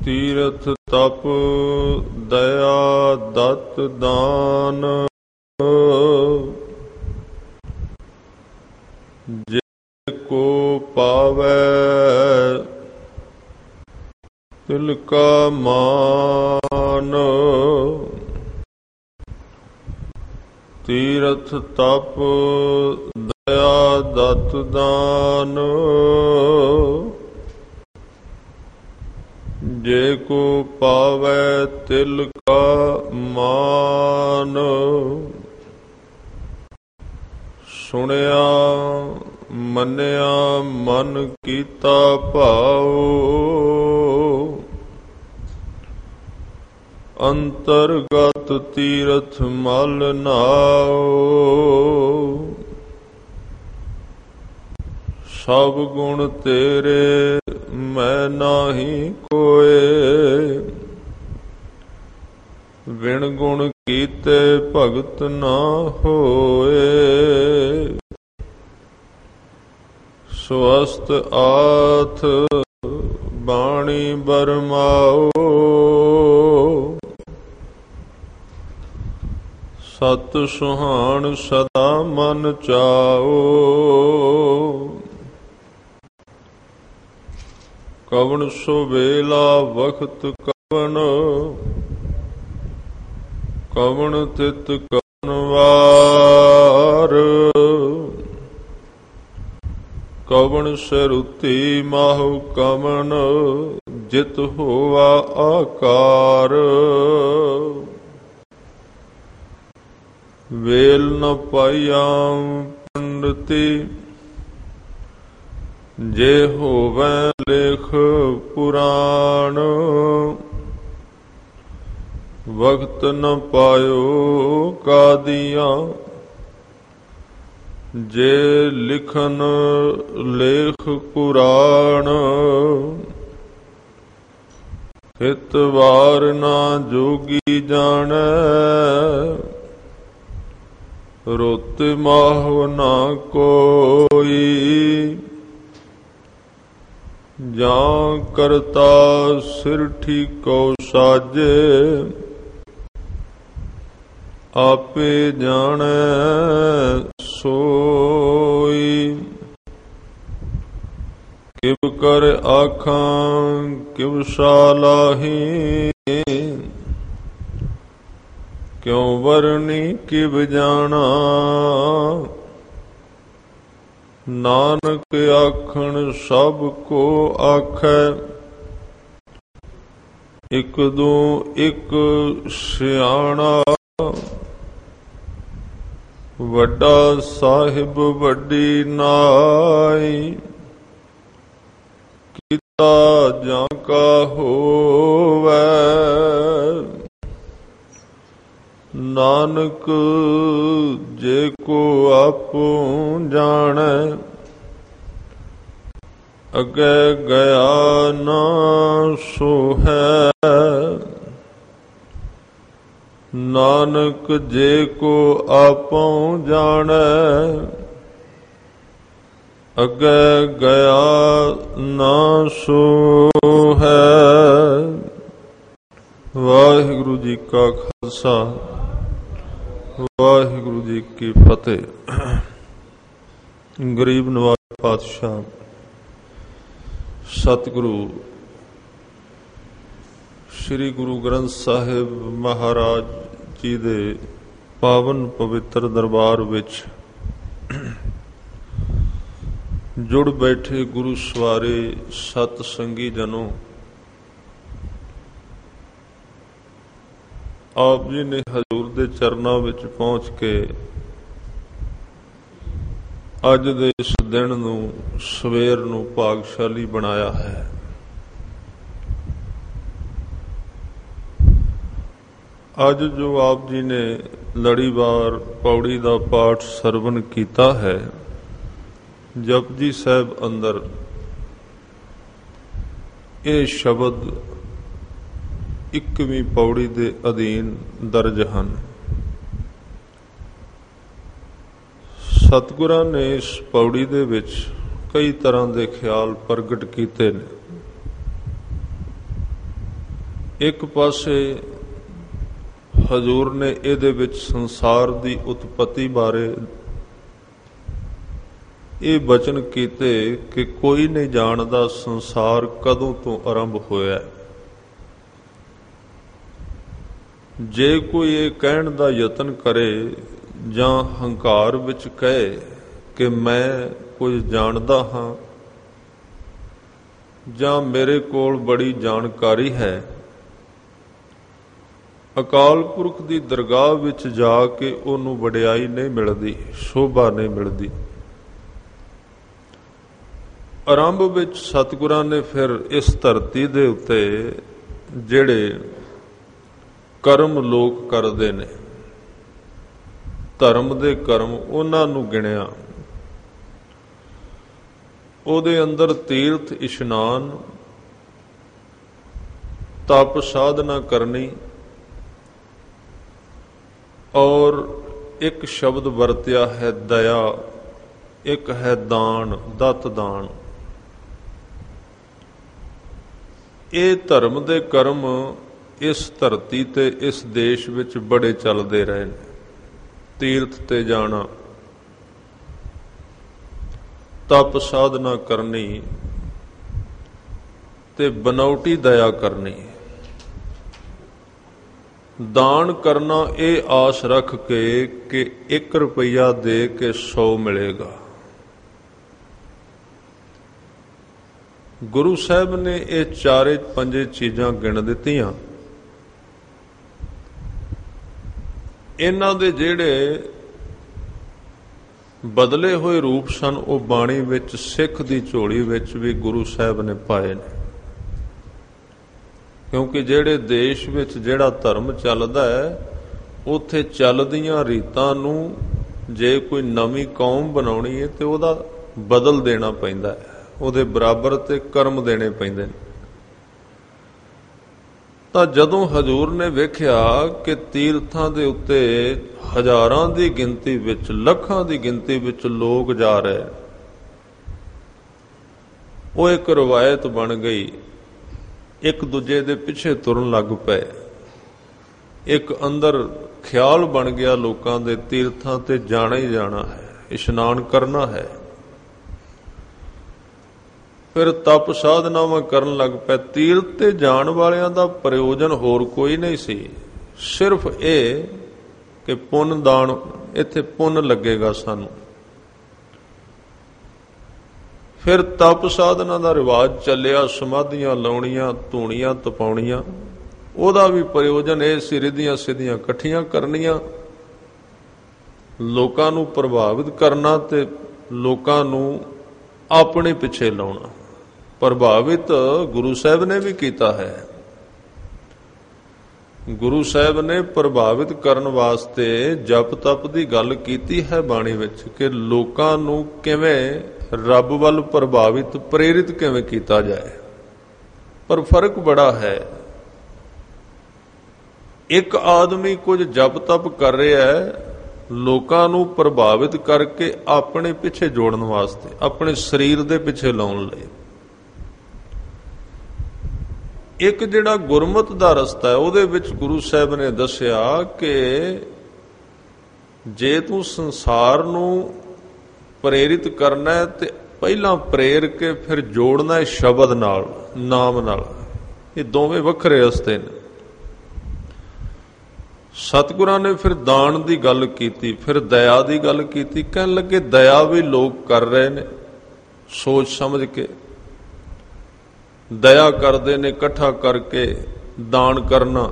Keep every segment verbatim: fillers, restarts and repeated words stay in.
ਤੀਰਥ ਤਪ ਦਇਆ ਦਤ ਦਾਨ, ਜੇ ਕੋ ਪਾਵੈ ਤਿਲ ਕਾ ਮਾਨ। ਤੀਰਥ ਤਪ ਦਇਆ ਦਤ ਦਾਨ, ਜੇ ਕੋ ਪਾਵੈ ਤਿਲ ਕਾ ਮਾਨ। ਸੁਣਿਆ ਮੰਨਿਆ ਮਨ ਕੀਤਾ ਭਾਉ, ਅੰਤਰਗਤ ਤੀਰਥ ਮਲ ਨਾਉ। ਸਭ ਗੁਣ ਤੇਰੇ ਮੈਂ ਨਾਹੀ ਕੋਏ, ਵਿਣ ਗੁਣ ਕੀਤੇ ਭਗਤ ਨਾ ਹੋਏ। ਸਵਸਤ ਆਥ ਬਾਣੀ ਬਰਮਾਓ, ਸਤ ਸੁਹਾਣ ਸਦਾ ਮਨ ਚਾਓ। ਕਵਣ ਸੋ ਵੇਲਾ ਵਖਤ ਕਵਣ, ਕਵਣ ਤਿਤ ਕਵਣ ਵਾਰ। ਕਵਣ ਸਰੂਤੀ ਮਾਹੁ ਕਵਣ, ਜਿਤ ਹੋਆ ਆਕਾਰ। ਵੇਲ ਨ ਪਾਈਆਂ ਪੰਡਤੀ, ਜੇ ਹੋਵੈ ਲੇਖ ਪੁਰਾਣ। ਵਕਤ ਨ ਪਾਇਓ ਕਾਦੀਆਂ, ਜੇ ਲਿਖਨ ਲੇਖ ਪੁਰਾਣ। ਹਿਤ ਵਾਰ ਨਾ ਜੋਗੀ ਜਾਣੈ, ਰੁੱਤ ਮਾਹੁ ਨਾ ਕੋਈ। ਜਾਂ ਕਰਤਾ ਸਿਰ ਠੀਕੋ ਸਾਜੇ, ਆਪੇ ਜਾਣੈ ਸੋਈ। ਕਿਵ ਕਰ ਆਖਾਂ ਕਿਵ ਸਾਲਾਹੀ, ਕਿਉ ਵਰਣੀ ਕਿਵ ਜਾਣਾ। ਨਾਨਕ ਆਖਣ ਸਭ ਕੋ ਆਖੈ, ਇਕ ਦੋ ਇਕ ਸਿਆਣਾ। ਵੱਡਾ ਸਾਹਿਬ ਵੱਡੀ ਨਾਈ, ਕੀਤਾ ਜਾਂ ਕਾ ਹੋਵੈ। ਨਾਨਕ ਜੇ ਕੋ ਆਪੋ ਜਾਣੈ, ਅੱਗੇ ਗਿਆ ਨਾ ਸੋ ਹੈ। ਨਾਨਕ ਜੇ ਕੋ ਆਪੋ ਜਾਣੈ, ਅੱਗੇ ਗਿਆ ਨਾ ਸੋ ਹੈ। ਵਾਹਿਗੁਰੂ ਜੀ ਕਾ ਖਾਲਸਾ, ਵਾਹਿਗੁਰੂ ਜੀ ਕੀ ਫਤਿਹ। ਗਰੀਬ ਨਵਾਜ਼ ਪਾਤਸ਼ਾਹ ਸਤਿਗੁਰੂ ਸ੍ਰੀ ਗੁਰੂ ਗ੍ਰੰਥ ਸਾਹਿਬ ਮਹਾਰਾਜ ਜੀ ਦੇ ਪਾਵਨ ਪਵਿੱਤਰ ਦਰਬਾਰ ਵਿੱਚ ਜੁੜ ਬੈਠੇ ਗੁਰੂ ਸਵਾਰੇ ਸਤ ਸੰਗੀ ਜਨੋ, ਆਪ ਜੀ ਨੇ ਹਜ਼ੂਰ ਦੇ ਚਰਨਾਂ ਵਿੱਚ ਪਹੁੰਚ ਕੇ ਅੱਜ ਦੇ ਇਸ ਦਿਨ ਨੂੰ, ਸਵੇਰ ਨੂੰ ਭਾਗਸ਼ਾਲੀ ਬਣਾਇਆ ਹੈ। ਅੱਜ ਜੋ ਆਪ ਜੀ ਨੇ ਲੜੀਵਾਰ ਪੌੜੀ ਦਾ ਪਾਠ ਸਰਵਣ ਕੀਤਾ ਹੈ, ਜਪਜੀ ਸਾਹਿਬ ਅੰਦਰ ਇਹ ਸ਼ਬਦ ਇੱਕਵੀਂ ਪੌੜੀ ਦੇ ਅਧੀਨ ਦਰਜ ਹਨ। ਸਤਿਗੁਰਾਂ ਨੇ ਇਸ ਪੌੜੀ ਦੇ ਵਿੱਚ ਕਈ ਤਰ੍ਹਾਂ ਦੇ ਖਿਆਲ ਪ੍ਰਗਟ ਕੀਤੇ ਨੇ। ਇੱਕ ਪਾਸੇ ਹਜ਼ੂਰ ਨੇ ਇਹਦੇ ਵਿੱਚ ਸੰਸਾਰ ਦੀ ਉਤਪਤੀ ਬਾਰੇ ਇਹ ਬਚਨ ਕੀਤੇ ਕਿ ਕੋਈ ਨਹੀਂ ਜਾਣਦਾ ਸੰਸਾਰ ਕਦੋਂ ਤੋਂ ਆਰੰਭ ਹੋਇਆ। ਜੇ ਕੋਈ ਇਹ ਕਹਿਣ ਦਾ ਯਤਨ ਕਰੇ ਜਾਂ ਹੰਕਾਰ ਵਿੱਚ ਕਹੇ ਕਿ ਮੈਂ ਕੁਝ ਜਾਣਦਾ ਹਾਂ ਜਾਂ ਮੇਰੇ ਕੋਲ ਬੜੀ ਜਾਣਕਾਰੀ ਹੈ, ਅਕਾਲ ਪੁਰਖ ਦੀ ਦਰਗਾਹ ਵਿੱਚ ਜਾ ਕੇ ਉਹਨੂੰ ਵਡਿਆਈ ਨਹੀਂ ਮਿਲਦੀ, ਸ਼ੋਭਾ ਨਹੀਂ ਮਿਲਦੀ। ਆਰੰਭ ਵਿੱਚ ਸਤਿਗੁਰਾਂ ਨੇ ਫਿਰ ਇਸ ਧਰਤੀ ਦੇ ਉੱਤੇ ਜਿਹੜੇ ਕਰਮ ਲੋਕ ਕਰਦੇ ਨੇ, ਧਰਮ ਦੇ ਕਰਮ, ਉਹਨਾਂ ਨੂੰ ਗਿਣਿਆ। ਉਹਦੇ ਅੰਦਰ ਤੀਰਥ ਇਸ਼ਨਾਨ, ਤਪ ਸਾਧਨਾ ਕਰਨੀ, ਔਰ ਇੱਕ ਸ਼ਬਦ ਵਰਤਿਆ ਹੈ ਦਇਆ, ਇੱਕ ਹੈ ਦਾਨ, ਦਤ ਦਾਨ। ਇਹ ਧਰਮ ਦੇ ਕਰਮ ਇਸ ਧਰਤੀ ਤੇ ਇਸ ਦੇਸ਼ ਵਿੱਚ ਬੜੇ ਚੱਲਦੇ ਰਹੇ ਨੇ। ਤੀਰਥ ਤੇ ਜਾਣਾ, ਤਪ ਸਾਧਨਾ ਕਰਨੀ ਤੇ ਬਨੌਟੀ ਦਇਆ ਕਰਨੀ, ਦਾਨ ਕਰਨਾ ਇਹ ਆਸ ਰੱਖ ਕੇ ਕਿ ਇੱਕ ਰੁਪਈਆ ਦੇ ਕੇ ਸੌ ਮਿਲੇਗਾ। ਗੁਰੂ ਸਾਹਿਬ ਨੇ ਇਹ ਚਾਰੇ ਪੰਜੇ ਚੀਜ਼ਾਂ ਗਿਣ ਦਿੱਤੀਆਂ। ਇਹਨਾਂ ਦੇ ਜਿਹੜੇ ਬਦਲੇ ਹੋਏ ਰੂਪ ਸਨ ਉਹ ਬਾਣੀ ਵਿੱਚ, ਸਿੱਖ ਦੀ ਝੋਲੀ ਵਿੱਚ ਵੀ ਗੁਰੂ ਸਾਹਿਬ ਨੇ ਪਾਏ ਨੇ। ਕਿਉਂਕਿ ਜਿਹੜੇ ਦੇਸ਼ ਵਿੱਚ ਜਿਹੜਾ ਧਰਮ ਚੱਲਦਾ ਹੈ, ਉੱਥੇ ਚੱਲਦੀਆਂ ਰੀਤਾਂ ਨੂੰ ਜੇ ਕੋਈ ਨਵੀਂ ਕੌਮ ਬਣਾਉਣੀ ਹੈ ਤੇ ਉਹਦਾ ਬਦਲ ਦੇਣਾ ਪੈਂਦਾ ਹੈ, ਉਹਦੇ ਬਰਾਬਰ ਤੇ ਕਰਮ ਦੇਣੇ ਪੈਂਦੇ ਨੇ। ਤਾਂ ਜਦੋਂ ਹਜ਼ੂਰ ਨੇ ਵੇਖਿਆ ਕਿ ਤੀਰਥਾਂ ਦੇ ਉੱਤੇ ਹਜ਼ਾਰਾਂ ਦੀ ਗਿਣਤੀ ਵਿੱਚ, ਲੱਖਾਂ ਦੀ ਗਿਣਤੀ ਵਿੱਚ ਲੋਕ ਜਾ ਰਹੇ, ਉਹ ਇੱਕ ਰਵਾਇਤ ਬਣ ਗਈ। ਇੱਕ ਦੂਜੇ ਦੇ ਪਿੱਛੇ ਤੁਰਨ ਲੱਗ ਪਏ। ਇੱਕ ਅੰਦਰ ਖਿਆਲ ਬਣ ਗਿਆ ਲੋਕਾਂ ਦੇ, ਤੀਰਥਾਂ ਤੇ ਜਾਣਾ ਹੀ ਜਾਣਾ ਹੈ, ਇਸ਼ਨਾਨ ਕਰਨਾ ਹੈ। ਫਿਰ ਤਪ ਸਾਧਨਾਵਾਂ ਕਰਨ ਲੱਗ ਪਏ। ਤੀਰਥ ਤੇ ਜਾਣ ਵਾਲਿਆਂ ਦਾ ਪ੍ਰਯੋਜਨ ਹੋਰ ਕੋਈ ਨਹੀਂ ਸੀ, ਸਿਰਫ ਇਹ ਕਿ ਪੁੰਨ ਦਾਨ, ਇੱਥੇ ਪੁੰਨ ਲੱਗੇਗਾ ਸਾਨੂੰ। ਫਿਰ ਤਪ ਸਾਧਨਾ ਦਾ ਰਿਵਾਜ ਚੱਲਿਆ, ਸਮਾਧੀਆਂ ਲਾਉਣੀਆਂ, ਧੂਣੀਆਂ ਤਪਾਉਣੀਆਂ। ਉਹਦਾ ਵੀ ਪ੍ਰਯੋਜਨ ਇਹ ਸੀ, ਰਿੱਧੀਆਂ ਸਿੱਧੀਆਂ ਇਕੱਠੀਆਂ ਕਰਨੀਆਂ, ਲੋਕਾਂ ਨੂੰ ਪ੍ਰਭਾਵਿਤ ਕਰਨਾ ਤੇ ਲੋਕਾਂ ਨੂੰ ਆਪਣੇ ਪਿੱਛੇ ਲਾਉਣਾ। ਪ੍ਰਭਾਵਿਤ ਗੁਰੂ ਸਾਹਿਬ ਨੇ ਵੀ ਕੀਤਾ ਹੈ। ਗੁਰੂ ਸਾਹਿਬ ਨੇ ਪ੍ਰਭਾਵਿਤ ਕਰਨ ਵਾਸਤੇ ਜਪ ਤਪ ਦੀ ਗੱਲ ਕੀਤੀ ਹੈ ਬਾਣੀ ਵਿੱਚ, ਕਿ ਲੋਕਾਂ ਨੂੰ ਕਿਵੇਂ ਰੱਬ ਵੱਲ ਪ੍ਰਭਾਵਿਤ, ਪ੍ਰੇਰਿਤ ਕਿਵੇਂ ਕੀਤਾ ਜਾਏ। ਪਰ ਫਰਕ ਬੜਾ ਹੈ। ਇੱਕ ਆਦਮੀ ਕੁਝ ਜਪ ਤਪ ਕਰ ਰਿਹਾ ਹੈ ਲੋਕਾਂ ਨੂੰ ਪ੍ਰਭਾਵਿਤ ਕਰਕੇ ਆਪਣੇ ਪਿੱਛੇ ਜੋੜਨ ਵਾਸਤੇ, ਆਪਣੇ ਸਰੀਰ ਦੇ ਪਿੱਛੇ ਲਾਉਣ ਲਈ। ਇੱਕ ਜਿਹੜਾ ਗੁਰਮਤ ਦਾ ਰਸਤਾ ਹੈ, ਉਹਦੇ ਵਿੱਚ ਗੁਰੂ ਸਾਹਿਬ ਨੇ ਦੱਸਿਆ ਕਿ ਜੇ ਤੂੰ ਸੰਸਾਰ ਨੂੰ ਪ੍ਰੇਰਿਤ ਕਰਨਾ ਹੈ ਤੇ ਪਹਿਲਾਂ ਪ੍ਰੇਰ ਕੇ ਫਿਰ ਜੋੜਨਾ ਹੈ ਸ਼ਬਦ ਨਾਲ, ਨਾਮ ਨਾਲ। ਇਹ ਦੋਵੇਂ ਵੱਖਰੇ ਰਸਤੇ ਨੇ। ਸਤਿਗੁਰਾਂ ਨੇ ਫਿਰ ਦਾਨ ਦੀ ਗੱਲ ਕੀਤੀ, ਫਿਰ ਦਇਆ ਦੀ ਗੱਲ ਕੀਤੀ। ਕਹਿਣ ਲੱਗੇ ਦਇਆ ਵੀ ਲੋਕ ਕਰ ਰਹੇ ਨੇ, ਸੋਚ ਸਮਝ ਕੇ ਦਇਆ ਕਰਦੇ ਨੇ, ਇਕੱਠਾ ਕਰਕੇ ਦਾਨ ਕਰਨਾ।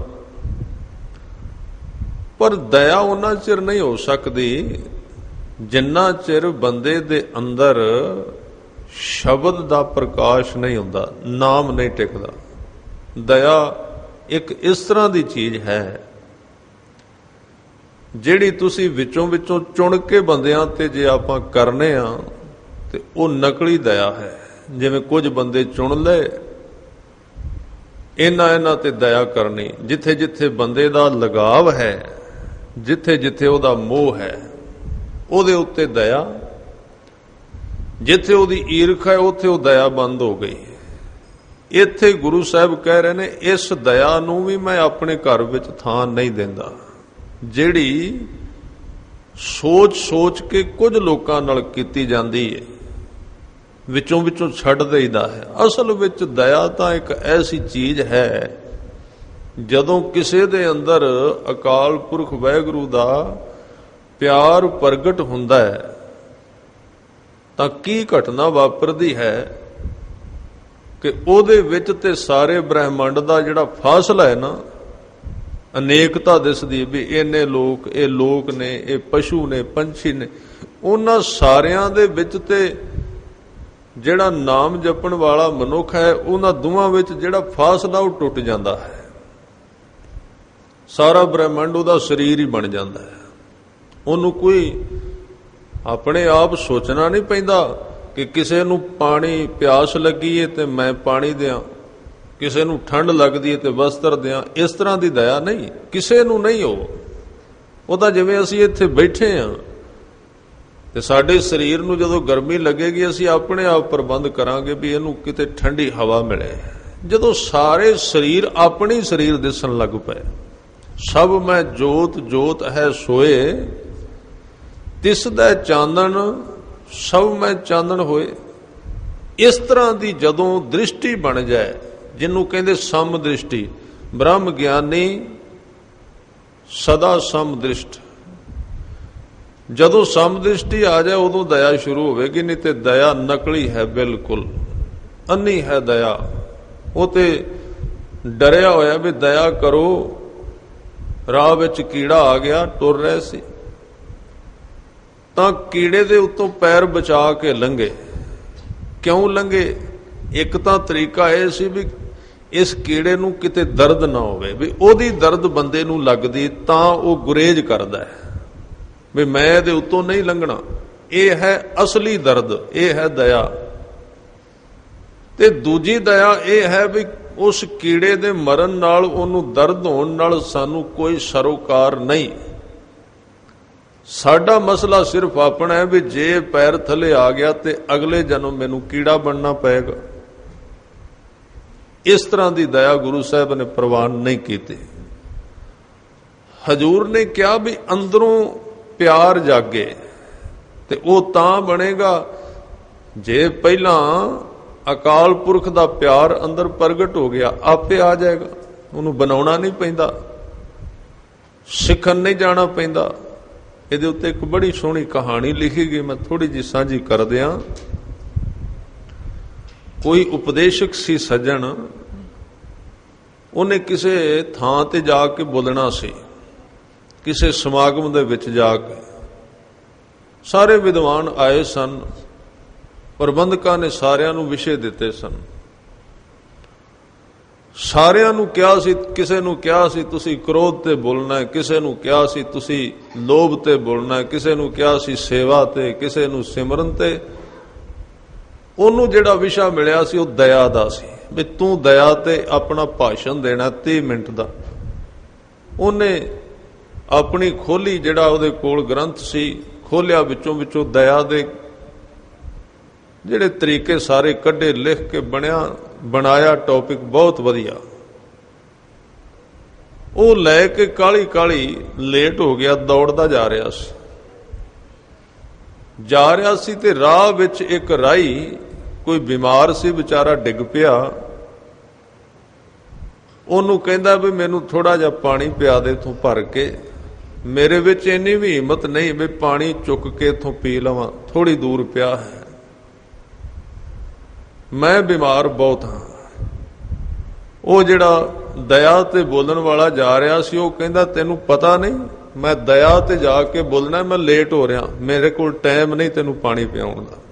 ਪਰ ਦਇਆ ਉਹਨਾਂ ਚਿਰ ਨਹੀਂ ਹੋ ਸਕਦੀ ਜਿੰਨਾ ਚਿਰ ਬੰਦੇ ਦੇ ਅੰਦਰ ਸ਼ਬਦ ਦਾ ਪ੍ਰਕਾਸ਼ ਨਹੀਂ ਹੁੰਦਾ, ਨਾਮ ਨਹੀਂ ਟਿਕਦਾ। ਦਇਆ ਇੱਕ ਇਸ ਤਰ੍ਹਾਂ ਦੀ ਚੀਜ਼ ਹੈ ਜਿਹੜੀ ਤੁਸੀਂ ਵਿੱਚੋਂ ਵਿੱਚੋਂ ਚੁਣ ਕੇ ਬੰਦਿਆਂ ਤੇ ਜੇ ਆਪਾਂ ਕਰਨੇ ਆ ਤੇ ਉਹ ਨਕਲੀ ਦਇਆ ਹੈ। ਜਿਵੇਂ ਕੁਝ ਬੰਦੇ ਚੁਣ ਲਏ, ਇਹਨਾਂ ਇਹਨਾਂ ਤੇ ਦਇਆ ਕਰਨੀ। ਜਿੱਥੇ ਜਿੱਥੇ ਬੰਦੇ ਦਾ ਲਗਾਵ ਹੈ, ਜਿੱਥੇ ਜਿੱਥੇ ਉਹਦਾ ਮੋਹ ਹੈ, ਉਹਦੇ ਉੱਤੇ ਦਇਆ। ਜਿੱਥੇ ਉਹਦੀ ਈਰਖਾ ਹੈ ਉੱਥੇ ਉਹ ਦਇਆ ਬੰਦ ਹੋ ਗਈ। ਇੱਥੇ ਗੁਰੂ ਸਾਹਿਬ ਕਹਿ ਰਹੇ ਨੇ ਇਸ ਦਇਆ ਨੂੰ ਵੀ ਮੈਂ ਆਪਣੇ ਘਰ ਵਿੱਚ ਥਾਂ ਨਹੀਂ ਦਿੰਦਾ, ਜਿਹੜੀ ਸੋਚ ਸੋਚ ਕੇ ਕੁਝ ਲੋਕਾਂ ਨਾਲ ਕੀਤੀ ਜਾਂਦੀ ਹੈ, ਵਿੱਚੋਂ ਵਿੱਚੋਂ ਛੱਡ ਦੇਈਦਾ ਹੈ। ਅਸਲ ਵਿੱਚ ਦਇਆ ਤਾਂ ਇੱਕ ਐਸੀ ਚੀਜ਼ ਹੈ, ਜਦੋਂ ਕਿਸੇ ਦੇ ਅੰਦਰ ਅਕਾਲ ਪੁਰਖ ਵਾਹਿਗੁਰੂ ਦਾ ਪਿਆਰ ਪ੍ਰਗਟ ਹੁੰਦਾ ਹੈ ਤਾਂ ਕੀ ਘਟਨਾ ਵਾਪਰਦੀ ਹੈ ਕਿ ਉਹਦੇ ਵਿੱਚ ਤੇ ਸਾਰੇ ਬ੍ਰਹਿਮੰਡ ਦਾ ਜਿਹੜਾ ਫਾਸਲਾ ਹੈ ਨਾ, ਅਨੇਕਤਾ ਦਿਸਦੀ ਵੀ ਇੰਨੇ ਲੋਕ, ਇਹ ਲੋਕ ਨੇ, ਇਹ ਪਸ਼ੂ ਨੇ, ਪੰਛੀ ਨੇ, ਉਹਨਾਂ ਸਾਰਿਆਂ ਦੇ ਵਿੱਚ ਤੇ ਜਿਹੜਾ ਨਾਮ ਜਪਣ ਵਾਲਾ ਮਨੁੱਖ ਹੈ, ਉਹਨਾਂ ਦੋਵਾਂ ਵਿੱਚ ਜਿਹੜਾ ਫਾਸਲਾ ਉਹ ਟੁੱਟ ਜਾਂਦਾ ਹੈ। ਸਾਰਾ ਬ੍ਰਹਿਮੰਡ ਉਹਦਾ ਸਰੀਰ ਹੀ ਬਣ ਜਾਂਦਾ ਹੈ। ਉਹਨੂੰ ਕੋਈ ਆਪਣੇ ਆਪ ਸੋਚਣਾ ਨਹੀਂ ਪੈਂਦਾ ਕਿ ਕਿਸੇ ਨੂੰ ਪਾਣੀ ਪਿਆਸ ਲੱਗੀ ਏ ਤੇ ਮੈਂ ਪਾਣੀ ਦਿਆਂ, ਕਿਸੇ ਨੂੰ ਠੰਡ ਲੱਗਦੀ ਏ ਤੇ ਵਸਤਰ ਦਿਆਂ। ਇਸ ਤਰ੍ਹਾਂ ਦੀ ਦਇਆ ਨਹੀਂ, ਕਿਸੇ ਨੂੰ ਨਹੀਂ। ਉਹ ਉਹ ਤਾਂ ਜਿਵੇਂ ਅਸੀਂ ਇੱਥੇ ਬੈਠੇ ਹਾਂ ਤੇ ਸਾਡੇ ਸਰੀਰ ਨੂੰ ਜਦੋਂ ਗਰਮੀ ਲੱਗੇਗੀ, ਅਸੀਂ ਆਪਣੇ ਆਪ ਪ੍ਰਬੰਧ ਕਰਾਂਗੇ ਵੀ ਇਹਨੂੰ ਕਿਤੇ ਠੰਡੀ ਹਵਾ ਮਿਲੇ। ਜਦੋਂ ਸਾਰੇ ਸਰੀਰ ਆਪਣੀ ਸਰੀਰ ਦਿਸਣ ਲੱਗ ਪਏ, ਸਭ ਮੈਂ ਜੋਤ ਜੋਤ ਹੈ ਸੋਏ, ਤਿਸ ਦਾ ਚਾਨਣ ਸਭ ਮੈਂ ਚਾਨਣ ਹੋਏ। ਇਸ ਤਰ੍ਹਾਂ ਦੀ ਜਦੋਂ ਦ੍ਰਿਸ਼ਟੀ ਬਣ ਜਾਏ, ਜਿਹਨੂੰ ਕਹਿੰਦੇ ਸਮ ਦ੍ਰਿਸ਼ਟੀ, ਬ੍ਰਹਮ ਗਿਆਨੀ ਸਦਾ ਸਮ ਦ੍ਰਿਸ਼ਟ, ਜਦੋਂ ਸਮ ਦ੍ਰਿਸ਼ਟੀ ਆ ਜਾਏ ਉਦੋਂ ਦਇਆ ਸ਼ੁਰੂ ਹੋਵੇਗੀ। ਨਹੀਂ ਤੇ ਦਇਆ ਨਕਲੀ ਹੈ, ਬਿਲਕੁਲ ਅੰਨੀ ਹੈ ਦਇਆ। ਉਹ ਤੇ ਡਰਿਆ ਹੋਇਆ ਵੀ ਦਇਆ ਕਰੋ, ਰਾਹ ਵਿੱਚ ਕੀੜਾ ਆ ਗਿਆ, ਟੁਰ ਰਹੇ ਸੀ ਤਾਂ ਕੀੜੇ ਦੇ ਉੱਤੋਂ ਪੈਰ ਬਚਾ ਕੇ ਲੰਘੇ। ਕਿਉਂ ਲੰਘੇ? ਇੱਕ ਤਾਂ ਤਰੀਕਾ ਇਹ ਸੀ ਵੀ ਇਸ ਕੀੜੇ ਨੂੰ ਕਿਤੇ ਦਰਦ ਨਾ ਹੋਵੇ, ਵੀ ਉਹਦੀ ਦਰਦ ਬੰਦੇ ਨੂੰ ਲੱਗਦੀ ਤਾਂ ਉਹ ਗੁਰੇਜ਼ ਕਰਦਾ ਹੈ ਵੀ ਮੈਂ ਇਹਦੇ ਉੱਤੋਂ ਨਹੀਂ ਲੰਘਣਾ। ਇਹ ਹੈ ਅਸਲੀ ਦਰਦ, ਇਹ ਹੈ ਦਇਆ। ਤੇ ਦੂਜੀ ਦਇਆ ਇਹ ਹੈ ਵੀ ਉਸ ਕੀੜੇ ਦੇ ਮਰਨ ਨਾਲ, ਉਹਨੂੰ ਦਰਦ ਹੋਣ ਨਾਲ ਸਾਨੂੰ ਕੋਈ ਸਰੋਕਾਰ ਨਹੀਂ। ਸਾਡਾ ਮਸਲਾ ਸਿਰਫ ਆਪਣਾ ਹੈ ਵੀ ਜੇ ਪੈਰ ਥੱਲੇ ਆ ਗਿਆ ਤੇ ਅਗਲੇ ਜਨਮ ਮੈਨੂੰ ਕੀੜਾ ਬਣਨਾ ਪਏਗਾ। ਇਸ ਤਰ੍ਹਾਂ ਦੀ ਦਇਆ ਗੁਰੂ ਸਾਹਿਬ ਨੇ ਪ੍ਰਵਾਨ ਨਹੀਂ ਕੀਤੀ। ਹਜੂਰ ਨੇ ਕਿਹਾ ਵੀ ਅੰਦਰੋਂ ਪਿਆਰ ਜਾਗੇ ਤੇ ਉਹ ਤਾਂ ਬਣੇਗਾ ਜੇ ਪਹਿਲਾਂ ਅਕਾਲ ਪੁਰਖ ਦਾ ਪਿਆਰ ਅੰਦਰ ਪ੍ਰਗਟ ਹੋ ਗਿਆ, ਆਪੇ ਆ ਜਾਏਗਾ। ਉਹਨੂੰ ਬਣਾਉਣਾ ਨਹੀਂ ਪੈਂਦਾ, ਸਿੱਖਣ ਨਹੀਂ ਜਾਣਾ ਪੈਂਦਾ। ਇਹਦੇ ਉੱਤੇ ਇੱਕ ਬੜੀ ਸੋਹਣੀ ਕਹਾਣੀ ਲਿਖੀ ਗਈ, ਮੈਂ ਥੋੜੀ ਜਿਹੀ ਸਾਂਝੀ ਕਰ ਦਿਆਂ। ਕੋਈ ਉਪਦੇਸ਼ਕ ਸੀ ਸੱਜਣ, ਉਹਨੇ ਕਿਸੇ ਥਾਂ ਤੇ ਜਾ ਕੇ ਬੋਲਣਾ ਸੀ, ਕਿਸੇ ਸਮਾਗਮ ਦੇ ਵਿੱਚ ਜਾ ਕੇ। ਸਾਰੇ ਵਿਦਵਾਨ ਆਏ ਸਨ, ਪ੍ਰਬੰਧਕਾਂ ਨੇ ਸਾਰਿਆਂ ਨੂੰ ਵਿਸ਼ੇ ਦਿੱਤੇ ਸਨ। ਸਾਰਿਆਂ ਨੂੰ ਕਿਹਾ ਸੀ, ਕਿਸੇ ਨੂੰ ਕਿਹਾ ਸੀ ਤੁਸੀਂ ਕ੍ਰੋਧ ਤੇ ਬੋਲਣਾ ਹੈ, ਕਿਸੇ ਨੂੰ ਕਿਹਾ ਸੀ ਤੁਸੀਂ ਲੋਭ ਤੇ ਬੋਲਣਾ ਹੈ, ਕਿਸੇ ਨੂੰ ਕਿਹਾ ਸੀ ਸੇਵਾ ਤੇ, ਕਿਸੇ ਨੂੰ ਸਿਮਰਨ ਤੇ। ਉਹਨੂੰ ਜਿਹੜਾ ਵਿਸ਼ਾ ਮਿਲਿਆ ਸੀ ਉਹ ਦਇਆ ਦਾ ਸੀ, ਵੀ ਤੂੰ ਦਇਆ ਤੇ ਆਪਣਾ ਭਾਸ਼ਣ ਦੇਣਾ ਤੀਹ ਮਿੰਟ ਦਾ। ਉਹਨੇ ਆਪਣੀ ਖੋਲੀ, ਜਿਹੜਾ ਉਹਦੇ ਕੋਲ ਗ੍ਰੰਥ ਸੀ, ਖੋਲਿਆ, ਵਿੱਚੋਂ ਵਿੱਚੋਂ ਦਇਆ ਦੇ ਜਿਹੜੇ ਤਰੀਕੇ ਸਾਰੇ ਕੱਢੇ, ਲਿਖ ਕੇ ਬਣਿਆ ਬਣਾਇਆ ਟੌਪਿਕ ਬਹੁਤ ਵਧੀਆ। ਉਹ ਲੈ ਕੇ ਕਾਲੀ ਕਾਲੀ ਲੇਟ ਹੋ ਗਿਆ, ਦੌੜਦਾ ਜਾ ਰਿਹਾ ਸੀ ਜਾ ਰਿਹਾ ਸੀ ਤੇ ਰਾਹ ਵਿੱਚ ਇੱਕ ਰਾਹੀ ਕੋਈ ਬਿਮਾਰ ਸੀ, ਵਿਚਾਰਾ ਡਿੱਗ ਪਿਆ। ਉਹਨੂੰ ਕਹਿੰਦਾ ਵੀ ਮੈਨੂੰ ਥੋੜਾ ਜਿਹਾ ਪਾਣੀ ਪਿਆ ਦੇ ਇੱਥੋਂ ਭਰ ਕੇ, ਮੇਰੇ ਵਿੱਚ ਇੰਨੀ ਵੀ ਹਿੰਮਤ ਨਹੀਂ ਵੀ ਪਾਣੀ ਚੁੱਕ ਕੇ ਇੱਥੋਂ ਪੀ ਲਵਾਂ, ਥੋੜੀ ਦੂਰ ਪਿਆ ਹੈ, ਮੈਂ ਬਿਮਾਰ ਬਹੁਤ ਹਾਂ। ਉਹ ਜਿਹੜਾ ਦਇਆ ਤੇ ਬੋਲਣ ਵਾਲਾ ਜਾ ਰਿਹਾ ਸੀ, ਉਹ ਕਹਿੰਦਾ ਤੈਨੂੰ ਪਤਾ ਨਹੀਂ ਮੈਂ ਦਇਆ ਤੇ ਜਾ ਕੇ ਬੋਲਣਾ, ਮੈਂ ਲੇਟ ਹੋ ਰਿਹਾ, ਮੇਰੇ ਕੋਲ ਟਾਈਮ ਨਹੀਂ ਤੈਨੂੰ ਪਾਣੀ ਪਿਆਉਣ ਦਾ,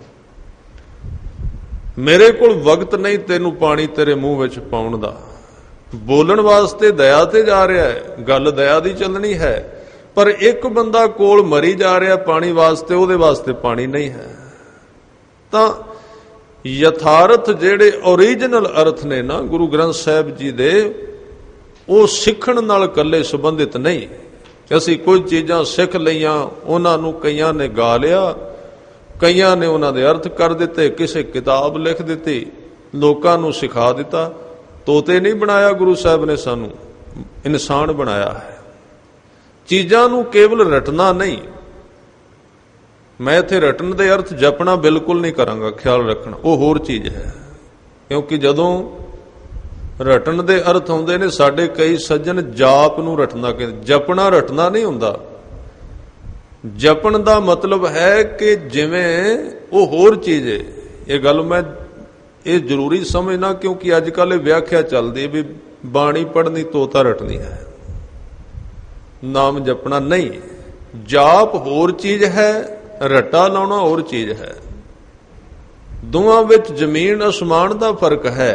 ਮੇਰੇ ਕੋਲ ਵਕਤ ਨਹੀਂ ਤੈਨੂੰ ਪਾਣੀ ਤੇਰੇ ਮੂੰਹ ਵਿੱਚ ਪਾਉਣ ਦਾ। ਬੋਲਣ ਵਾਸਤੇ ਦਇਆ ਤੇ ਜਾ ਰਿਹਾ ਹੈ, ਗੱਲ ਦਇਆ ਦੀ ਚੱਲਣੀ ਹੈ, ਪਰ ਇੱਕ ਬੰਦਾ ਕੋਲ ਮਰੀ ਜਾ ਰਿਹਾ ਪਾਣੀ ਵਾਸਤੇ, ਉਹਦੇ ਵਾਸਤੇ ਪਾਣੀ ਨਹੀਂ ਹੈ। ਤਾਂ ਯਥਾਰਥ ਜਿਹੜੇ ਓਰੀਜਨਲ ਅਰਥ ਨੇ ਨਾ ਗੁਰੂ ਗ੍ਰੰਥ ਸਾਹਿਬ ਜੀ ਦੇ, ਉਹ ਸਿੱਖਣ ਨਾਲ ਇਕੱਲੇ ਸੰਬੰਧਿਤ ਨਹੀਂ। ਅਸੀਂ ਕੁਝ ਚੀਜ਼ਾਂ ਸਿੱਖ ਲਈਆਂ, ਉਹਨਾਂ ਨੂੰ ਕਈਆਂ ਨੇ ਗਾ ਲਿਆ, ਕਈਆਂ ਨੇ ਉਹਨਾਂ ਦੇ ਅਰਥ ਕਰ ਦਿੱਤੇ, ਕਿਸੇ ਕਿਤਾਬ ਲਿਖ ਦਿੱਤੀ, ਲੋਕਾਂ ਨੂੰ ਸਿਖਾ ਦਿੱਤਾ। ਤੋਤੇ ਨਹੀਂ ਬਣਾਇਆ ਗੁਰੂ ਸਾਹਿਬ ਨੇ ਸਾਨੂੰ, ਇਨਸਾਨ ਬਣਾਇਆ ਹੈ। ਚੀਜ਼ਾਂ ਨੂੰ ਕੇਵਲ ਰਟਣਾ ਨਹੀਂ। ਮੈਂ ਇੱਥੇ ਰਟਣ ਦੇ ਅਰਥ ਜਪਣਾ ਬਿਲਕੁਲ ਨਹੀਂ ਕਰਾਂਗਾ, ਖਿਆਲ ਰੱਖਣਾ, ਉਹ ਹੋਰ ਚੀਜ਼ ਹੈ। ਕਿਉਂਕਿ ਜਦੋਂ ਰਟਣ ਦੇ ਅਰਥ ਆਉਂਦੇ ਨੇ, ਸਾਡੇ ਕਈ ਸੱਜਣ ਜਾਪ ਨੂੰ ਰਟਣਾ ਕਹਿੰਦੇ, ਜਪਣਾ ਰਟਣਾ ਨਹੀਂ ਹੁੰਦਾ। ਜਪਣ ਦਾ ਮਤਲਬ ਹੈ ਕਿ ਜਿਵੇਂ ਉਹ ਹੋਰ ਚੀਜ਼ ਹੈ। ਇਹ ਗੱਲ ਮੈਂ ਇਹ ਜ਼ਰੂਰੀ ਸਮਝਣਾ, ਕਿਉਂਕਿ ਅੱਜ ਕੱਲ੍ਹ ਇਹ ਵਿਆਖਿਆ ਚੱਲਦੀ ਵੀ ਬਾਣੀ ਪੜ੍ਹਨੀ ਤੋਤਾ ਰਟਣੀ ਹੈ, ਨਾਮ ਜਪਣਾ ਨਹੀਂ। ਜਾਪ ਹੋਰ ਚੀਜ਼ ਹੈ, ਰੱਟਾ ਲਾਉਣਾ ਹੋਰ ਚੀਜ਼ ਹੈ। ਦੋਵਾਂ ਵਿੱਚ ਜ਼ਮੀਨ ਅਸਮਾਨ ਦਾ ਫਰਕ ਹੈ।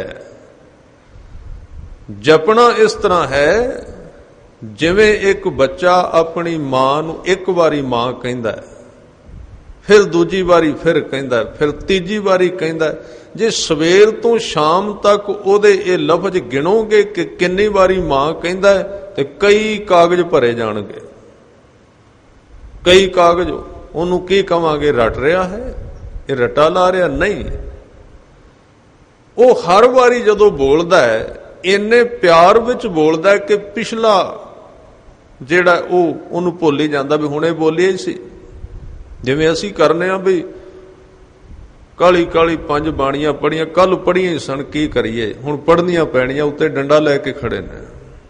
ਜਪਣਾ ਇਸ ਤਰ੍ਹਾਂ ਹੈ ਜਿਵੇਂ ਇੱਕ ਬੱਚਾ ਆਪਣੀ ਮਾਂ ਨੂੰ ਇੱਕ ਵਾਰੀ ਮਾਂ ਕਹਿੰਦਾ, ਫਿਰ ਦੂਜੀ ਵਾਰੀ ਫਿਰ ਕਹਿੰਦਾ, ਫਿਰ ਤੀਜੀ ਵਾਰੀ ਕਹਿੰਦਾ। ਜੇ ਸਵੇਰ ਤੋਂ ਸ਼ਾਮ ਤੱਕ ਉਹਦੇ ਇਹ ਲਫ਼ਜ਼ ਗਿਣੋਗੇ ਕਿ ਕਿੰਨੀ ਵਾਰੀ ਮਾਂ ਕਹਿੰਦਾ, ਤੇ ਕਈ ਕਾਗਜ਼ ਭਰੇ ਜਾਣਗੇ। ਕਈ ਕਾਗਜ਼। ਉਹਨੂੰ ਕੀ ਕਵਾਂਗੇ? ਰਟ ਰਿਹਾ ਹੈ, ਇਹ ਰੱਟਾ ਲਾ ਰਿਹਾ ਨਹੀਂ। ਉਹ ਹਰ ਵਾਰੀ ਜਦੋਂ ਬੋਲਦਾ ਹੈ, ਇੰਨੇ ਪਿਆਰ ਵਿੱਚ ਬੋਲਦਾ ਕਿ ਪਿਛਲਾ ਜਿਹੜਾ ਉਹ ਉਹਨੂੰ ਭੁੱਲ ਹੀ ਜਾਂਦਾ ਵੀ ਹੁਣੇ ਬੋਲਿਆ ਹੀ ਸੀ। ਜਿਵੇਂ ਅਸੀਂ ਕਰਨੇ ਆ ਵੀ ਕਾਲੀ ਕਾਲੀ ਪੰਜ ਬਾਣੀਆਂ ਪੜ੍ਹੀਆਂ, ਕੱਲ ਪੜ੍ਹੀਆਂ ਹੀ ਸਨ, ਕੀ ਕਰੀਏ ਹੁਣ, ਪੜ੍ਹਨੀਆਂ ਪੈਣੀਆਂ, ਉੱਤੇ ਡੰਡਾ ਲੈ ਕੇ ਖੜੇ ਨੇ।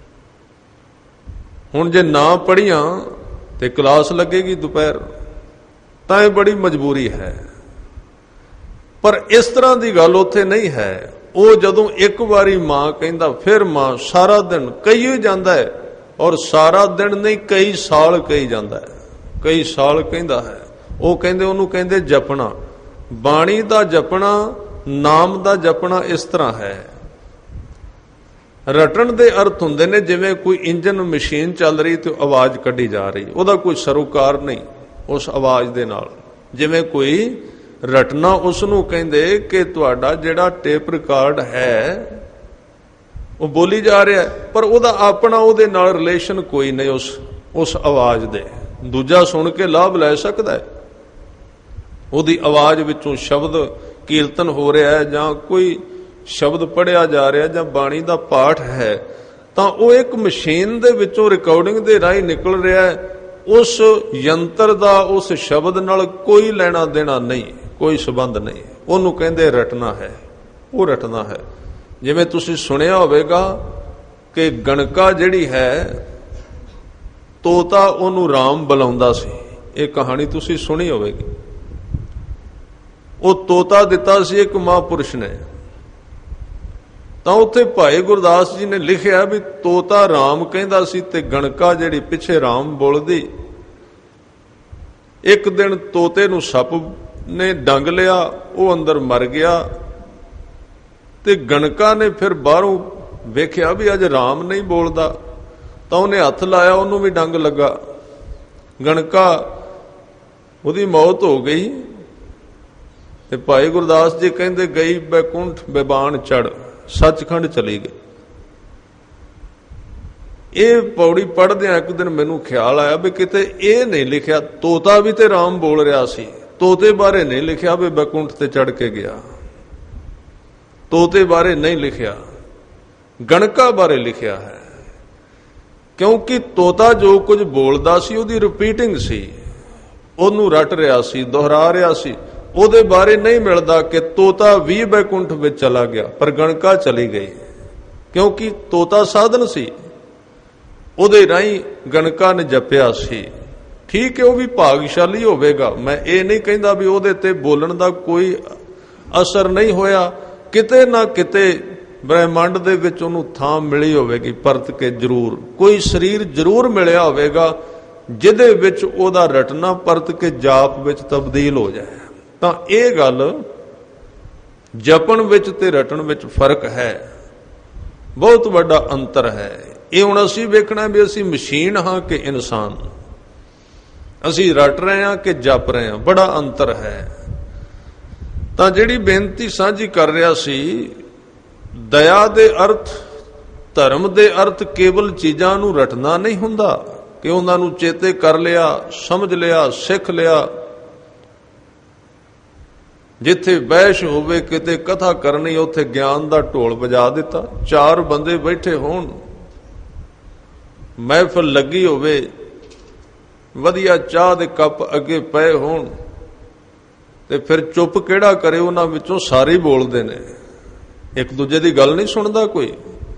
ਹੁਣ ਜੇ ਨਾ ਪੜ੍ਹੀਆਂ ਤੇ ਕਲਾਸ ਲੱਗੇਗੀ ਦੁਪਹਿਰ, ਤਾਂ ਇਹ ਬੜੀ ਮਜਬੂਰੀ ਹੈ। ਪਰ ਇਸ ਤਰ੍ਹਾਂ ਦੀ ਗੱਲ ਉੱਥੇ ਨਹੀਂ ਹੈ। ਉਹ ਜਦੋਂ ਇੱਕ ਵਾਰੀ ਮਾਂ ਕਹਿੰਦਾ, ਫਿਰ ਮਾਂ, ਸਾਰਾ ਦਿਨ ਕਹੀ ਹੀ ਜਾਂਦਾ ਹੈ। ਔਰ ਸਾਰਾ ਦਿਨ ਨਹੀਂ, ਕਈ ਸਾਲ ਕਹੀ ਜਾਂਦਾ ਹੈ, ਕਈ ਸਾਲ ਕਹਿੰਦਾ ਹੈ। ਉਹ ਕਹਿੰਦੇ, ਉਹਨੂੰ ਕਹਿੰਦੇ ਜਪਣਾ। ਬਾਣੀ ਦਾ ਜਪਣਾ, ਨਾਮ ਦਾ ਜਪਣਾ ਇਸ ਤਰ੍ਹਾਂ ਹੈ। ਰਟਣ ਦੇ ਅਰਥ ਹੁੰਦੇ ਨੇ ਜਿਵੇਂ ਕੋਈ ਇੰਜਨ ਮਸ਼ੀਨ ਚੱਲ ਰਹੀ ਤੇ ਆਵਾਜ਼ ਕੱਢੀ ਜਾ ਰਹੀ, ਉਹਦਾ ਕੋਈ ਸਰੋਕਾਰ ਨਹੀਂ ਉਸ ਆਵਾਜ਼ ਦੇ ਨਾਲ। ਜਿਵੇਂ ਕੋਈ ਰਟਣਾ, ਉਸ ਨੂੰ ਕਹਿੰਦੇ ਕਿ ਤੁਹਾਡਾ ਜਿਹੜਾ ਟੇਪ ਰਿਕਾਰਡ ਹੈ ਉਹ ਬੋਲੀ ਜਾ ਰਿਹਾ, ਪਰ ਉਹਦਾ ਆਪਣਾ ਉਹਦੇ ਨਾਲ ਰਿਲੇਸ਼ਨ ਕੋਈ ਨਹੀਂ ਉਸ ਉਸ ਆਵਾਜ਼ ਦੇ। ਦੂਜਾ ਸੁਣ ਕੇ ਲਾਭ ਲੈ ਸਕਦਾ ਹੈ, ਉਹਦੀ ਆਵਾਜ਼ ਵਿੱਚੋਂ ਸ਼ਬਦ ਕੀਰਤਨ ਹੋ ਰਿਹਾ ਹੈ, ਜਾਂ ਕੋਈ ਸ਼ਬਦ ਪੜ੍ਹਿਆ ਜਾ ਰਿਹਾ, ਜਾਂ ਬਾਣੀ ਦਾ ਪਾਠ ਹੈ, ਤਾਂ ਉਹ ਇੱਕ ਮਸ਼ੀਨ ਦੇ ਵਿੱਚੋਂ ਰਿਕਾਰਡਿੰਗ ਦੇ ਰਾਹੀਂ ਨਿਕਲ ਰਿਹਾ ਹੈ। ਉਸ ਯੰਤਰ ਦਾ ਉਸ ਸ਼ਬਦ ਨਾਲ ਕੋਈ ਲੈਣਾ ਦੇਣਾ ਨਹੀਂ, ਕੋਈ ਸੰਬੰਧ ਨਹੀਂ। ਉਹਨੂੰ ਕਹਿੰਦੇ ਰਟਣਾ ਹੈ, ਉਹ ਰਟਣਾ ਹੈ। ਜਿਵੇਂ ਤੁਸੀਂ ਸੁਣਿਆ ਹੋਵੇਗਾ ਕਿ ਗਣਕਾ ਜਿਹੜੀ ਹੈ, ਤੋਤਾ ਉਹਨੂੰ ਰਾਮ ਬੁਲਾਉਂਦਾ ਸੀ। ਇਹ ਕਹਾਣੀ ਤੁਸੀਂ ਸੁਣੀ ਹੋਵੇਗੀ। ਉਹ ਤੋਤਾ ਦਿੱਤਾ ਸੀ ਇੱਕ ਮਹਾਂਪੁਰਸ਼ ਨੇ। ਤਾਂ ਉੱਥੇ ਭਾਈ ਗੁਰਦਾਸ ਜੀ ਨੇ ਲਿਖਿਆ ਵੀ ਤੋਤਾ ਰਾਮ ਕਹਿੰਦਾ ਸੀ ਤੇ ਗਣਕਾ ਜਿਹੜੀ ਪਿੱਛੇ ਰਾਮ ਬੋਲਦੀ। ਇੱਕ ਦਿਨ ਤੋਤੇ ਨੂੰ ਸੱਪ ਨੇ ਡੰਗ ਲਿਆ, ਉਹ ਅੰਦਰ ਮਰ ਗਿਆ। ਤੇ ਗਣਕਾ ਨੇ ਫਿਰ ਬਾਹਰੋਂ ਵੇਖਿਆ ਵੀ ਅੱਜ ਰਾਮ ਨਹੀਂ ਬੋਲਦਾ, ਤਾਂ ਉਹਨੇ ਹੱਥ ਲਾਇਆ, ਉਹਨੂੰ ਵੀ ਡੰਗ ਲੱਗਾ। ਗਣਕਾ ਉਹਦੀ ਮੌਤ ਹੋ ਗਈ। ਤੇ ਭਾਈ ਗੁਰਦਾਸ ਜੀ ਕਹਿੰਦੇ, ਗਈ ਬੈਕੁੰਠ ਬੇਬਾਨ ਚੜ, ਸੱਚਖੰਡ ਚਲੀ ਗਈ। ਇਹ ਪੌੜੀ ਪੜ੍ਹਦਿਆਂ ਇੱਕ ਦਿਨ ਮੈਨੂੰ ਖਿਆਲ ਆਇਆ ਵੀ ਕਿਤੇ ਇਹ ਨਹੀਂ ਲਿਖਿਆ ਤੋਤਾ ਵੀ ਤੇ ਰਾਮ ਬੋਲ ਰਿਹਾ ਸੀ, ਤੋਤੇ ਬਾਰੇ ਨਹੀਂ ਲਿਖਿਆ ਵੀ ਬੈਕੁੰਠ ਤੇ ਚੜ ਕੇ ਗਿਆ। ਤੋਤੇ ਬਾਰੇ ਨਹੀਂ ਲਿਖਿਆ, ਗਣਕਾ ਬਾਰੇ ਲਿਖਿਆ ਹੈ। ਕਿਉਂਕਿ ਤੋਤਾ ਜੋ ਕੁਝ ਬੋਲਦਾ ਸੀ ਉਹਦੀ ਰਿਪੀਟਿੰਗ ਸੀ, ਉਹਨੂੰ ਰਟ ਰਿਹਾ ਸੀ, ਦੁਹਰਾ ਰਿਹਾ ਸੀ। ਉਹਦੇ ਬਾਰੇ ਨਹੀਂ ਮਿਲਦਾ ਕਿ ਤੋਤਾ ਵੀ ਬੈਕੁੰਠ ਵਿੱਚ ਚਲਾ ਗਿਆ, ਪਰ ਗਣਕਾ ਚਲੀ ਗਈ। ਕਿਉਂਕਿ ਤੋਤਾ ਸਾਧਨ ਸੀ, ਉਹਦੇ ਰਾਹੀਂ ਗਣਕਾ ਨੇ ਜਪਿਆ ਸੀ। ਠੀਕ ਹੈ, ਉਹ ਵੀ ਭਾਗਸ਼ਾਲੀ ਹੋਵੇਗਾ। ਮੈਂ ਇਹ ਨਹੀਂ ਕਹਿੰਦਾ ਵੀ ਉਹਦੇ ਤੇ ਬੋਲਣ ਦਾ ਕੋਈ ਅਸਰ ਨਹੀਂ ਹੋਇਆ। ਕਿਤੇ ਨਾ ਕਿਤੇ ਬ੍ਰਹਿਮੰਡ ਦੇ ਵਿੱਚ ਉਹਨੂੰ ਥਾਂ ਮਿਲੀ ਹੋਵੇਗੀ, ਪਰਤ ਕੇ ਜ਼ਰੂਰ ਕੋਈ ਸਰੀਰ ਜ਼ਰੂਰ ਮਿਲਿਆ ਹੋਵੇਗਾ ਜਿਹਦੇ ਵਿੱਚ ਉਹਦਾ ਰਟਨਾ ਪਰਤ ਕੇ ਜਾਪ ਵਿੱਚ ਤਬਦੀਲ ਹੋ ਜਾਏ। ਤਾਂ ਇਹ ਗੱਲ ਜਪਣ ਵਿੱਚ ਤੇ ਰਟਣ ਵਿੱਚ ਫਰਕ ਹੈ, ਬਹੁਤ ਵੱਡਾ ਅੰਤਰ ਹੈ। ਇਹ ਹੁਣ ਅਸੀਂ ਵੇਖਣਾ ਵੀ ਅਸੀਂ ਮਸ਼ੀਨ ਹਾਂ ਕਿ ਇਨਸਾਨ, ਅਸੀਂ ਰਟ ਰਹੇ ਹਾਂ ਕਿ ਜਪ ਰਹੇ ਹਾਂ, ਬੜਾ ਅੰਤਰ ਹੈ। ਤਾਂ ਜਿਹੜੀ ਬੇਨਤੀ ਸਾਂਝੀ ਕਰ ਰਿਹਾ ਸੀ, ਦਇਆ ਦੇ ਅਰਥ, ਧਰਮ ਦੇ ਅਰਥ ਕੇਵਲ ਚੀਜ਼ਾਂ ਨੂੰ ਰਟਣਾ ਨਹੀਂ ਹੁੰਦਾ ਕਿ ਉਹਨਾਂ ਨੂੰ ਚੇਤੇ ਕਰ ਲਿਆ, ਸਮਝ ਲਿਆ, ਸਿੱਖ ਲਿਆ। ਜਿੱਥੇ ਬਹਿਸ਼ ਹੋਵੇ, ਕਿਤੇ ਕਥਾ ਕਰਨੀ, ਉੱਥੇ ਗਿਆਨ ਦਾ ਢੋਲ ਵਜਾ ਦਿੱਤਾ। ਚਾਰ ਬੰਦੇ ਬੈਠੇ ਹੋਣ, ਮਹਿਫਲ ਲੱਗੀ ਹੋਵੇ, ਵਧੀਆ ਚਾਹ ਦੇ ਕੱਪ ਅੱਗੇ ਪਏ ਹੋਣ, ਤੇ ਫਿਰ ਚੁੱਪ ਕਿਹੜਾ ਕਰੇ? ਉਹਨਾਂ ਵਿੱਚੋਂ ਸਾਰੇ ਬੋਲਦੇ ਨੇ, ਇੱਕ ਦੂਜੇ ਦੀ ਗੱਲ ਨਹੀਂ ਸੁਣਦਾ ਕੋਈ।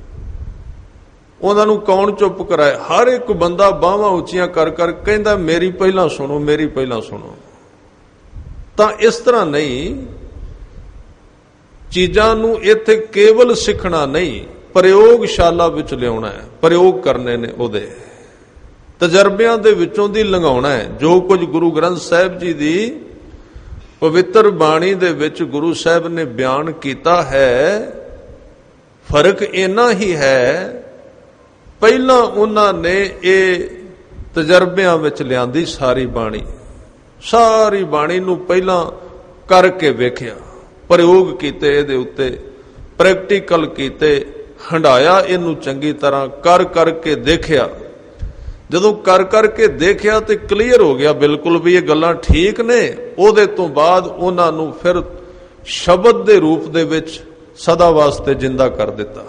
ਉਹਨਾਂ ਨੂੰ ਕੌਣ ਚੁੱਪ ਕਰਾਏ? ਹਰ ਇੱਕ ਬੰਦਾ ਬਾਹਾਂ ਉੱਚੀਆਂ ਕਰ ਕਰ ਕਹਿੰਦਾ ਮੇਰੀ ਪਹਿਲਾਂ ਸੁਣੋ, ਮੇਰੀ ਪਹਿਲਾਂ ਸੁਣੋ। ਤਾਂ ਇਸ ਤਰ੍ਹਾਂ ਨਹੀਂ, ਚੀਜ਼ਾਂ ਨੂੰ ਇੱਥੇ ਕੇਵਲ ਸਿੱਖਣਾ ਨਹੀਂ, ਪ੍ਰਯੋਗਸ਼ਾਲਾ ਵਿੱਚ ਲਿਆਉਣਾ ਹੈ, ਪ੍ਰਯੋਗ ਕਰਨੇ ਨੇ, ਉਹਦੇ ਤਜਰਬਿਆਂ ਦੇ ਵਿੱਚੋਂ ਦੀ ਲੰਘਾਉਣਾ ਹੈ। ਜੋ ਕੁਝ ਗੁਰੂ ਗ੍ਰੰਥ ਸਾਹਿਬ ਜੀ ਦੀ ਪਵਿੱਤਰ ਬਾਣੀ ਦੇ ਵਿੱਚ ਗੁਰੂ ਸਾਹਿਬ ਨੇ ਬਿਆਨ ਕੀਤਾ ਹੈ, ਫਰਕ ਇੰਨਾ ਹੀ ਹੈ, ਪਹਿਲਾਂ ਉਹਨਾਂ ਨੇ ਇਹ ਤਜਰਬਿਆਂ ਵਿੱਚ ਲਿਆਂਦੀ ਸਾਰੀ ਬਾਣੀ। ਸਾਰੀ ਬਾਣੀ ਨੂੰ ਪਹਿਲਾਂ ਕਰਕੇ ਵੇਖਿਆ, ਪ੍ਰਯੋਗ ਕੀਤੇ, ਇਹਦੇ ਉੱਤੇ ਪ੍ਰੈਕਟੀਕਲ ਕੀਤੇ, ਹੰਡਾਇਆ ਇਹਨੂੰ ਚੰਗੀ ਤਰ੍ਹਾਂ, ਕਰ ਕਰਕੇ ਦੇਖਿਆ। ਜਦੋਂ ਕਰ ਕਰਕੇ ਦੇਖਿਆ ਤੇ ਕਲੀਅਰ ਹੋ ਗਿਆ ਬਿਲਕੁਲ ਵੀ ਇਹ ਗੱਲਾਂ ਠੀਕ ਨੇ। ਉਹਦੇ ਤੋਂ ਬਾਅਦ ਉਹਨਾਂ ਨੂੰ ਫਿਰ ਸ਼ਬਦ ਦੇ ਰੂਪ ਦੇ ਵਿੱਚ ਸਦਾ ਵਾਸਤੇ ਜਿੰਦਾ ਕਰ ਦਿੱਤਾ,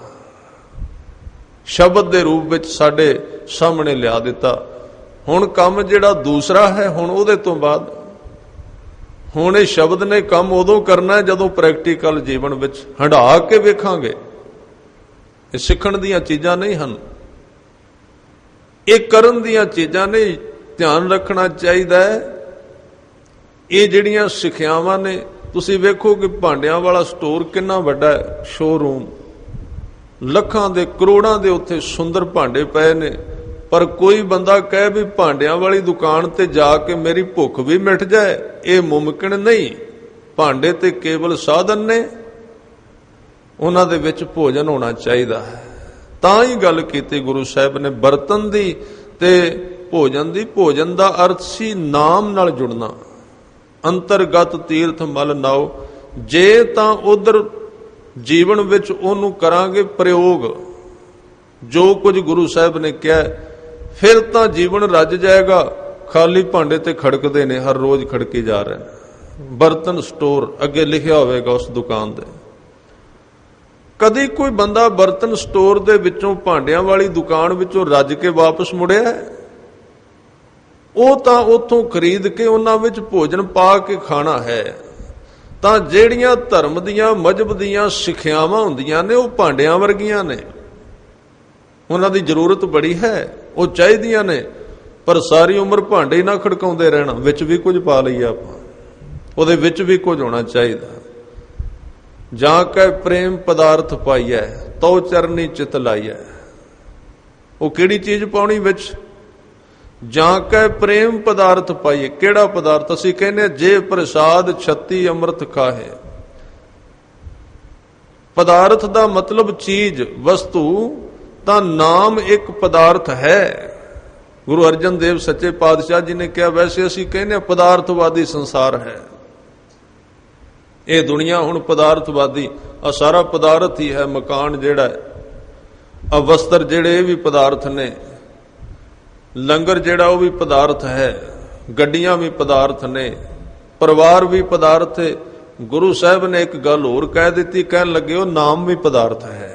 ਸ਼ਬਦ ਦੇ ਰੂਪ ਵਿੱਚ ਸਾਡੇ ਸਾਹਮਣੇ ਲਿਆ ਦਿੱਤਾ। ਹੁਣ ਕੰਮ ਜਿਹੜਾ ਦੂਸਰਾ ਹੈ, ਹੁਣ ਉਹਦੇ ਤੋਂ ਬਾਅਦ ਹੁਣ ਇਹ ਸ਼ਬਦ ਨੇ ਕੰਮ ਉਦੋਂ ਕਰਨਾ ਜਦੋਂ ਪ੍ਰੈਕਟੀਕਲ ਜੀਵਨ ਵਿੱਚ ਹੰਢਾ ਕੇ ਵੇਖਾਂਗੇ। ਇਹ ਸਿੱਖਣ ਦੀਆਂ ਚੀਜ਼ਾਂ ਨਹੀਂ ਹਨ, ਇਹ ਕਰਨ ਦੀਆਂ ਚੀਜ਼ਾਂ ਨੇ। ਧਿਆਨ ਰੱਖਣਾ ਚਾਹੀਦਾ ਹੈ। ਇਹ ਜਿਹੜੀਆਂ ਸਿੱਖਿਆਵਾਂ ਨੇ, ਤੁਸੀਂ ਵੇਖੋ ਕਿ ਭਾਂਡਿਆਂ ਵਾਲਾ ਸਟੋਰ ਕਿੰਨਾ ਵੱਡਾ ਹੈ, ਸ਼ੋਰੂਮ, ਲੱਖਾਂ ਦੇ ਕਰੋੜਾਂ ਦੇ ਉੱਥੇ ਸੁੰਦਰ ਭਾਂਡੇ ਪਏ ਨੇ, ਪਰ ਕੋਈ ਬੰਦਾ ਕਹੇ ਵੀ ਭਾਂਡਿਆਂ ਵਾਲੀ ਦੁਕਾਨ ਤੇ ਜਾ ਕੇ ਮੇਰੀ ਭੁੱਖ ਵੀ ਮਿਟ ਜਾਏ, ਇਹ ਮੁਮਕਿਨ ਨਹੀਂ। ਭਾਂਡੇ ਤੇ ਕੇਵਲ ਸਾਧਨ ਨੇ, ਉਹਨਾਂ ਦੇ ਵਿੱਚ ਭੋਜਨ ਹੋਣਾ ਚਾਹੀਦਾ ਹੈ। ਤਾਂ ਹੀ ਗੱਲ ਕੀਤੀ ਗੁਰੂ ਸਾਹਿਬ ਨੇ ਬਰਤਨ ਦੀ ਤੇ ਭੋਜਨ ਦੀ। ਭੋਜਨ ਦਾ ਅਰਥ ਸੀ ਨਾਮ ਨਾਲ ਜੁੜਨਾ, ਅੰਤਰਗਤ ਤੀਰਥ ਮਲ ਨਾਓ। ਜੇ ਤਾਂ ਉਧਰ ਜੀਵਨ ਵਿੱਚ ਉਹਨੂੰ ਕਰਾਂਗੇ ਪ੍ਰਯੋਗ, ਜੋ ਕੁਝ ਗੁਰੂ ਸਾਹਿਬ ਨੇ ਕਿਹਾ, ਫਿਰ ਤਾਂ ਜੀਵਨ ਰੱਜ ਜਾਏਗਾ। ਖਾਲੀ ਭਾਂਡੇ ਤੇ ਖੜਕਦੇ ਨੇ, ਹਰ ਰੋਜ਼ ਖੜਕੇ ਜਾ ਰਹੇ ਨੇ। ਬਰਤਨ ਸਟੋਰ ਅੱਗੇ ਲਿਖਿਆ ਹੋਵੇਗਾ ਉਸ ਦੁਕਾਨ ਦੇ। ਕਦੀ ਕੋਈ ਬੰਦਾ ਬਰਤਨ ਸਟੋਰ ਦੇ ਵਿੱਚੋਂ, ਭਾਂਡਿਆਂ ਵਾਲੀ ਦੁਕਾਨ ਵਿੱਚੋਂ ਰੱਜ ਕੇ ਵਾਪਸ ਮੁੜਿਆ? ਉਹ ਤਾਂ ਉੱਥੋਂ ਖਰੀਦ ਕੇ ਉਹਨਾਂ ਵਿੱਚ ਭੋਜਨ ਪਾ ਕੇ ਖਾਣਾ ਹੈ। ਤਾਂ ਜਿਹੜੀਆਂ ਧਰਮ ਦੀਆਂ, ਮਜ਼ਹਬ ਦੀਆਂ ਸਿੱਖਿਆਵਾਂ ਹੁੰਦੀਆਂ ਨੇ, ਉਹ ਭਾਂਡਿਆਂ ਵਰਗੀਆਂ ਨੇ। ਉਹਨਾਂ ਦੀ ਜ਼ਰੂਰਤ ਬੜੀ ਹੈ, ਉਹ ਚਾਹੀਦੀਆਂ ਨੇ, ਪਰ ਸਾਰੀ ਉਮਰ ਭਾਂਡੇ ਹੀ ਨਾ ਖੜਕਾਉਂਦੇ ਰਹਿਣਾ। ਵਿੱਚ ਵੀ ਕੁਝ ਪਾ ਲਈਏ ਆਪਾਂ, ਉਹਦੇ ਵਿੱਚ ਵੀ ਕੁਝ ਹੋਣਾ ਚਾਹੀਦਾ। ਜਾਂ ਕਹਿ ਪ੍ਰੇਮ ਪਦਾਰਥ ਪਾਈਐ, ਤਉ ਚਰਨੀ ਚਿਤ ਲਾਈਐ। ਉਹ ਕਿਹੜੀ ਚੀਜ਼ ਪਾਉਣੀ ਵਿੱਚ? ਜਾਂ ਕਹਿ ਪ੍ਰੇਮ ਪਦਾਰਥ ਪਾਈਏ। ਕਿਹੜਾ ਪਦਾਰਥ? ਅਸੀਂ ਕਹਿੰਦੇ ਜੇ ਪ੍ਰਸਾਦ ਛੱਤੀ ਅੰਮ੍ਰਿਤ ਖਾਹੇ। ਪਦਾਰਥ ਦਾ ਮਤਲਬ ਚੀਜ਼, ਵਸਤੂ। ਤਾਂ ਨਾਮ ਇੱਕ ਪਦਾਰਥ ਹੈ। ਗੁਰੂ ਅਰਜਨ ਦੇਵ ਸੱਚੇ ਪਾਤਸ਼ਾਹ ਜੀ ਨੇ ਕਿਹਾ, ਵੈਸੇ ਅਸੀਂ ਕਹਿੰਦੇ ਪਦਾਰਥਵਾਦੀ ਸੰਸਾਰ ਹੈ ਇਹ ਦੁਨੀਆ। ਹੁਣ ਪਦਾਰਥਵਾਦੀ, ਆ ਸਾਰਾ ਪਦਾਰਥ ਹੀ ਹੈ। ਮਕਾਨ ਜਿਹੜਾ, ਆ ਵਸਤਰ ਜਿਹੜੇ, ਇਹ ਵੀ ਪਦਾਰਥ ਨੇ। ਲੰਗਰ ਜਿਹੜਾ, ਉਹ ਵੀ ਪਦਾਰਥ ਹੈ। ਗੱਡੀਆਂ ਵੀ ਪਦਾਰਥ ਨੇ, ਪਰਿਵਾਰ ਵੀ ਪਦਾਰਥ ਹੈ। ਗੁਰੂ ਸਾਹਿਬ ਨੇ ਇੱਕ ਗੱਲ ਹੋਰ ਕਹਿ ਦਿੱਤੀ, ਕਹਿਣ ਲੱਗੇ ਉਹ ਨਾਮ ਵੀ ਪਦਾਰਥ ਹੈ।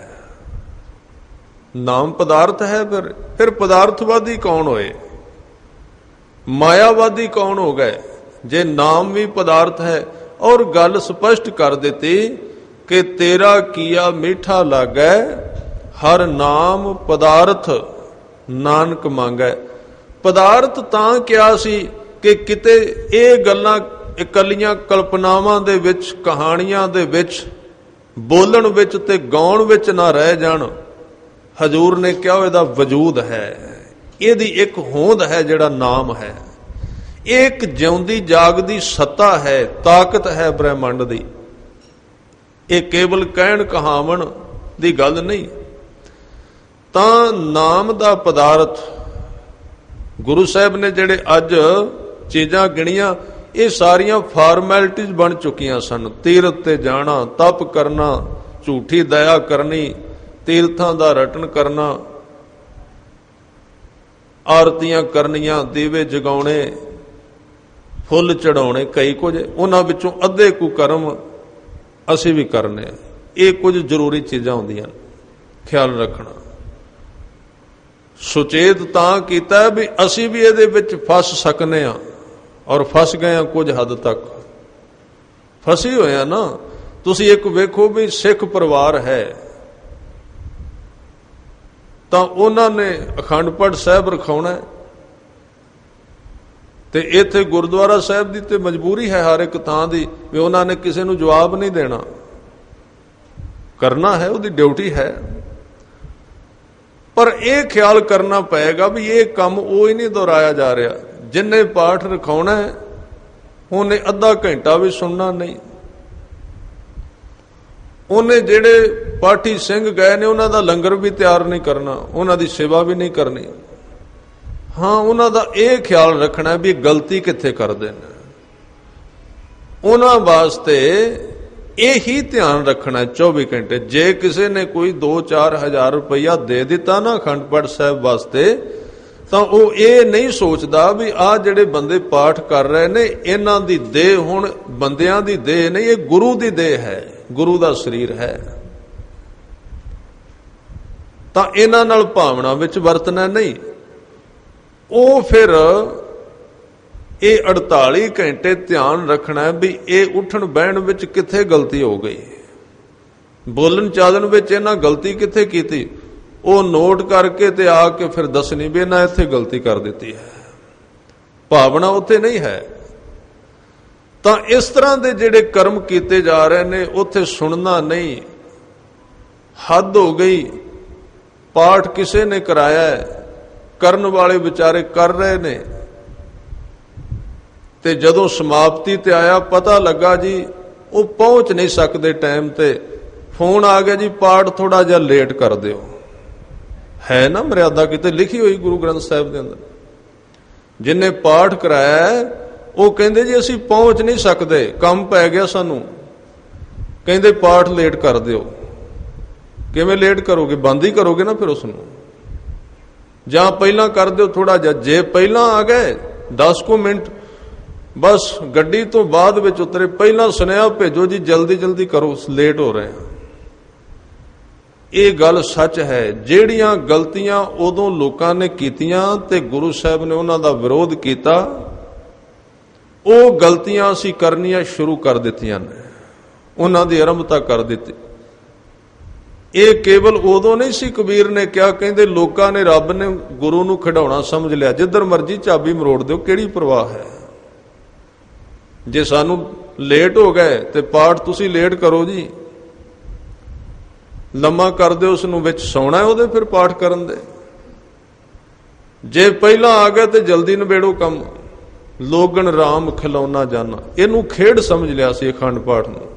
ਨਾਮ ਪਦਾਰਥ ਹੈ, ਫਿਰ ਫਿਰ ਪਦਾਰਥਵਾਦੀ ਕੌਣ ਹੋਏ? ਮਾਇਆਵਾਦੀ ਕੌਣ ਹੋ ਗਏ ਜੇ ਨਾਮ ਵੀ ਪਦਾਰਥ ਹੈ? ਔਰ ਗੱਲ ਸਪਸ਼ਟ ਕਰ ਦਿੱਤੀ ਕਿ ਤੇਰਾ ਕੀਆ ਮੀਠਾ ਲਾਗੈ, ਹਰ ਨਾਮ ਪਦਾਰਥ ਨਾਨਕ ਮੰਗੈ। ਪਦਾਰਥ ਤਾਂ ਕਿਹਾ ਸੀ ਕਿ ਕਿਤੇ ਇਹ ਗੱਲਾਂ ਇਕੱਲੀਆਂ ਕਲਪਨਾਵਾਂ ਦੇ ਵਿੱਚ, ਕਹਾਣੀਆਂ ਦੇ ਵਿੱਚ, ਬੋਲਣ ਵਿੱਚ ਤੇ ਗਾਉਣ ਵਿੱਚ ਨਾ ਰਹਿ ਜਾਣ। ਹਜ਼ੂਰ ਨੇ ਕਿਹਾ ਇਹਦਾ ਵਜੂਦ ਹੈ, ਇਹਦੀ ਇੱਕ ਹੋਂਦ ਹੈ ਜਿਹੜਾ ਨਾਮ ਹੈ। ਇਹ ਇੱਕ ਜਿਉਂਦੀ ਜਾਗਦੀ ਸੱਤਾ ਹੈ, ਤਾਕਤ ਹੈ ਬ੍ਰਹਿਮੰਡ ਦੀ। ਇਹ ਕੇਵਲ ਕਹਿਣ ਕਹਾਵਣ ਦੀ ਗੱਲ ਨਹੀਂ। ਤਾਂ ਨਾਮ ਦਾ ਪਦਾਰਥ ਗੁਰੂ ਸਾਹਿਬ ਨੇ ਜਿਹੜੇ ਅੱਜ ਚੀਜ਼ਾਂ ਗਿਣੀਆਂ, ਇਹ ਸਾਰੀਆਂ ਫਾਰਮੈਲਿਟੀਜ਼ ਬਣ ਚੁੱਕੀਆਂ ਸਨ। ਤੀਰਥ ਤੇ ਜਾਣਾ, ਤਪ ਕਰਨਾ, ਝੂਠੀ ਦਇਆ ਕਰਨੀ, ਤੀਰਥਾਂ ਦਾ ਰਟਨ ਕਰਨਾ, ਆਰਤੀਆਂ ਕਰਨੀਆਂ, ਦੀਵੇ ਜਗਾਉਣੇ, ਫੁੱਲ ਚੜਾਉਣੇ ਕਈ ਕੁਝ, ਉਹਨਾਂ ਵਿੱਚੋਂ ਅੱਧੇ ਕੁ ਕਰਮ ਅਸੀਂ ਵੀ ਕਰਨੇ। ਇਹ ਕੁਝ ਜ਼ਰੂਰੀ ਚੀਜ਼ਾਂ ਹੁੰਦੀਆਂ, ਖਿਆਲ ਰੱਖਣਾ। ਸੁਚੇਤ ਤਾਂ ਕੀਤਾ ਵੀ ਅਸੀਂ ਵੀ ਇਹਦੇ ਵਿੱਚ ਫਸ ਸਕਨੇ ਹਾਂ, ਔਰ ਫਸ ਗਏ ਹਾਂ ਕੁਝ ਹੱਦ ਤੱਕ, ਫਸੇ ਹੋਏ ਆ ਨਾ। ਤੁਸੀਂ ਇੱਕ ਵੇਖੋ ਵੀ ਸਿੱਖ ਪਰਿਵਾਰ ਹੈ ਤਾਂ ਉਹਨਾਂ ਨੇ ਅਖੰਡ ਪਾਠ ਸਾਹਿਬ ਰਖਾਉਣਾ, ਤੇ ਇੱਥੇ ਗੁਰਦੁਆਰਾ ਸਾਹਿਬ ਦੀ ਤੇ ਮਜਬੂਰੀ ਹੈ ਹਰ ਇੱਕ ਥਾਂ ਦੀ ਵੀ ਉਹਨਾਂ ਨੇ ਕਿਸੇ ਨੂੰ ਜਵਾਬ ਨਹੀਂ ਦੇਣਾ, ਕਰਨਾ ਹੈ, ਉਹਦੀ ਡਿਊਟੀ ਹੈ। ਪਰ ਇਹ ਖਿਆਲ ਕਰਨਾ ਪਏਗਾ ਵੀ ਇਹ ਕੰਮ ਉਹ ਹੀ ਨਹੀਂ ਦੁਹਰਾਇਆ ਜਾ ਰਿਹਾ। ਜਿੰਨੇ ਪਾਠ ਰਖਾਉਣਾ ਹੈ ਉਹਨੇ ਅੱਧਾ ਘੰਟਾ ਵੀ ਸੁਣਨਾ ਨਹੀਂ, ਉਹਨੇ ਜਿਹੜੇ ਪਾਠੀ ਸਿੰਘ ਗਏ ਨੇ ਉਹਨਾਂ ਦਾ ਲੰਗਰ ਵੀ ਤਿਆਰ ਨਹੀਂ ਕਰਨਾ, ਉਹਨਾਂ ਦੀ ਸੇਵਾ ਵੀ ਨਹੀਂ ਕਰਨੀ। ਹਾਂ, ਉਹਨਾਂ ਦਾ ਇਹ ਖਿਆਲ ਰੱਖਣਾ ਵੀ ਗਲਤੀ ਕਿੱਥੇ ਕਰਦੇ ਨੇ, ਉਹਨਾਂ ਵਾਸਤੇ ਇਹੀ ਧਿਆਨ ਰੱਖਣਾ ਚੌਵੀ ਘੰਟੇ। ਜੇ ਕਿਸੇ ਨੇ ਕੋਈ ਦੋ ਚਾਰ ਹਜ਼ਾਰ ਰੁਪਈਆ ਦੇ ਦਿੱਤਾ ਨਾ ਅਖੰਡ ਪਾਠ ਸਾਹਿਬ ਵਾਸਤੇ, ਤਾਂ ਉਹ ਇਹ ਨਹੀਂ ਸੋਚਦਾ ਵੀ ਆਹ ਜਿਹੜੇ ਬੰਦੇ ਪਾਠ ਕਰ ਰਹੇ ਨੇ ਇਹਨਾਂ ਦੀ ਦੇਹ ਹੁਣ ਬੰਦਿਆਂ ਦੀ ਦੇਹ ਨਹੀਂ, ਇਹ ਗੁਰੂ ਦੀ ਦੇਹ ਹੈ, ਗੁਰੂ ਦਾ ਸਰੀਰ ਹੈ, ਤਾਂ ਇਹਨਾਂ ਨਾਲ ਭਾਵਨਾ ਵਿੱਚ ਵਰਤਣਾ ਨਹੀਂ। ਉਹ ਫਿਰ ਇਹ ਅੜਤਾਲੀ ਘੰਟੇ ਧਿਆਨ ਰੱਖਣਾ ਵੀ ਇਹ ਉੱਠਣ ਬਹਿਣ ਵਿੱਚ ਕਿੱਥੇ ਗਲਤੀ ਹੋ ਗਈ, ਬੋਲਣ ਚਾਲਣ ਵਿੱਚ ਇਹਨਾਂ ਗਲਤੀ ਕਿੱਥੇ ਕੀਤੀ, ਉਹ ਨੋਟ ਕਰਕੇ ਤੇ ਆ ਕੇ ਫਿਰ ਦੱਸਣੀ ਵੀ ਇਹਨਾਂ ਇੱਥੇ ਗਲਤੀ ਕਰ ਦਿੱਤੀ ਹੈ, ਭਾਵਨਾ ਉੱਥੇ ਨਹੀਂ ਹੈ। ਤਾਂ ਇਸ ਤਰ੍ਹਾਂ ਦੇ ਜਿਹੜੇ ਕਰਮ ਕੀਤੇ ਜਾ ਰਹੇ ਨੇ ਉੱਥੇ ਸੁਣਨਾ ਨਹੀਂ, ਹੱਦ ਹੋ ਗਈ। ਪਾਠ ਕਿਸੇ ਨੇ ਕਰਾਇਆ, ਕਰਨ ਵਾਲੇ ਵਿਚਾਰੇ ਕਰ ਰਹੇ ਨੇ, ਤੇ ਜਦੋਂ ਸਮਾਪਤੀ ਤੇ ਆਇਆ ਪਤਾ ਲੱਗਾ ਜੀ ਉਹ ਪਹੁੰਚ ਨਹੀਂ ਸਕਦੇ ਟਾਈਮ ਤੇ, ਫੋਨ ਆ ਗਿਆ ਜੀ ਪਾਠ ਥੋੜਾ ਜਿਹਾ ਲੇਟ ਕਰ ਦਿਓ। ਹੈ ਨਾ ਮਰਿਆਦਾ ਕਿਤੇ ਲਿਖੀ ਹੋਈ ਗੁਰੂ ਗ੍ਰੰਥ ਸਾਹਿਬ ਦੇ ਅੰਦਰ। ਜਿਨਨੇ ਪਾਠ ਕਰਾਇਆ ਉਹ ਕਹਿੰਦੇ ਜੀ ਅਸੀਂ ਪਹੁੰਚ ਨਹੀਂ ਸਕਦੇ, ਕੰਮ ਪੈ ਗਿਆ ਸਾਨੂੰ, ਕਹਿੰਦੇ ਪਾਠ ਲੇਟ ਕਰ ਦਿਓ। ਕਿਵੇਂ ਲੇਟ ਕਰੋਗੇ, ਬੰਦ ਹੀ ਕਰੋਗੇ ਨਾ ਫਿਰ ਉਸ ਨੂੰ, ਜਾਂ ਪਹਿਲਾਂ ਕਰ ਦਿਓ ਥੋੜਾ ਜਿਹਾ। ਜੇ ਪਹਿਲਾਂ ਆ ਗਏ ਦਸ ਕੁ ਮਿੰਟ, ਬਸ ਗੱਡੀ ਤੋਂ ਬਾਅਦ ਵਿੱਚ ਉਤਰੇ, ਪਹਿਲਾਂ ਸੁਨੇਹਾ ਭੇਜੋ ਜੀ ਜਲਦੀ ਜਲਦੀ ਕਰੋ, ਲੇਟ ਹੋ ਰਹੇ ਹਾਂ। ਇਹ ਗੱਲ ਸੱਚ ਹੈ। ਜਿਹੜੀਆਂ ਗਲਤੀਆਂ ਉਦੋਂ ਲੋਕਾਂ ਨੇ ਕੀਤੀਆਂ ਤੇ ਗੁਰੂ ਸਾਹਿਬ ਨੇ ਉਹਨਾਂ ਦਾ ਵਿਰੋਧ ਕੀਤਾ, ਉਹ ਗਲਤੀਆਂ ਅਸੀਂ ਕਰਨੀਆਂ ਸ਼ੁਰੂ ਕਰ ਦਿੱਤੀਆਂ ਨੇ, ਉਹਨਾਂ ਦੀ ਆਰੰਭਤਾ ਕਰ ਦਿੱਤੀ। ਇਹ ਕੇਵਲ ਉਦੋਂ ਨਹੀਂ ਸੀ ਕਬੀਰ ਨੇ ਕਿਹਾ, ਕਹਿੰਦੇ ਲੋਕਾਂ ਨੇ ਰੱਬ ਨੇ ਗੁਰੂ ਨੂੰ ਖਿਡਾਉਣਾ ਸਮਝ ਲਿਆ, ਜਿੱਧਰ ਮਰਜੀ ਚਾਬੀ ਮਰੋੜ ਦਿਓ, ਕਿਹੜੀ ਪਰਵਾਹ ਹੈ। ਜੇ ਸਾਨੂੰ ਲੇਟ ਹੋ ਗਏ ਤੇ ਪਾਠ ਤੁਸੀਂ ਲੇਟ ਕਰੋ ਜੀ, ਲੰਮਾ ਕਰ ਦਿਓ, ਉਸ ਨੂੰ ਵਿੱਚ ਸੌਣਾ ਉਹਦੇ, ਫਿਰ ਪਾਠ ਕਰਨ ਦੇ। ਜੇ ਪਹਿਲਾਂ ਆ ਗਏ ਤੇ ਜਲਦੀ ਨਿਬੇੜੋ ਕੰਮ। ਲੋਗਣ ਰਾਮ ਖਿਲਾਉਣਾ ਜਾਣਾ, ਇਹਨੂੰ ਖੇਡ ਸਮਝ ਲਿਆ ਸੀ ਅਖੰਡ ਪਾਠ ਨੂੰ,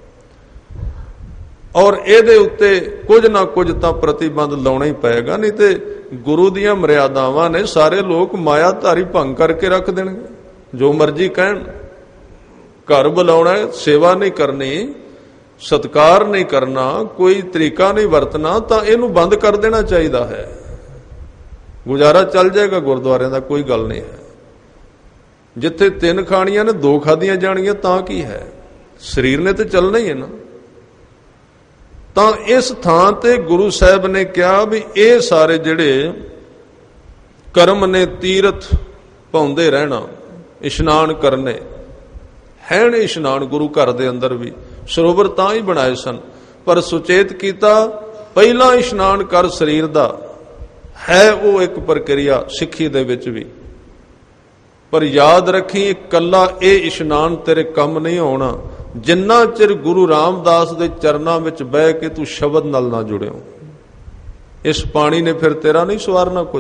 ਔਰ ਇਹਦੇ ਉੱਤੇ ਕੁਝ ਨਾ ਕੁਝ ਤਾਂ ਪ੍ਰਤੀਬੰਧ ਲਾਉਣਾ ਹੀ ਪਏਗਾ, ਨਹੀਂ ਤੇ ਗੁਰੂ ਦੀਆਂ ਮਰਿਆਦਾਵਾਂ ਨੇ ਸਾਰੇ ਲੋਕ ਮਾਇਆਧਾਰੀ ਭੰਗ ਕਰਕੇ ਰੱਖ ਦੇਣਗੇ। ਜੋ ਮਰਜ਼ੀ ਕਹਿਣ, ਘਰ ਬੁਲਾਉਣਾ, ਸੇਵਾ ਨਹੀਂ ਕਰਨੀ, ਸਤਕਾਰ ਨਹੀਂ ਕਰਨਾ, ਕੋਈ ਤਰੀਕਾ ਨਹੀਂ ਵਰਤਣਾ, ਤਾਂ ਇਹਨੂੰ ਬੰਦ ਕਰ ਦੇਣਾ ਚਾਹੀਦਾ ਹੈ। ਗੁਜ਼ਾਰਾ ਚੱਲ ਜਾਏਗਾ ਗੁਰਦੁਆਰਿਆਂ ਦਾ, ਕੋਈ ਗੱਲ ਨਹੀਂ ਹੈ। ਜਿੱਥੇ ਤਿੰਨ ਖਾਣੀਆਂ ਨੇ ਦੋ ਖਾਧੀਆਂ ਜਾਣਗੀਆਂ ਤਾਂ ਕੀ ਹੈ, ਸਰੀਰ ਨੇ ਤੇ ਚੱਲਣਾ ਹੀ ਹੈ ਨਾ। ਤਾਂ ਇਸ ਥਾਂ ਤੇ ਗੁਰੂ ਸਾਹਿਬ ਨੇ ਕਿਹਾ ਵੀ ਇਹ ਸਾਰੇ ਜਿਹੜੇ ਕਰਮ ਨੇ, ਤੀਰਥ ਪਾਉਂਦੇ ਰਹਿਣਾ, ਇਸ਼ਨਾਨ ਕਰਨੇ, ਹੈ ਨੇ ਇਸ਼ਨਾਨ ਗੁਰੂ ਘਰ ਦੇ ਅੰਦਰ ਵੀ ਸਰੋਵਰ ਤਾਂ ਹੀ ਬਣਾਏ ਸਨ, ਪਰ ਸੁਚੇਤ ਕੀਤਾ ਪਹਿਲਾਂ ਇਸ਼ਨਾਨ ਕਰ ਸਰੀਰ ਦਾ, ਹੈ ਉਹ ਇੱਕ ਪ੍ਰਕਿਰਿਆ ਸਿੱਖੀ ਦੇ ਵਿੱਚ ਵੀ। ਪਰ ਯਾਦ ਰੱਖੀ ਇਕੱਲਾ ਇਹ ਇਸ਼ਨਾਨ ਤੇਰੇ ਕੰਮ ਨਹੀਂ ਆਉਣਾ ਜਿੰਨਾ ਚਿਰ ਗੁਰੂ ਰਾਮਦਾਸ ਦੇ ਚਰਨਾਂ ਵਿੱਚ ਬਹਿ ਕੇ ਤੂੰ ਸ਼ਬਦ ਨਾਲ ਨਾ ਜੁੜਿਓ। ਇਸ ਪਾਣੀ ਨੇ ਫਿਰ ਤੇਰਾ ਨਹੀਂ ਸਵਾਰਨਾ, ਕੁਝ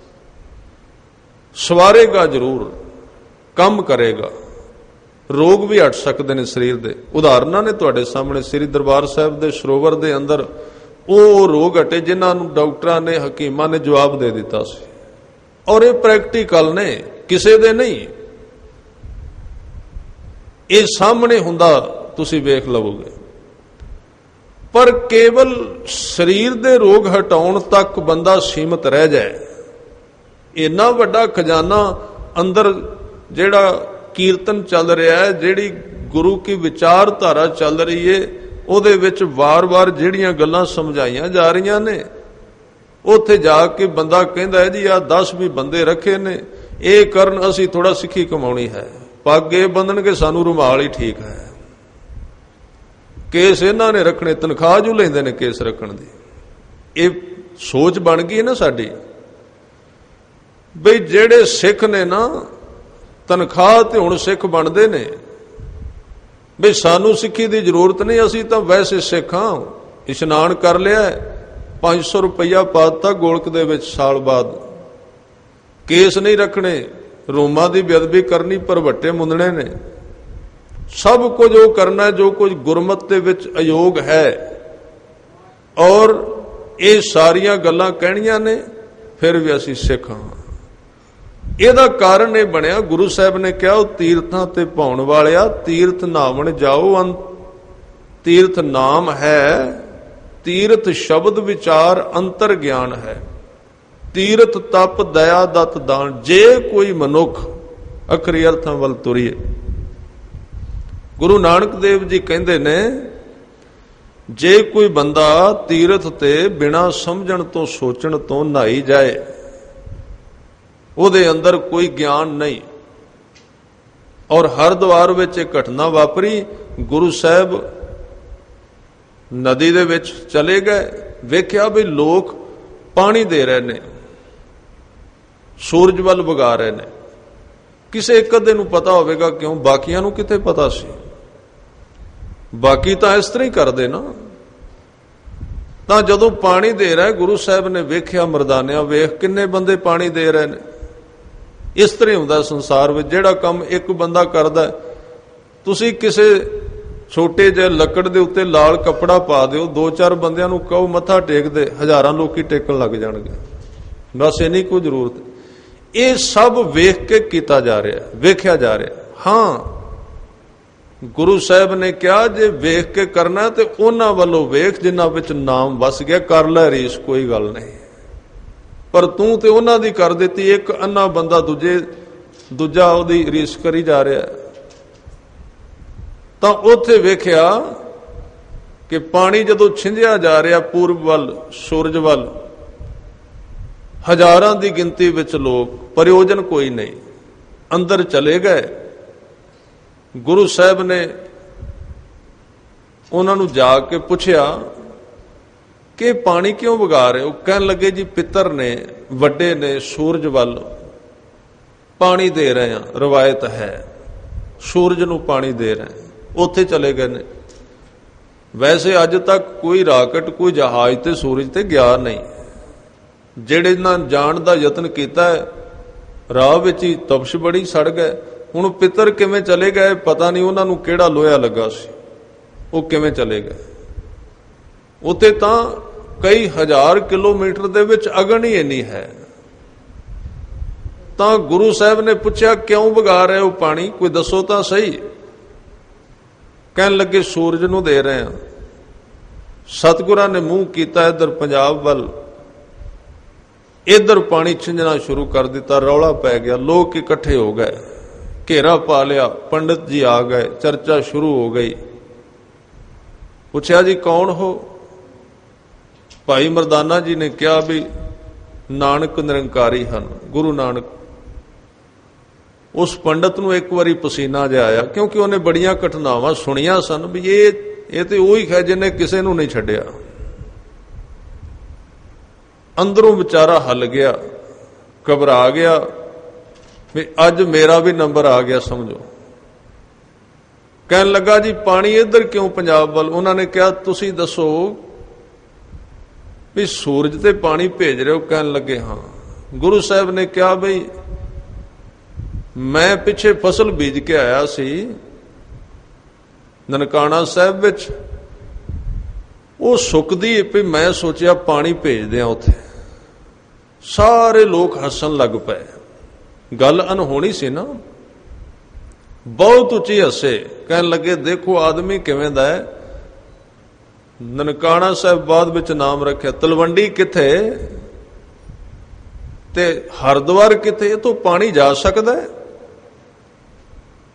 ਸਵਾਰੇਗਾ ਜ਼ਰੂਰ, ਕੰਮ ਕਰੇਗਾ। ਰੋਗ ਵੀ ਹਟ ਸਕਦੇ ਨੇ ਸਰੀਰ ਦੇ। ਉਦਾਹਰਨਾਂ ਨੇ ਤੁਹਾਡੇ ਸਾਹਮਣੇ, ਸ੍ਰੀ ਦਰਬਾਰ ਸਾਹਿਬ ਦੇ ਸਰੋਵਰ ਦੇ ਅੰਦਰ ਉਹ ਰੋਗ ਹਟੇ ਜਿਨ੍ਹਾਂ ਨੂੰ ਡਾਕਟਰਾਂ ਨੇ, ਹਕੀਮਾਂ ਨੇ ਜਵਾਬ ਦੇ ਦਿੱਤਾ ਸੀ, ਔਰ ਇਹ ਪ੍ਰੈਕਟੀਕਲ ਨੇ, ਕਿਸੇ ਦੇ ਨਹੀਂ। ਇਹ ਸਾਹਮਣੇ ਹੁੰਦਾ, ਤੁਸੀਂ ਵੇਖ ਲਵੋਗੇ। ਪਰ ਕੇਵਲ ਸਰੀਰ ਦੇ ਰੋਗ ਹਟਾਉਣ ਤੱਕ ਬੰਦਾ ਸੀਮਤ ਰਹਿ ਜਾਏ, ਇੰਨਾ ਵੱਡਾ ਖਜ਼ਾਨਾ ਅੰਦਰ ਜਿਹੜਾ ਕੀਰਤਨ ਚੱਲ ਰਿਹਾ ਹੈ, ਜਿਹੜੀ ਗੁਰੂ ਕੀ ਵਿਚਾਰਧਾਰਾ ਚੱਲ ਰਹੀ ਏ, ਉਹਦੇ ਵਿੱਚ ਵਾਰ-ਵਾਰ ਜਿਹੜੀਆਂ ਗੱਲਾਂ ਸਮਝਾਈਆਂ ਜਾ ਰਹੀਆਂ ਨੇ, ਉੱਥੇ ਜਾ ਕੇ ਬੰਦਾ ਕਹਿੰਦਾ ਹੈ ਜੀ ਆਹ ਦਸ ਵੀ ਬੰਦੇ ਰੱਖੇ ਨੇ, ਇਹ ਕਰਨ ਅਸੀਂ ਥੋੜਾ ਸਿੱਖੀ ਕਮਾਉਣੀ ਹੈ, ਪੱਗ ਇਹ ਬੰਨਣਗੇ ਸਾਨੂੰ ਰੁਮਾਲ ਹੀ ਠੀਕ ਹੈ, ਕੇਸ ਇਹਨਾਂ ਨੇ ਰੱਖਣੇ, ਤਨਖਾਹ ਜੂ ਲੈਂਦੇ ਨੇ ਕੇਸ ਰੱਖਣ ਦੀ। ਇਹ ਸੋਚ ਬਣ ਗਈ ਨਾ ਸਾਡੀ ਬਈ ਜਿਹੜੇ ਸਿੱਖ ਨੇ ਨਾ ਤਨਖਾਹ ਤੇ ਹੁਣ ਸਿੱਖ ਬਣਦੇ ਨੇ, ਬਈ ਸਾਨੂੰ ਸਿੱਖੀ ਦੀ ਜ਼ਰੂਰਤ ਨਹੀਂ, ਅਸੀਂ ਤਾਂ ਵੈਸੇ ਸਿੱਖ ਹਾਂ। ਇਸ਼ਨਾਨ ਕਰ ਲਿਆ, ਪੰਜ ਸੌ ਰੁਪਈਆ ਪਾ ਦਿੱਤਾ ਗੋਲਕ ਦੇ ਵਿੱਚ ਸਾਲ ਬਾਅਦ, ਕੇਸ ਨਹੀਂ ਰੱਖਣੇ, ਰੋਮਾਂ ਦੀ ਬੇਅਦਬੀ ਕਰਨੀ, ਭਰਵੱਟੇ ਮੁੰਦਣੇ ਨੇ, ਸਭ ਕੁਝ ਉਹ ਕਰਨਾ ਜੋ ਕੁਝ ਗੁਰਮਤਿ ਦੇ ਵਿੱਚ ਅਯੋਗ ਹੈ। ਔਰ ਇਹ ਸਾਰੀਆਂ ਗੱਲਾਂ ਕਹਿਣੀਆਂ ਨੇ, ਫਿਰ ਵੀ ਅਸੀਂ ਸਿੱਖ ਹਾਂ। ਇਹਦਾ ਕਾਰਨ ਇਹ ਬਣਿਆ, ਗੁਰੂ ਸਾਹਿਬ ਨੇ ਕਿਹਾ ਉਹ ਤੀਰਥਾਂ ਤੇ ਪਾਉਣ ਵਾਲਿਆ, ਤੀਰਥ ਨਾਵਣ ਜਾਓ, ਤੀਰਥ ਨਾਮ ਹੈ, ਤੀਰਥ ਸ਼ਬਦ ਵਿਚਾਰ ਅੰਤਰ ਗਿਆਨ ਹੈ, ਤੀਰਥ ਤਪ ਦਇਆ ਦਤ ਦਾਨ, ਜੇ ਕੋਈ ਮਨੁੱਖ ਅਖਰੀ ਅਰਥਾਂ ਵੱਲ ਤੁਰੀਏ। ਗੁਰੂ ਨਾਨਕ ਦੇਵ ਜੀ ਕਹਿੰਦੇ ਨੇ ਜੇ ਕੋਈ ਬੰਦਾ ਤੀਰਥ ਤੇ ਬਿਨਾਂ ਸਮਝਣ ਤੋਂ ਸੋਚਣ ਤੋਂ ਨਹਾਈ ਜਾਏ, ਉਹਦੇ ਅੰਦਰ ਕੋਈ ਗਿਆਨ ਨਹੀਂ। ਔਰ ਹਰਿਦੁਆਰ ਵਿੱਚ ਇੱਕ ਘਟਨਾ ਵਾਪਰੀ, ਗੁਰੂ ਸਾਹਿਬ ਨਦੀ ਦੇ ਵਿੱਚ ਚਲੇ ਗਏ, ਵੇਖਿਆ ਵੀ ਲੋਕ ਪਾਣੀ ਦੇ ਰਹੇ ਨੇ, ਸੂਰਜ ਵੱਲ ਵਗਾ ਰਹੇ ਨੇ। ਕਿਸੇ ਇੱਕ ਅੱਧੇ ਨੂੰ ਪਤਾ ਹੋਵੇਗਾ ਕਿਉਂ, ਬਾਕੀਆਂ ਨੂੰ ਕਿਤੇ ਪਤਾ ਸੀ, ਬਾਕੀ ਤਾਂ ਇਸ ਤਰ੍ਹਾਂ ਹੀ ਕਰਦੇ ਨਾ। ਤਾਂ ਜਦੋਂ ਪਾਣੀ ਦੇ ਰਿਹਾ, ਗੁਰੂ ਸਾਹਿਬ ਨੇ ਵੇਖਿਆ, ਮਰਦਾਨਿਆਂ ਵੇਖ ਕਿੰਨੇ ਬੰਦੇ ਪਾਣੀ ਦੇ ਰਹੇ ਨੇ। ਇਸ ਤਰ੍ਹਾਂ ਹੁੰਦਾ ਸੰਸਾਰ ਵਿੱਚ, ਜਿਹੜਾ ਕੰਮ ਇੱਕ ਬੰਦਾ ਕਰਦਾ, ਤੁਸੀਂ ਕਿਸੇ ਛੋਟੇ ਜਿਹੇ ਲੱਕੜ ਦੇ ਉੱਤੇ ਲਾਲ ਕੱਪੜਾ ਪਾ ਦਿਓ, ਦੋ ਚਾਰ ਬੰਦਿਆਂ ਨੂੰ ਕਹੋ ਮੱਥਾ ਟੇਕਦੇ, ਹਜ਼ਾਰਾਂ ਲੋਕੀ ਟੇਕਣ ਲੱਗ ਜਾਣਗੇ, ਬਸ ਇੰਨੀ ਕੋਈ ਜ਼ਰੂਰਤ। ਇਹ ਸਭ ਵੇਖ ਕੇ ਕੀਤਾ ਜਾ ਰਿਹਾ, ਵੇਖਿਆ ਜਾ ਰਿਹਾ। ਹਾਂ, ਗੁਰੂ ਸਾਹਿਬ ਨੇ ਕਿਹਾ ਜੇ ਵੇਖ ਕੇ ਕਰਨਾ ਤੇ ਉਹਨਾਂ ਵੱਲੋਂ ਵੇਖ ਜਿਨ੍ਹਾਂ ਵਿੱਚ ਨਾਮ ਵਸ ਗਿਆ, ਕਰ ਲੈ ਰੀਸ, ਕੋਈ ਗੱਲ ਨਹੀਂ। ਪਰ ਤੂੰ ਤੇ ਉਹਨਾਂ ਦੀ ਕਰ ਦਿੱਤੀ, ਇੱਕ ਅੰਨਾ ਬੰਦਾ ਦੂਜੇ ਦੂਜਾ ਉਹਦੀ ਰੀਸ ਕਰੀ ਜਾ ਰਿਹਾ। ਤਾਂ ਉੱਥੇ ਵੇਖਿਆ ਕਿ ਪਾਣੀ ਜਦੋਂ ਛਿੰਝਿਆ ਜਾ ਰਿਹਾ ਪੂਰਬ ਵੱਲ, ਸੂਰਜ ਵੱਲ, ਹਜ਼ਾਰਾਂ ਦੀ ਗਿਣਤੀ ਵਿੱਚ ਲੋਕ, ਪ੍ਰਯੋਜਨ ਕੋਈ ਨਹੀਂ, ਅੰਦਰ ਚਲੇ ਗਏ। ਗੁਰੂ ਸਾਹਿਬ ਨੇ ਉਹਨਾਂ ਨੂੰ ਜਾ ਕੇ ਪੁੱਛਿਆ ਕਿ ਪਾਣੀ ਕਿਉਂ ਵਗਾ ਰਹੇ ਹੋ? ਕਹਿਣ ਲੱਗੇ ਜੀ ਪਿੱਤਰ ਨੇ, ਵੱਡੇ ਨੇ, ਸੂਰਜ ਵੱਲ ਪਾਣੀ ਦੇ ਰਹੇ ਹਾਂ, ਰਵਾਇਤ ਹੈ, ਸੂਰਜ ਨੂੰ ਪਾਣੀ ਦੇ ਰਹੇ। ਉੱਥੇ ਚਲੇ ਗਏ ਨੇ। ਵੈਸੇ ਅੱਜ ਤੱਕ ਕੋਈ ਰਾਕਟ, ਕੋਈ ਜਹਾਜ਼ ਤੇ ਸੂਰਜ ਤੇ ਗਿਆ ਨਹੀਂ। ਜਿਹੜੇ ਨਾਲ ਜਾਣ ਦਾ ਯਤਨ ਕੀਤਾ ਹੈ, ਰਾਹ ਵਿੱਚ ਹੀ ਤਪਸ਼ ਬੜੀ, ਸੜ ਗਏ। ਹੁਣ ਪਿੱਤਰ ਕਿਵੇਂ ਚਲੇ ਗਏ ਪਤਾ ਨਹੀਂ, ਉਹਨਾਂ ਨੂੰ ਕਿਹੜਾ ਲੋਹਾ ਲੱਗਾ ਸੀ, ਉਹ ਕਿਵੇਂ ਚਲੇ ਗਏ। ਉੱਥੇ ਤਾਂ ਕਈ ਹਜ਼ਾਰ ਕਿਲੋਮੀਟਰ ਦੇ ਵਿੱਚ ਅਗਨ ਹੀ ਇੰਨੀ ਹੈ। ਤਾਂ ਗੁਰੂ ਸਾਹਿਬ ਨੇ ਪੁੱਛਿਆ ਕਿਉਂ ਵਗਾ ਰਹੇ ਹੋ ਪਾਣੀ, ਕੋਈ ਦੱਸੋ ਤਾਂ ਸਹੀ। ਕਹਿਣ ਲੱਗੇ ਸੂਰਜ ਨੂੰ ਦੇ ਰਹੇ ਹਾਂ। ਸਤਿਗੁਰਾਂ ਨੇ ਮੂੰਹ ਕੀਤਾ ਇੱਧਰ ਪੰਜਾਬ ਵੱਲ, ਇੱਧਰ ਪਾਣੀ ਛਿੰਝਣਾ ਸ਼ੁਰੂ ਕਰ ਦਿੱਤਾ, ਰੌਲਾ ਪੈ ਗਿਆ, ਲੋਕ ਇਕੱਠੇ ਹੋ ਗਏ, ਘੇਰਾ ਪਾ ਲਿਆ, ਪੰਡਿਤ ਜੀ ਆ ਗਏ, ਚਰਚਾ ਸ਼ੁਰੂ ਹੋ ਗਈ। ਪੁੱਛਿਆ ਜੀ ਕੌਣ ਹੋ? ਭਾਈ ਮਰਦਾਨਾ ਜੀ ਨੇ ਕਿਹਾ ਵੀ ਨਾਨਕ ਨਿਰੰਕਾਰੀ ਹਨ, ਗੁਰੂ ਨਾਨਕ। ਉਸ ਪੰਡਤ ਨੂੰ ਇੱਕ ਵਾਰੀ ਪਸੀਨਾ ਜਿਹਾ ਆਇਆ, ਕਿਉਂਕਿ ਉਹਨੇ ਬੜੀਆਂ ਘਟਨਾਵਾਂ ਸੁਣੀਆਂ ਸਨ ਵੀ ਇਹ ਇਹ ਤੇ ਉਹੀ ਹੈ ਜਿਹਨੇ ਕਿਸੇ ਨੂੰ ਨਹੀਂ ਛੱਡਿਆ। ਅੰਦਰੋਂ ਵਿਚਾਰਾ ਹੱਲ ਗਿਆ, ਘਬਰਾ ਗਿਆ ਵੀ ਅੱਜ ਮੇਰਾ ਵੀ ਨੰਬਰ ਆ ਗਿਆ ਸਮਝੋ। ਕਹਿਣ ਲੱਗਾ ਜੀ ਪਾਣੀ ਇੱਧਰ ਕਿਉਂ ਪੰਜਾਬ ਵੱਲ? ਉਹਨਾਂ ਨੇ ਕਿਹਾ ਤੁਸੀਂ ਦੱਸੋ ਵੀ ਸੂਰਜ ਤੇ ਪਾਣੀ ਭੇਜ ਰਹੇ ਹੋ? ਕਹਿਣ ਲੱਗੇ ਹਾਂ। ਗੁਰੂ ਸਾਹਿਬ ਨੇ ਕਿਹਾ ਬਈ ਮੈਂ ਪਿੱਛੇ ਫਸਲ ਬੀਜ ਕੇ ਆਇਆ ਸੀ ਨਨਕਾਣਾ ਸਾਹਿਬ ਵਿੱਚ, ਉਹ ਸੁੱਕਦੀ ਵੀ ਮੈਂ ਸੋਚਿਆ ਪਾਣੀ ਭੇਜਦੇ ਆ ਉੱਥੇ। ਸਾਰੇ ਲੋਕ ਹੱਸਣ ਲੱਗ ਪਏ, ਗੱਲ ਅਨਹੋਣੀ ਸੀ ਨਾ, ਬਹੁਤ ਉੱਚੀ ਹੱਸੇ। ਕਹਿਣ ਲੱਗੇ ਦੇਖੋ ਆਦਮੀ ਕਿਵੇਂ ਦਾ ਹੈ। ਨਨਕਾਣਾ ਸਾਹਿਬ ਬਾਅਦ ਵਿੱਚ ਨਾਮ ਰੱਖਿਆ, ਤਲਵੰਡੀ ਕਿੱਥੇ ਤੇ ਹਰਿਦੁਆਰ ਕਿੱਥੇ, ਇਹ ਤੋਂ ਪਾਣੀ ਜਾ ਸਕਦਾ ਹੈ?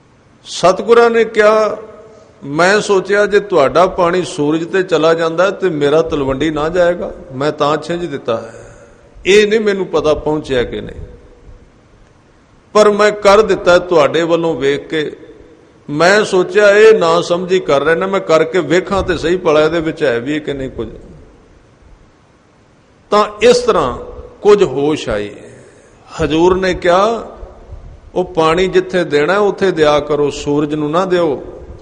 ਸਤਿਗੁਰਾਂ ਨੇ ਕਿਹਾ, ਮੈਂ ਸੋਚਿਆ ਜੇ ਤੁਹਾਡਾ ਪਾਣੀ ਸੂਰਜ ਤੇ ਚਲਾ ਜਾਂਦਾ ਤੇ ਮੇਰਾ ਤਲਵੰਡੀ ਨਾ ਜਾਏਗਾ, ਮੈਂ ਤਾਂ ਛਿੰਝ ਦਿੱਤਾ ਹੈ। ਇਹ ਨਹੀਂ ਮੈਨੂੰ ਪਤਾ ਪਹੁੰਚਿਆ ਕਿ ਨਹੀਂ, ਪਰ ਮੈਂ ਕਰ ਦਿੱਤਾ ਤੁਹਾਡੇ ਵੱਲੋਂ ਵੇਖ ਕੇ। ਮੈਂ ਸੋਚਿਆ ਇਹ ਨਾ ਸਮਝੀ ਕਰ ਰਹੇ ਨੇ, ਮੈਂ ਕਰਕੇ ਵੇਖਾਂ ਤੇ ਸਹੀ ਭਲਾ ਇਹਦੇ ਵਿੱਚ ਹੈ ਵੀ ਕਿ ਨਹੀਂ ਕੁਝ। ਤਾਂ ਇਸ ਤਰ੍ਹਾਂ ਕੁਝ ਹੋਸ਼ ਆਈ। ਹਜ਼ੂਰ ਨੇ ਕਿਹਾ, ਉਹ ਪਾਣੀ ਜਿੱਥੇ ਦੇਣਾ ਉੱਥੇ ਦਿਆ ਕਰੋ, ਸੂਰਜ ਨੂੰ ਨਾ ਦਿਓ।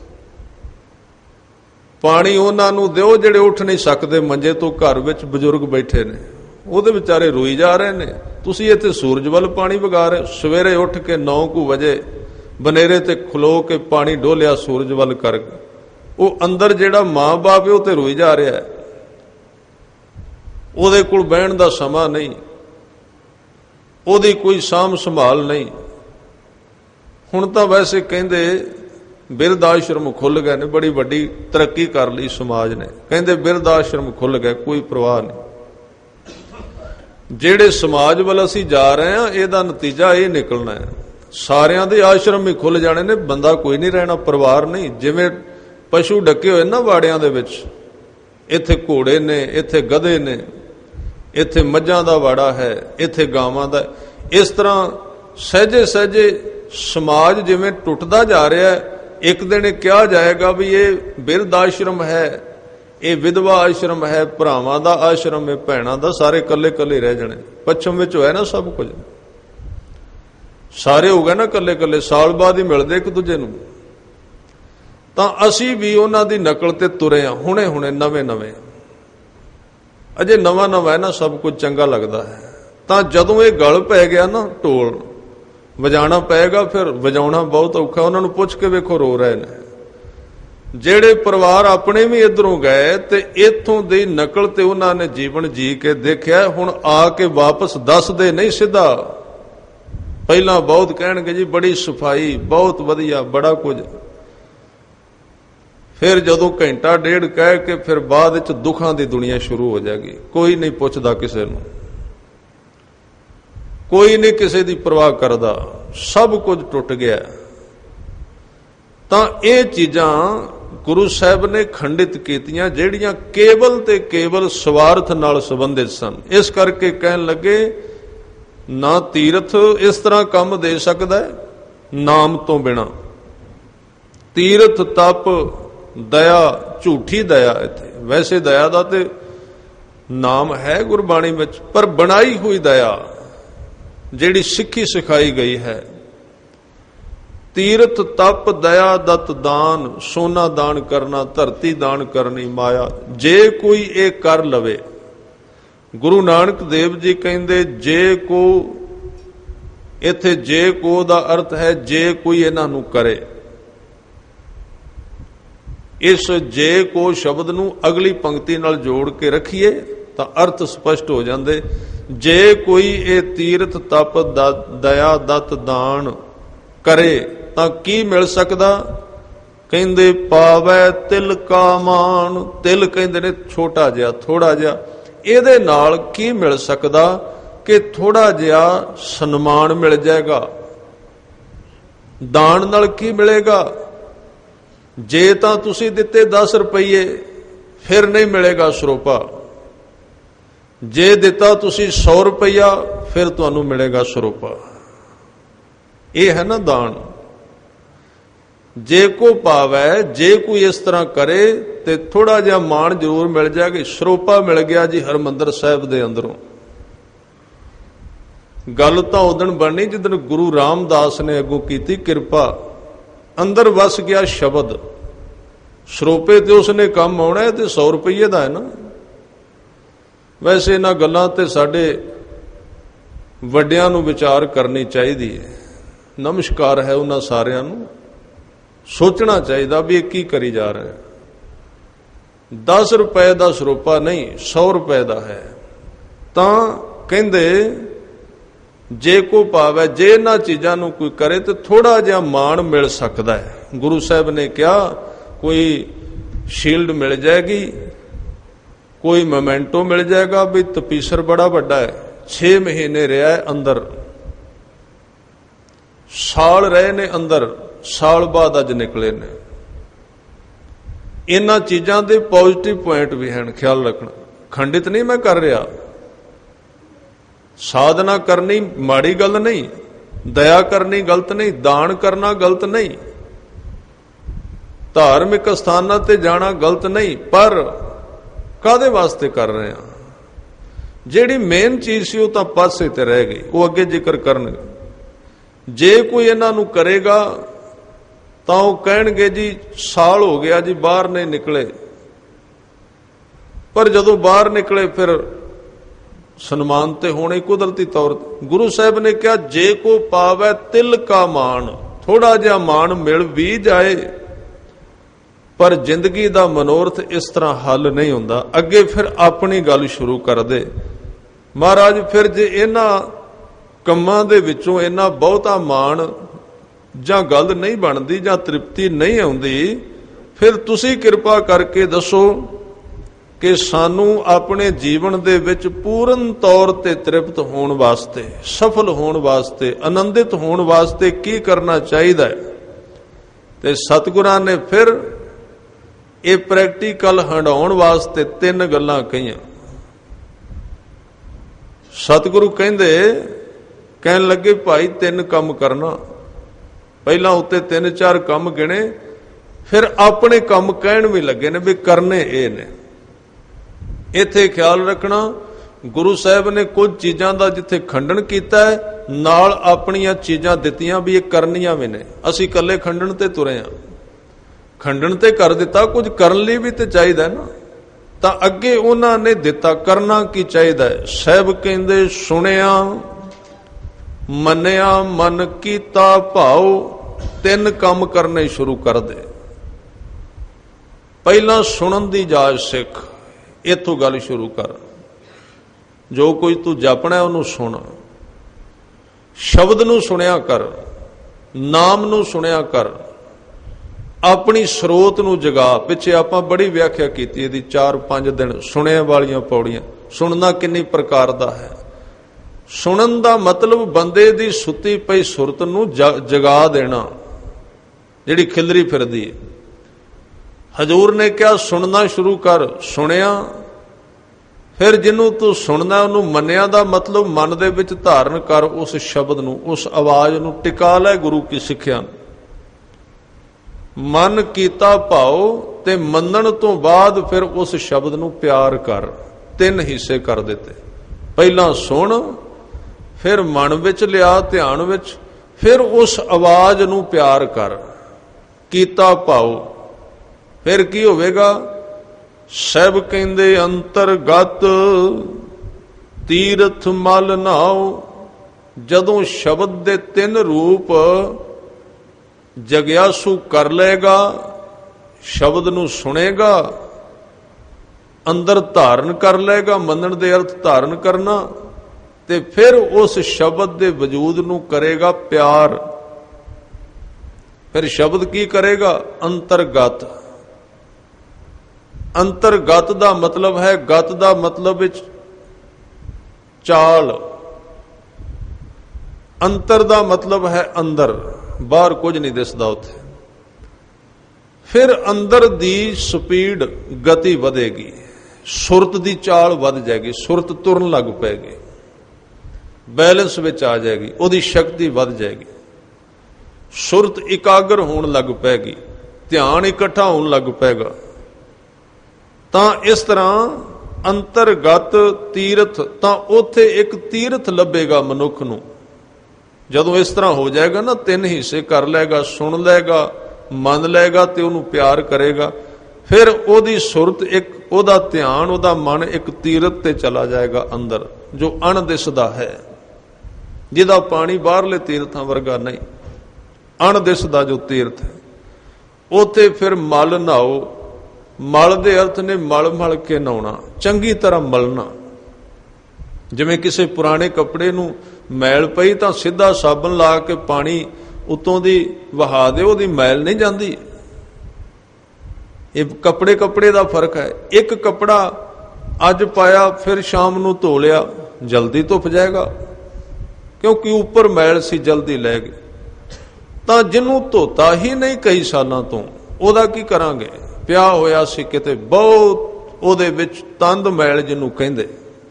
ਪਾਣੀ ਉਹਨਾਂ ਨੂੰ ਦਿਓ ਜਿਹੜੇ ਉੱਠ ਨਹੀਂ ਸਕਦੇ ਮੰਜੇ ਤੋਂ, ਘਰ ਵਿੱਚ ਬਜ਼ੁਰਗ ਬੈਠੇ ਨੇ, ਉਹਦੇ ਵਿਚਾਰੇ ਰੋਈ ਜਾ ਰਹੇ ਨੇ। ਤੁਸੀਂ ਇੱਥੇ ਸੂਰਜ ਵੱਲ ਪਾਣੀ ਵਗਾ ਰਹੇ। ਸਵੇਰੇ ਉੱਠ ਕੇ ਨੌ ਕੁ ਵਜੇ ਬਨੇਰੇ ਤੇ ਖਲੋ ਕੇ ਪਾਣੀ ਡੋਲਿਆ ਸੂਰਜ ਵੱਲ ਕਰਕੇ। ਉਹ ਅੰਦਰ ਜਿਹੜਾ ਮਾਂ ਬਾਪ ਹੈ ਉਹ ਤੇ ਰੋਈ ਜਾ ਰਿਹਾ ਹੈ, ਉਹਦੇ ਕੋਲ ਬਹਿਣ ਦਾ ਸਮਾਂ ਨਹੀਂ, ਉਹਦੀ ਕੋਈ ਸਾਂਭ ਸੰਭਾਲ ਨਹੀਂ। ਹੁਣ ਤਾਂ ਵੈਸੇ ਕਹਿੰਦੇ ਬਿਰਧ ਆਸ਼ਰਮ ਖੁੱਲ ਗਏ ਨੇ, ਬੜੀ ਵੱਡੀ ਤਰੱਕੀ ਕਰ ਲਈ ਸਮਾਜ ਨੇ, ਕਹਿੰਦੇ ਬਿਰਧ ਆਸ਼ਰਮ ਖੁੱਲ ਗਏ, ਕੋਈ ਪ੍ਰਵਾਹ ਨਹੀਂ। ਜਿਹੜੇ ਸਮਾਜ ਵੱਲ ਅਸੀਂ ਜਾ ਰਹੇ ਹਾਂ ਇਹਦਾ ਨਤੀਜਾ ਇਹ ਨਿਕਲਣਾ ਹੈ, ਸਾਰਿਆਂ ਦੇ ਆਸ਼ਰਮ ਹੀ ਖੁੱਲ ਜਾਣੇ ਨੇ, ਬੰਦਾ ਕੋਈ ਨਹੀਂ ਰਹਿਣਾ, ਪਰਿਵਾਰ ਨਹੀਂ। ਜਿਵੇਂ ਪਸ਼ੂ ਡੱਕੇ ਹੋਏ ਨਾ ਵਾੜਿਆਂ ਦੇ ਵਿੱਚ, ਇੱਥੇ ਘੋੜੇ ਨੇ, ਇੱਥੇ ਗਧੇ ਨੇ, ਇੱਥੇ ਮੱਝਾਂ ਦਾ ਵਾੜਾ ਹੈ, ਇੱਥੇ ਗਾਵਾਂ ਦਾ। ਇਸ ਤਰ੍ਹਾਂ ਸਹਿਜੇ ਸਹਿਜੇ ਸਮਾਜ ਜਿਵੇਂ ਟੁੱਟਦਾ ਜਾ ਰਿਹਾ ਹੈ, ਇੱਕ ਦਿਨ ਇਹ ਕਿਹਾ ਜਾਏਗਾ ਵੀ ਇਹ ਬਿਰਧ ਆਸ਼ਰਮ ਹੈ, ਇਹ ਵਿਧਵਾ ਆਸ਼ਰਮ ਹੈ, ਭਰਾਵਾਂ ਦਾ ਆਸ਼ਰਮ ਹੈ, ਭੈਣਾਂ ਦਾ, ਸਾਰੇ ਇਕੱਲੇ ਇਕੱਲੇ ਰਹਿ ਜਾਣੇ। ਪੱਛਮ ਵਿੱਚ ਹੋਇਆ ਨਾ ਸਭ ਕੁਝ, ਸਾਰੇ ਹੋ ਗਏ ਨਾ ਇਕੱਲੇ ਇਕੱਲੇ, ਸਾਲ ਬਾਅਦ ਹੀ ਮਿਲਦੇ ਇੱਕ ਦੂਜੇ ਨੂੰ। ਤਾਂ ਅਸੀਂ ਵੀ ਉਹਨਾਂ ਦੀ ਨਕਲ ਤੇ ਤੁਰੇ ਹਾਂ, ਹੁਣੇ ਹੁਣੇ ਨਵੇਂ ਨਵੇਂ, ਅਜੇ ਨਵਾਂ ਨਵਾਂ ਹੈ ਨਾ, ਸਭ ਕੁਝ ਚੰਗਾ ਲੱਗਦਾ ਹੈ। ਤਾਂ ਜਦੋਂ ਇਹ ਗਲ ਪੈ ਗਿਆ ਨਾ, ਢੋਲ ਵਜਾਣਾ ਪਏਗਾ, ਫਿਰ ਵਜਾਉਣਾ ਬਹੁਤ ਔਖਾ। ਉਹਨਾਂ ਨੂੰ ਪੁੱਛ ਕੇ ਵੇਖੋ, ਰੋ ਰਹੇ ਨੇ। ਜਿਹੜੇ ਪਰਿਵਾਰ ਆਪਣੇ ਵੀ ਇਧਰੋਂ ਗਏ ਤੇ ਇੱਥੋਂ ਦੀ ਨਕਲ ਤੇ ਉਹਨਾਂ ਨੇ ਜੀਵਨ ਜੀ ਕੇ ਦੇਖਿਆ, ਹੁਣ ਆ ਕੇ ਵਾਪਸ ਦੱਸਦੇ ਨਹੀਂ ਸਿੱਧਾ। ਪਹਿਲਾਂ ਬਹੁਤ ਕਹਿਣਗੇ ਜੀ ਬੜੀ ਸਫਾਈ, ਬਹੁਤ ਵਧੀਆ, ਬੜਾ ਕੁਝ। ਫਿਰ ਜਦੋਂ ਘੰਟਾ ਡੇਢ ਕਹਿ ਕੇ ਫਿਰ ਬਾਅਦ ਵਿੱਚ ਦੁੱਖਾਂ ਦੀ ਦੁਨੀਆ ਸ਼ੁਰੂ ਹੋ ਜਾਏਗੀ। ਕੋਈ ਨਹੀਂ ਪੁੱਛਦਾ ਕਿਸੇ ਨੂੰ, ਕੋਈ ਨਹੀਂ ਕਿਸੇ ਦੀ ਪਰਵਾਹ ਕਰਦਾ, ਸਭ ਕੁਝ ਟੁੱਟ ਗਿਆ। ਤਾਂ ਇਹ ਚੀਜ਼ਾਂ ਗੁਰੂ ਸਾਹਿਬ ਨੇ ਖੰਡਿਤ ਕੀਤੀਆਂ, ਜਿਹੜੀਆਂ ਕੇਵਲ ਤੇ ਕੇਵਲ ਸਵਾਰਥ ਨਾਲ ਸੰਬੰਧਿਤ ਸਨ। ਇਸ ਕਰਕੇ ਕਹਿਣ ਲੱਗੇ, ਨਾ ਤੀਰਥ ਇਸ ਤਰ੍ਹਾਂ ਕੰਮ ਦੇ ਸਕਦਾ ਨਾਮ ਤੋਂ ਬਿਨਾ। ਤੀਰਥ, ਤਪ, ਦਇਆ, ਝੂਠੀ ਦਇਆ। ਇੱਥੇ ਵੈਸੇ ਦਇਆ ਦਾ ਤੇ ਨਾਮ ਹੈ ਗੁਰਬਾਣੀ ਵਿੱਚ, ਪਰ ਬਣਾਈ ਹੋਈ ਦਇਆ ਜਿਹੜੀ ਸਿੱਖੀ ਸਿਖਾਈ ਗਈ ਹੈ। ਤੀਰਥ, ਤਪ, ਦਇਆ, ਦਤ, ਦਾਨ, ਸੋਨਾ ਦਾਨ ਕਰਨਾ, ਧਰਤੀ ਦਾਨ ਕਰਨੀ, ਮਾਇਆ, ਜੇ ਕੋਈ ਇਹ ਕਰ ਲਵੇ। ਗੁਰੂ ਨਾਨਕ ਦੇਵ ਜੀ ਕਹਿੰਦੇ, ਜੇ ਕੋ, ਇੱਥੇ ਜੇ ਕੋ ਦਾ ਅਰਥ ਹੈ ਜੇ ਕੋਈ ਇਹਨਾਂ ਨੂੰ ਕਰੇ। ਇਸ ਜੇ ਕੋ ਸ਼ਬਦ ਨੂੰ ਅਗਲੀ ਪੰਕਤੀ ਨਾਲ ਜੋੜ ਕੇ ਰੱਖੀਏ ਤਾਂ ਅਰਥ ਸਪਸ਼ਟ ਹੋ ਜਾਂਦੇ। ਜੇ ਕੋਈ ਇਹ ਤੀਰਥ, ਤਪ, ਦਇਆ, ਦਤ, ਦਾਨ ਕਰੇ ਤਾਂ ਕੀ ਮਿਲ ਸਕਦਾ? ਕਹਿੰਦੇ ਪਾਵੈ ਤਿਲ ਕਾ ਮਾਨ। ਤਿਲ ਕਹਿੰਦੇ ਨੇ ਛੋਟਾ ਜਿਹਾ, ਥੋੜਾ ਜਿਹਾ। ਇਹਦੇ ਨਾਲ ਕੀ ਮਿਲ ਸਕਦਾ? ਕਿ ਥੋੜਾ ਜਿਹਾ ਸਨਮਾਨ ਮਿਲ ਜਾਏਗਾ। ਦਾਨ ਨਾਲ ਕੀ ਮਿਲੇਗਾ? ਜੇ ਤਾਂ ਤੁਸੀਂ ਦਿੱਤੇ ਦਸ ਰੁਪਈਏ ਫਿਰ ਨਹੀਂ ਮਿਲੇਗਾ ਸਰੋਪਾ। ਜੇ ਦਿੱਤਾ ਤੁਸੀਂ ਸੌ ਰੁਪਈਆ ਫਿਰ ਤੁਹਾਨੂੰ ਮਿਲੇਗਾ ਸਰੋਪਾ। ਇਹ ਹੈ ਨਾ ਦਾਨ। ਜੇ ਕੋ ਭਾਵੈ, ਜੇ ਕੋਈ ਇਸ ਤਰ੍ਹਾਂ ਕਰੇ ਤੇ ਥੋੜਾ ਜਿਹਾ ਮਾਣ ਜ਼ਰੂਰ ਮਿਲ ਜਾਏਗਾ। ਸਰੋਪਾ ਮਿਲ ਗਿਆ ਜੀ ਹਰਮੰਦਰ ਸਾਹਿਬ ਦੇ ਅੰਦਰੋਂ। ਗੱਲ ਤਾਂ ਉਦਣ ਬਣਨੀ ਜਿੱਦਣ ਗੁਰੂ ਰਾਮਦਾਸ ਨੇ ਅੱਗੋਂ ਕੀਤੀ ਕਿਰਪਾ। ਅੰਦਰ ਵਸ ਗਿਆ ਸ਼ਬਦ। ਸਰੋਪੇ ਤੇ ਉਸਨੇ ਕੰਮ ਆਉਣਾ ਤੇ ਸੌ ਰੁਪਈਏ ਦਾ ਹੈ ਨਾ। ਵੈਸੇ ਇਹਨਾਂ ਗੱਲਾਂ ਤੇ ਸਾਡੇ ਵੱਡਿਆਂ ਨੂੰ ਵਿਚਾਰ ਕਰਨੀ ਚਾਹੀਦੀ ਹੈ। ਨਮਸਕਾਰ ਹੈ ਉਹਨਾਂ ਸਾਰਿਆਂ ਨੂੰ। ਸੋਚਣਾ ਚਾਹੀਦਾ ਵੀ ਇਹ ਕੀ ਕਰੀ ਜਾ ਰਹੇ। ਦਸ ਰੁਪਏ ਦਾ ਸਰੋਪਾ ਨਹੀਂ, ਸੌ ਰੁਪਏ ਦਾ ਹੈ। ਤਾਂ ਕਹਿੰਦੇ ਜੇ ਕੋ ਭਾਵੈ, ਜੇ ਇਹਨਾਂ ਚੀਜ਼ਾਂ ਨੂੰ ਕੋਈ ਕਰੇ ਤੇ ਥੋੜਾ ਜਿਹਾ ਮਾਣ ਮਿਲ ਸਕਦਾ ਹੈ। ਗੁਰੂ ਸਾਹਿਬ ਨੇ ਕਿਹਾ ਕੋਈ ਸ਼ੀਲਡ ਮਿਲ ਜਾਏਗੀ, ਕੋਈ ਮੋਮੈਂਟੋ ਮਿਲ ਜਾਏਗਾ ਵੀ ਤਪੀਸਰ ਬੜਾ ਵੱਡਾ ਹੈ, ਛੇ ਮਹੀਨੇ ਰਿਹਾ ਅੰਦਰ, ਸਾਲ ਰਹੇ ਨੇ ਅੰਦਰ, ਸਾਲ ਬਾਅਦ ਅੱਜ ਨਿਕਲੇ ਨੇ। ਇਹਨਾਂ ਚੀਜ਼ਾਂ ਦੇ ਪੋਜ਼ਿਟਿਵ ਪੁਆਇੰਟ ਵੀ ਹਨ, ਖਿਆਲ ਰੱਖਣਾ। ਖੰਡਿਤ ਨਹੀਂ ਮੈਂ ਕਰ ਰਿਹਾ। ਸਾਧਨਾ ਕਰਨੀ ਮਾੜੀ ਗੱਲ ਨਹੀਂ, ਦਇਆ ਕਰਨੀ ਗਲਤ ਨਹੀਂ, ਦਾਨ ਕਰਨਾ ਗਲਤ ਨਹੀਂ, ਧਾਰਮਿਕ ਸਥਾਨਾਂ ਤੇ ਜਾਣਾ ਗਲਤ ਨਹੀਂ, ਪਰ ਕਾਹਦੇ ਵਾਸਤੇ ਕਰ ਰਹੇ ਹਾਂ? ਜਿਹੜੀ ਮੇਨ ਚੀਜ਼ ਸੀ ਉਹ ਤਾਂ ਪਾਸੇ ਤੇ ਰਹਿ ਗਈ, ਉਹ ਅੱਗੇ ਜ਼ਿਕਰ ਕਰਨਗੇ। ਜੇ ਕੋਈ ਇਹਨਾਂ ਨੂੰ ਕਰੇਗਾ ਤਾਂ ਉਹ ਕਹਿਣਗੇ ਜੀ ਸਾਲ ਹੋ ਗਿਆ ਜੀ ਬਾਹਰ ਨਹੀਂ ਨਿਕਲੇ, ਪਰ ਜਦੋਂ ਬਾਹਰ ਨਿਕਲੇ ਫਿਰ ਸਨਮਾਨ ਤੇ ਹੋਣੇ ਕੁਦਰਤੀ ਤੌਰ ਤੇ। ਗੁਰੂ ਸਾਹਿਬ ਨੇ ਕਿਹਾ ਜੇ ਕੋ ਪਾਵੈ ਤਿਲ ਕਾ ਮਾਣ, ਥੋੜਾ ਜਿਹਾ ਮਾਣ ਮਿਲ ਵੀ ਜਾਏ, ਪਰ ਜ਼ਿੰਦਗੀ ਦਾ ਮਨੋਰਥ ਇਸ ਤਰ੍ਹਾਂ ਹੱਲ ਨਹੀਂ ਹੁੰਦਾ। ਅੱਗੇ ਫਿਰ ਆਪਣੀ ਗੱਲ ਸ਼ੁਰੂ ਕਰਦੇ, ਮਹਾਰਾਜ ਫਿਰ ਜੇ ਇਹਨਾਂ ਕੰਮਾਂ ਦੇ ਵਿੱਚੋਂ ਇਹਨਾਂ ਬਹੁਤਾ ਮਾਣ ਜਾਂ ਗੱਲ ਨਹੀਂ ਬਣਦੀ ਜਾਂ ਤ੍ਰਿਪਤੀ ਨਹੀਂ ਆਉਂਦੀ, ਫਿਰ ਤੁਸੀਂ ਕਿਰਪਾ ਕਰਕੇ ਦੱਸੋ ਕਿ ਸਾਨੂੰ ਆਪਣੇ ਜੀਵਨ ਦੇ ਵਿੱਚ ਪੂਰਨ ਤੌਰ ਤੇ ਤ੍ਰਿਪਤ ਹੋਣ ਵਾਸਤੇ, ਸਫਲ ਹੋਣ ਵਾਸਤੇ, ਆਨੰਦਿਤ ਹੋਣ ਵਾਸਤੇ ਕੀ ਕਰਨਾ ਚਾਹੀਦਾ ਹੈ। ਤੇ ਸਤਿਗੁਰਾਂ ਨੇ ਫਿਰ ਇਹ ਪ੍ਰੈਕਟੀਕਲ ਹੰਡਾਉਣ ਵਾਸਤੇ ਤਿੰਨ ਗੱਲਾਂ ਕਹੀਆਂ। ਸਤਿਗੁਰੂ ਕਹਿੰਦੇ ਕਹਿਣ ਲੱਗੇ ਭਾਈ ਤਿੰਨ ਕੰਮ ਕਰਨਾ। ਪਹਿਲਾਂ ਉੱਤੇ ਤਿੰਨ ਚਾਰ ਕੰਮ ਗਿਣੇ, ਫਿਰ ਆਪਣੇ ਕੰਮ ਕਹਿਣ ਵੀ ਲੱਗੇ ਨੇ ਵੀ ਕਰਨੇ ਇਹ ਨੇ। ਇੱਥੇ ਖਿਆਲ ਰੱਖਣਾ, ਗੁਰੂ ਸਾਹਿਬ ਨੇ ਕੁਝ ਚੀਜ਼ਾਂ ਦਾ ਜਿੱਥੇ ਖੰਡਨ ਕੀਤਾ ਹੈ, ਨਾਲ ਆਪਣੀਆਂ ਚੀਜ਼ਾਂ ਦਿੱਤੀਆਂ ਵੀ ਇਹ ਕਰਨੀਆਂ ਵੀ ਨੇ। ਅਸੀਂ ਇਕੱਲੇ ਖੰਡਨ ਤੇ ਤੁਰੇ ਹਾਂ, ਖੰਡਨ ਤੇ ਕਰ ਦਿੱਤਾ, ਕੁਝ ਕਰਨ ਲਈ ਵੀ ਤੇ ਚਾਹੀਦਾ ਨਾ। ਤਾਂ ਅੱਗੇ ਉਹਨਾਂ ਨੇ ਦਿੱਤਾ ਕਰਨਾ ਕੀ ਚਾਹੀਦਾ ਹੈ। ਸਾਹਿਬ ਕਹਿੰਦੇ ਸੁਣਿਆ ਮੰਨਿਆ ਮਨ ਕੀਤਾ ਭਾਉ, ਤਿੰਨ ਕੰਮ ਕਰਨੇ ਸ਼ੁਰੂ ਕਰ ਦੇ। ਪਹਿਲਾਂ ਸੁਣਨ ਦੀ ਜਾਚ ਸਿੱਖ, ਇੱਥੋਂ ਗੱਲ ਸ਼ੁਰੂ ਕਰ। ਜੋ ਕੁਝ ਤੂੰ ਜਪਣਾ ਉਹਨੂੰ ਸੁਣ, ਸ਼ਬਦ ਨੂੰ ਸੁਣਿਆ ਕਰ, ਨਾਮ ਨੂੰ ਸੁਣਿਆ ਕਰ, ਆਪਣੀ ਸਰੋਤ ਨੂੰ ਜਗਾ। ਪਿੱਛੇ ਆਪਾਂ ਬੜੀ ਵਿਆਖਿਆ ਕੀਤੀ ਇਹਦੀ, ਚਾਰ ਪੰਜ ਦਿਨ ਸੁਣਿਆ ਵਾਲੀਆਂ ਪੌੜੀਆਂ। ਸੁਣਨਾ ਕਿੰਨੀ ਪ੍ਰਕਾਰ ਦਾ ਹੈ। ਸੁਣਨ ਦਾ ਮਤਲਬ ਬੰਦੇ ਦੀ ਸੁੱਤੀ ਪਈ ਸੁਰਤ ਨੂੰ ਜਗਾ ਦੇਣਾ, ਜਿਹੜੀ ਖਿਲਰੀ ਫਿਰਦੀ ਹੈ। ਹਜ਼ੂਰ ਨੇ ਕਿਹਾ ਸੁਣਨਾ ਸ਼ੁਰੂ ਕਰ, ਸੁਣਿਆ। ਫਿਰ ਜਿਹਨੂੰ ਤੂੰ ਸੁਣਨਾ ਉਹਨੂੰ ਮੰਨਿਆ ਦਾ ਮਤਲਬ ਮਨ ਦੇ ਵਿੱਚ ਧਾਰਨ ਕਰ, ਉਸ ਸ਼ਬਦ ਨੂੰ, ਉਸ ਆਵਾਜ਼ ਨੂੰ ਟਿਕਾ ਲੈ ਗੁਰੂ ਕੀ ਸਿੱਖਿਆ। ਮਨ ਕੀਤਾ ਭਾਉ, ਤੇ ਮੰਨਣ ਤੋਂ ਬਾਅਦ ਫਿਰ ਉਸ ਸ਼ਬਦ ਨੂੰ ਪਿਆਰ ਕਰ। ਤਿੰਨ ਹਿੱਸੇ ਕਰ ਦਿੱਤੇ। ਪਹਿਲਾਂ ਸੁਣ, ਫਿਰ ਮਨ ਵਿੱਚ ਲਿਆ ਧਿਆਨ ਵਿੱਚ, ਫਿਰ ਉਸ ਆਵਾਜ਼ ਨੂੰ ਪਿਆਰ ਕਰ। ਕੀਤਾ ਭਾਉ, ਫਿਰ ਕੀ ਹੋਵੇਗਾ? ਸਭ ਕਹਿੰਦੇ ਅੰਤਰਗਤ ਤੀਰਥ ਮਲ ਨਾਉ। ਜਦੋਂ ਸ਼ਬਦ ਦੇ ਤਿੰਨ ਰੂਪ ਜਗਿਆਸੂ ਕਰ ਲਏਗਾ, ਸ਼ਬਦ ਨੂੰ ਸੁਣੇਗਾ, ਅੰਦਰ ਧਾਰਨ ਕਰ ਲਏਗਾ, ਮੰਨਣ ਦੇ ਅਰਥ ਧਾਰਨ ਕਰਨਾ, ਤੇ ਫਿਰ ਉਸ ਸ਼ਬਦ ਦੇ ਵਜੂਦ ਨੂੰ ਕਰੇਗਾ ਪਿਆਰ। ਫਿਰ ਸ਼ਬਦ ਕੀ ਕਰੇਗਾ? ਅੰਤਰਗਤ। ਅੰਤਰਗਤ ਦਾ ਮਤਲਬ ਹੈ, ਗਤ ਦਾ ਮਤਲਬ ਵਿੱਚ ਚਾਲ, ਅੰਤਰ ਦਾ ਮਤਲਬ ਹੈ ਅੰਦਰ, ਬਾਹਰ ਕੁਝ ਨਹੀਂ ਦਿਸਦਾ ਉੱਥੇ। ਫਿਰ ਅੰਦਰ ਦੀ ਸਪੀਡ, ਗਤੀ ਵਧੇਗੀ, ਸੁਰਤ ਦੀ ਚਾਲ ਵੱਧ ਜਾਏਗੀ, ਸੁਰਤ ਤੁਰਨ ਲੱਗ ਪੈਗੀ, ਬੈਲੈਂਸ ਵਿੱਚ ਆ ਜਾਏਗੀ, ਉਹਦੀ ਸ਼ਕਤੀ ਵੱਧ ਜਾਏਗੀ, ਸੁਰਤ ਇਕਾਗਰ ਹੋਣ ਲੱਗ ਪੈਗੀ, ਧਿਆਨ ਇਕੱਠਾ ਹੋਣ ਲੱਗ ਪੈਗਾ। ਤਾਂ ਇਸ ਤਰ੍ਹਾਂ ਅੰਤਰਗਤ ਤੀਰਥ, ਤਾਂ ਉੱਥੇ ਇੱਕ ਤੀਰਥ ਲੱਭੇਗਾ ਮਨੁੱਖ ਨੂੰ। ਜਦੋਂ ਇਸ ਤਰ੍ਹਾਂ ਹੋ ਜਾਏਗਾ ਨਾ, ਤਿੰਨ ਹਿੱਸੇ ਕਰ ਲਏਗਾ, ਸੁਣ ਲਏਗਾ, ਮੰਨ ਲਏਗਾ ਤੇ ਉਹਨੂੰ ਪਿਆਰ ਕਰੇਗਾ, ਫਿਰ ਉਹਦੀ ਸੁਰਤ ਇੱਕ, ਉਹਦਾ ਧਿਆਨ, ਉਹਦਾ ਮਨ ਇੱਕ ਤੀਰਥ ਤੇ ਚਲਾ ਜਾਏਗਾ ਅੰਦਰ, ਜੋ ਅਣਦਿਸਦਾ ਹੈ, ਜਿਹਦਾ ਪਾਣੀ ਬਾਹਰਲੇ ਤੀਰਥਾਂ ਵਰਗਾ ਨਹੀਂ, ਅਣਦਿਸਦਾ ਜੋ ਤੀਰਥ ਹੈ। ਉੱਥੇ ਫਿਰ ਮਲ ਨਹਾਓ। ਮਲ ਦੇ ਅਰਥ ਨੇ ਮਲ ਮਲ ਕੇ ਨਹਾਉਣਾ, ਚੰਗੀ ਤਰ੍ਹਾਂ ਮਲਣਾ। ਜਿਵੇਂ ਕਿਸੇ ਪੁਰਾਣੇ ਕੱਪੜੇ ਨੂੰ ਮੈਲ ਪਈ ਤਾਂ ਸਿੱਧਾ ਸਾਬਣ ਲਾ ਕੇ ਪਾਣੀ ਉਤੋਂ ਦੀ ਵਹਾ ਦੇ, ਉਹਦੀ ਮੈਲ ਨਹੀਂ ਜਾਂਦੀ। ਇਹ ਕੱਪੜੇ ਕੱਪੜੇ ਦਾ ਫਰਕ ਹੈ। ਇੱਕ ਕੱਪੜਾ ਅੱਜ ਪਾਇਆ, ਫਿਰ ਸ਼ਾਮ ਨੂੰ ਧੋ ਲਿਆ, ਜਲਦੀ ਧੁੱਪ ਜਾਏਗਾ, ਕਿਉਂਕਿ ਉੱਪਰ ਮੈਲ ਸੀ, ਜਲਦੀ ਲੈ ਗਏ। ਤਾਂ ਜਿਹਨੂੰ ਧੋਤਾ ਹੀ ਨਹੀਂ ਕਈ ਸਾਲਾਂ ਤੋਂ, ਉਹਦਾ ਕੀ ਕਰਾਂਗੇ? ਪਿਆ ਹੋਇਆ ਸੀ ਕਿਤੇ ਬਹੁਤ, ਉਹਦੇ ਵਿੱਚ ਤੰਦ ਮੈਲ ਜਿਹਨੂੰ ਕਹਿੰਦੇ,